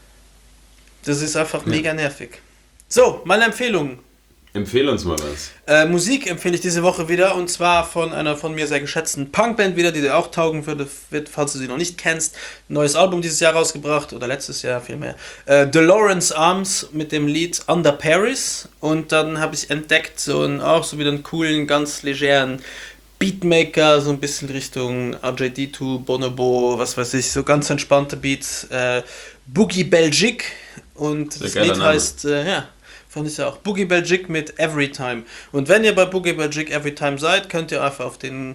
Speaker 2: Das ist einfach
Speaker 3: Ja.
Speaker 2: mega nervig. So, meine Empfehlungen.
Speaker 3: Empfehl uns mal was.
Speaker 2: Musik empfehle ich diese Woche wieder und zwar von einer von mir sehr geschätzten Punkband wieder, die dir auch taugen wird, falls du sie noch nicht kennst. Ein neues Album dieses Jahr rausgebracht oder letztes Jahr vielmehr. The Lawrence Arms mit dem Lied Under Paris und dann habe ich entdeckt so wieder einen coolen, ganz legeren Beatmaker, so ein bisschen Richtung RJD2, Bonobo, was weiß ich, so ganz entspannte Beats. Boogie Belgique und
Speaker 3: Sehr
Speaker 2: das
Speaker 3: geiler
Speaker 2: Lied
Speaker 3: Name.
Speaker 2: heißt, fand ich ja auch, Boogie Belgique mit Everytime. Und wenn ihr bei Boogie Belgique Everytime seid, könnt ihr einfach auf den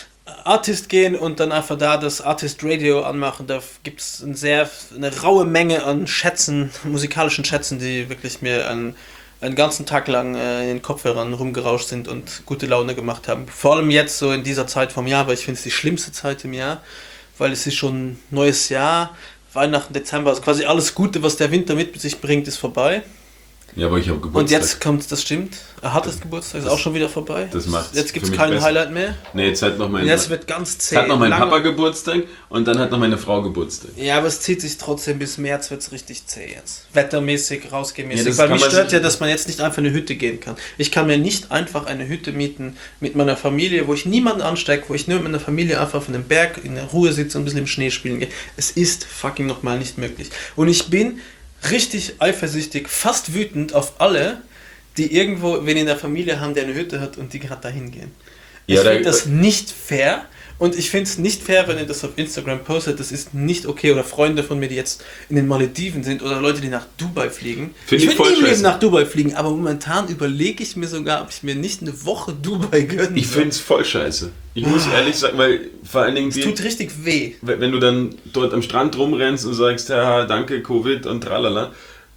Speaker 2: Artist gehen und dann einfach da das Artist Radio anmachen. Da gibt es eine raue Menge an Schätzen, musikalischen Schätzen, die wirklich mir einen ganzen Tag lang in den Kopfhörern rumgerauscht sind und gute Laune gemacht haben. Vor allem jetzt so in dieser Zeit vom Jahr, weil ich finde es die schlimmste Zeit im Jahr, weil es ist schon neues Jahr, Weihnachten, Dezember, also quasi alles Gute, was der Winter mit sich bringt, ist vorbei.
Speaker 3: Ja, aber ich habe Geburtstag.
Speaker 2: Und jetzt kommt, das stimmt, er hat das Geburtstag, ist auch schon wieder vorbei.
Speaker 3: das macht's
Speaker 2: Jetzt gibt
Speaker 3: für
Speaker 2: es
Speaker 3: mich
Speaker 2: kein
Speaker 3: besser.
Speaker 2: Highlight mehr.
Speaker 3: Nee, jetzt hat noch
Speaker 2: Und jetzt wird ganz zäh.
Speaker 3: hat noch mein
Speaker 2: lange-
Speaker 3: Papa Geburtstag und dann hat noch meine Frau Geburtstag.
Speaker 2: Ja, aber es zieht sich trotzdem bis März, wird es richtig zäh jetzt. Wettermäßig, rausgehmäßig.
Speaker 3: Ja, das
Speaker 2: weil
Speaker 3: kann
Speaker 2: mich
Speaker 3: man
Speaker 2: stört
Speaker 3: sich-
Speaker 2: ja, dass man jetzt nicht einfach in eine Hütte gehen kann. Ich kann mir nicht einfach eine Hütte mieten mit meiner Familie, wo ich niemanden anstecke, wo ich nur mit meiner Familie einfach auf einem Berg in der Ruhe sitze und ein bisschen im Schnee spielen gehe. Es ist fucking nochmal nicht möglich. Und ich bin richtig eifersüchtig, fast wütend auf alle, die irgendwo wen in der Familie haben, der eine Hütte hat und die gerade dahin gehen.
Speaker 3: Ja,
Speaker 2: Ich
Speaker 3: da-
Speaker 2: finde das nicht fair und ich finde es nicht fair, wenn ihr das auf Instagram postet, das ist nicht okay oder Freunde von mir, die jetzt in den Malediven sind oder Leute, die nach Dubai fliegen.
Speaker 3: Find ich
Speaker 2: will
Speaker 3: voll
Speaker 2: nie im Leben
Speaker 3: scheiße.
Speaker 2: nach Dubai fliegen, aber momentan überlege ich mir sogar, ob ich mir nicht eine Woche Dubai gönnen
Speaker 3: Ich finde es voll scheiße. Ich muss ehrlich sagen, weil vor allen Dingen
Speaker 2: es tut richtig weh.
Speaker 3: wenn du dann dort am Strand rumrennst und sagst, ja, danke, Covid und tralala,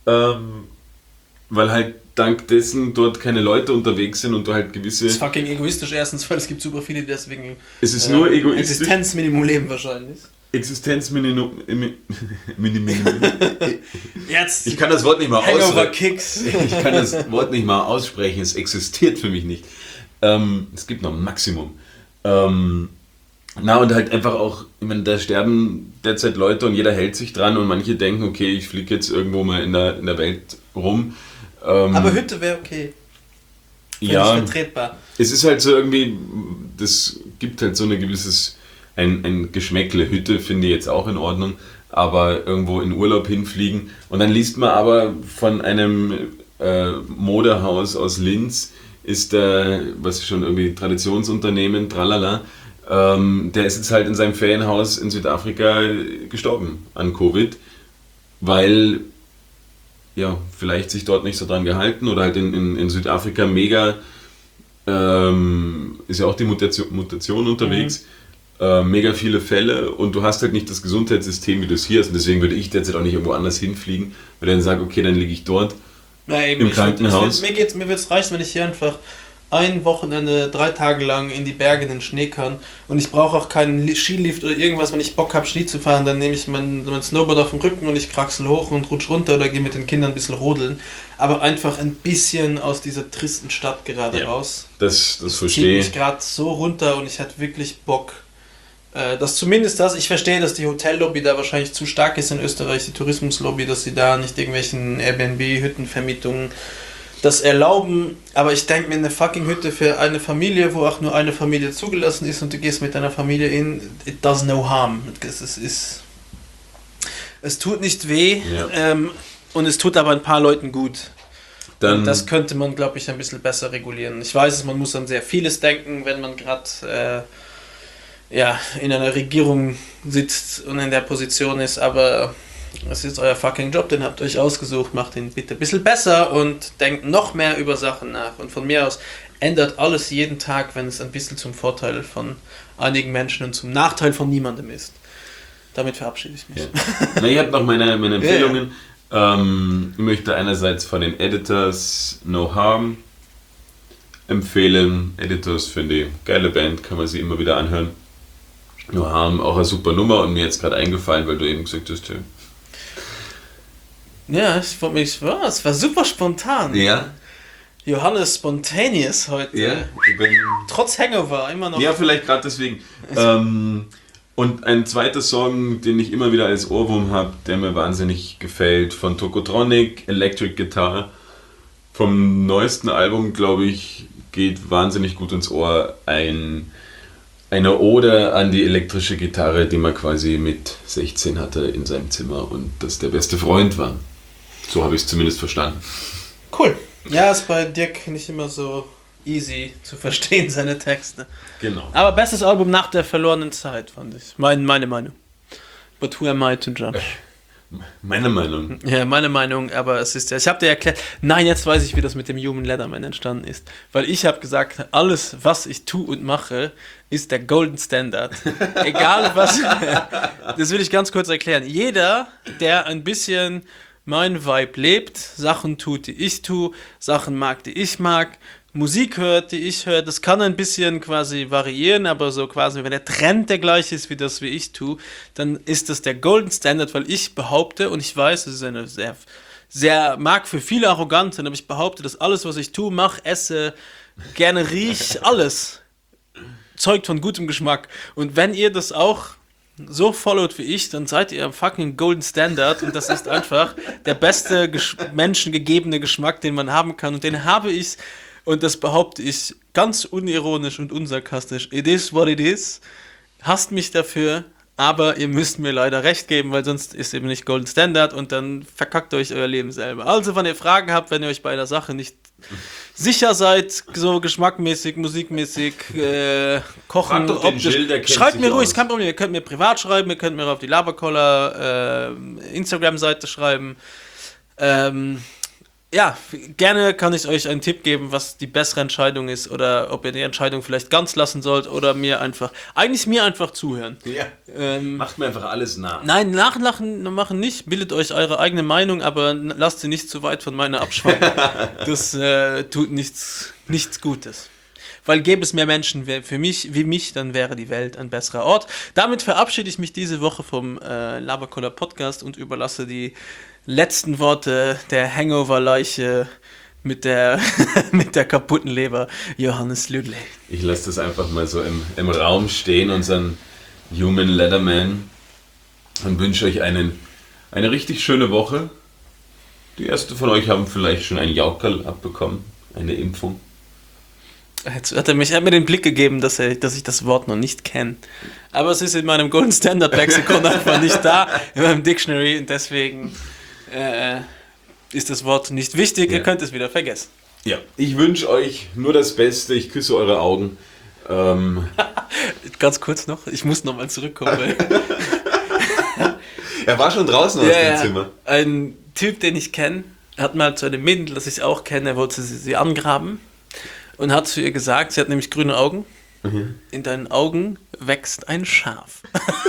Speaker 3: weil halt dank dessen dort keine Leute unterwegs sind und du halt gewisse...
Speaker 2: Das ist fucking egoistisch erstens, weil es gibt super viele, die deswegen
Speaker 3: Es ist nur egoistisch.
Speaker 2: Existenzminimum leben wahrscheinlich.
Speaker 3: Existenzminimum...
Speaker 2: Jetzt
Speaker 3: Ich kann das Wort nicht mal
Speaker 2: Hangover
Speaker 3: aussprechen.
Speaker 2: Kicks.
Speaker 3: Ich kann das Wort nicht mal aussprechen. Es existiert für mich nicht. Es gibt noch ein Maximum. Und halt einfach auch, ich meine, da sterben derzeit Leute und jeder hält sich dran und manche denken, okay, ich fliege jetzt irgendwo mal in der Welt rum.
Speaker 2: Aber Hütte wäre okay. Finde
Speaker 3: ja,
Speaker 2: ich vertretbar.
Speaker 3: es ist halt so irgendwie, das gibt halt so eine gewisses, ein Geschmäckle. Hütte finde ich jetzt auch in Ordnung, aber irgendwo in Urlaub hinfliegen und dann liest man aber von einem Modehaus aus Linz, ist der, was schon irgendwie Traditionsunternehmen, tralala, der ist jetzt halt in seinem Ferienhaus in Südafrika gestorben an Covid, weil ja, vielleicht sich dort nicht so dran gehalten oder halt in Südafrika mega, ist ja auch die Mutation unterwegs, mega viele Fälle und du hast halt nicht das Gesundheitssystem, wie du es hier hast und deswegen würde ich derzeit auch nicht irgendwo anders hinfliegen, weil dann sage, okay, dann liege ich dort.
Speaker 2: Ja, eben,
Speaker 3: Im Krankenhaus.
Speaker 2: Mir wird es reichen, wenn ich hier einfach ein Wochenende 3 Tage lang in die Berge in den Schnee kann und ich brauche auch keinen Skilift oder irgendwas, wenn ich Bock habe Ski zu fahren, dann nehme ich mein Snowboard auf dem Rücken und ich kraxel hoch und rutsch runter oder gehe mit den Kindern ein bisschen rodeln, aber einfach ein bisschen aus dieser tristen Stadt gerade
Speaker 3: Ja,
Speaker 2: raus.
Speaker 3: Das
Speaker 2: Zieht
Speaker 3: verstehe
Speaker 2: mich
Speaker 3: ich.
Speaker 2: gerade so runter und ich hatte wirklich Bock Dass zumindest das, ich verstehe, dass die Hotellobby da wahrscheinlich zu stark ist in Österreich, die Tourismuslobby, dass sie da nicht irgendwelchen Airbnb-Hüttenvermietungen das erlauben, aber ich denke mir, eine fucking Hütte für eine Familie, wo auch nur eine Familie zugelassen ist und du gehst mit deiner Familie in, it does no harm. Es tut nicht weh,
Speaker 3: Ja.
Speaker 2: und es tut aber ein paar Leuten gut.
Speaker 3: Dann,
Speaker 2: Und das könnte man, glaube ich, ein bisschen besser regulieren. Ich weiß, man muss an sehr vieles denken, wenn man gerade in einer Regierung sitzt und in der Position ist, aber es ist euer fucking Job, den habt ihr euch ausgesucht, macht ihn bitte ein bisschen besser und denkt noch mehr über Sachen nach. Und von mir aus ändert alles jeden Tag, wenn es ein bisschen zum Vorteil von einigen Menschen und zum Nachteil von niemandem ist. Damit verabschiede ich mich.
Speaker 3: ja. Na, ich habe noch meine Empfehlungen. Ich möchte einerseits von den Editors No Harm empfehlen. Editors finde ich geile Band, kann man sie immer wieder anhören. No Harm, auch eine super Nummer und mir jetzt gerade eingefallen, weil du eben gesagt hast,
Speaker 2: Ja, es war super spontan.
Speaker 3: ja,
Speaker 2: Johannes Spontaneous heute.
Speaker 3: ich bin
Speaker 2: Trotz Hangover, immer noch.
Speaker 3: ja, vielleicht gerade deswegen. Und ein zweiter Song, den ich immer wieder als Ohrwurm habe, der mir wahnsinnig gefällt, von Tokotronic, Electric Guitar. Vom neuesten Album, glaube ich, geht wahnsinnig gut ins Ohr eine Ode an die elektrische Gitarre, die man quasi mit 16 hatte in seinem Zimmer und das der beste Freund war. So habe ich es zumindest verstanden.
Speaker 2: Cool. Ja, ist bei Dirk nicht immer so easy zu verstehen, seine Texte.
Speaker 3: Genau.
Speaker 2: Aber bestes Album nach der verlorenen Zeit, fand ich. Meine Meinung. But who am I to judge?
Speaker 3: Meine Meinung.
Speaker 2: Ja, meine Meinung, aber es ist ja, ich habe dir erklärt, nein, jetzt weiß ich, wie das mit dem Human Leatherman entstanden ist. Weil ich habe gesagt, alles, was ich tue und mache, ist der Golden Standard. Egal was, das will ich ganz kurz erklären. Jeder, der ein bisschen mein Vibe lebt, Sachen tut, die ich tue, Sachen mag, die ich mag, Musik hört, die ich höre, das kann ein bisschen quasi variieren, aber so quasi, wenn der Trend der gleiche ist wie das, wie ich tue, dann ist das der Golden Standard, weil ich behaupte, und ich weiß, es ist eine sehr, mag für viele arrogant sein, aber ich behaupte, dass alles, was ich tue, mache, esse, gerne riech, alles zeugt von gutem Geschmack. Und wenn ihr das auch so followt wie ich, dann seid ihr am fucking Golden Standard und das ist einfach der beste menschengegebene Geschmack, den man haben kann und den habe ich. Und das behaupte ich ganz unironisch und unsarkastisch. It is what it is. Hasst mich dafür, aber ihr müsst mir leider recht geben, weil sonst ist eben nicht Golden Standard und dann verkackt euch euer Leben selber. Also, wenn ihr Fragen habt, wenn ihr euch bei der Sache nicht sicher seid, so geschmackmäßig, musikmäßig, kochen,
Speaker 3: Frag doch den
Speaker 2: optisch,
Speaker 3: Jill, der kennt
Speaker 2: schreibt
Speaker 3: sich
Speaker 2: mir ruhig,
Speaker 3: aus.
Speaker 2: ist kein Problem. Ihr könnt mir privat schreiben, ihr könnt mir auf die Labercoller Instagram-Seite schreiben. Ja, gerne kann ich euch einen Tipp geben, was die bessere Entscheidung ist oder ob ihr die Entscheidung vielleicht ganz lassen sollt oder mir einfach zuhören.
Speaker 3: Ja. Macht mir einfach alles nach.
Speaker 2: Nein, nachlachen machen nicht, bildet euch eure eigene Meinung, aber lasst sie nicht zu weit von meiner abschweifen. Das tut nichts Gutes. Weil gäbe es mehr Menschen wie mich, dann wäre die Welt ein besserer Ort. Damit verabschiede ich mich diese Woche vom Labercoller Podcast und überlasse die letzten Worte der Hangover-Leiche mit der kaputten Leber Johannes Lüdley.
Speaker 3: Ich lasse das einfach mal so im Raum stehen, unseren Human Leatherman, und wünsche euch eine richtig schöne Woche. Die ersten von euch haben vielleicht schon ein Jaukerl abbekommen, eine Impfung.
Speaker 2: Jetzt hat er mir den Blick gegeben, dass ich das Wort noch nicht kenne. Aber es ist in meinem Golden Standard Lexikon einfach nicht da, in meinem Dictionary, und deswegen ist das Wort nicht wichtig.
Speaker 3: Ja.
Speaker 2: Ihr könnt es wieder vergessen.
Speaker 3: Ja, ich wünsche euch nur das Beste, ich küsse eure Augen.
Speaker 2: Ganz kurz noch, ich muss nochmal zurückkommen. Weil
Speaker 3: Er war schon draußen aus dem Zimmer.
Speaker 2: Ein Typ, den ich kenne, hat mal zu einem Mädel, das ich auch kenne, wollte sie angraben und hat zu ihr gesagt, sie hat nämlich grüne Augen. In deinen Augen wächst ein Schaf.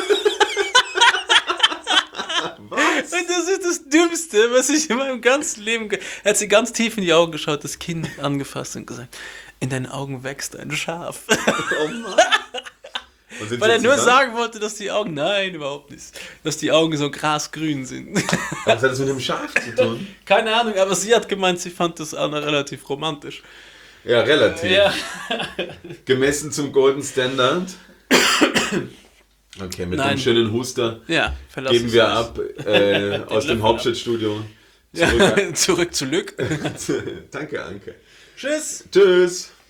Speaker 2: Und das ist das Dümmste, was ich in meinem ganzen Leben... Er hat sie ganz tief in die Augen geschaut, das Kinn angefasst und gesagt, in deinen Augen wächst ein Schaf.
Speaker 3: Oh Mann.
Speaker 2: Weil er nur sagen wollte, dass die Augen... Nein, überhaupt nicht. Dass die Augen so grasgrün sind.
Speaker 3: Was hat das mit dem Schaf zu tun?
Speaker 2: Keine Ahnung, aber sie hat gemeint, sie fand das auch noch relativ romantisch.
Speaker 3: Ja, relativ.
Speaker 2: Ja.
Speaker 3: Gemessen zum Golden Standard. Okay, mit
Speaker 2: Nein.
Speaker 3: dem schönen Huster
Speaker 2: Ja, verlass
Speaker 3: geben
Speaker 2: es
Speaker 3: wir
Speaker 2: euch.
Speaker 3: ab aus dem
Speaker 2: Löffel
Speaker 3: Hauptstadtstudio.
Speaker 2: Ja, zurück zu Lück.
Speaker 3: Danke, Anke.
Speaker 2: Tschüss.
Speaker 3: Tschüss.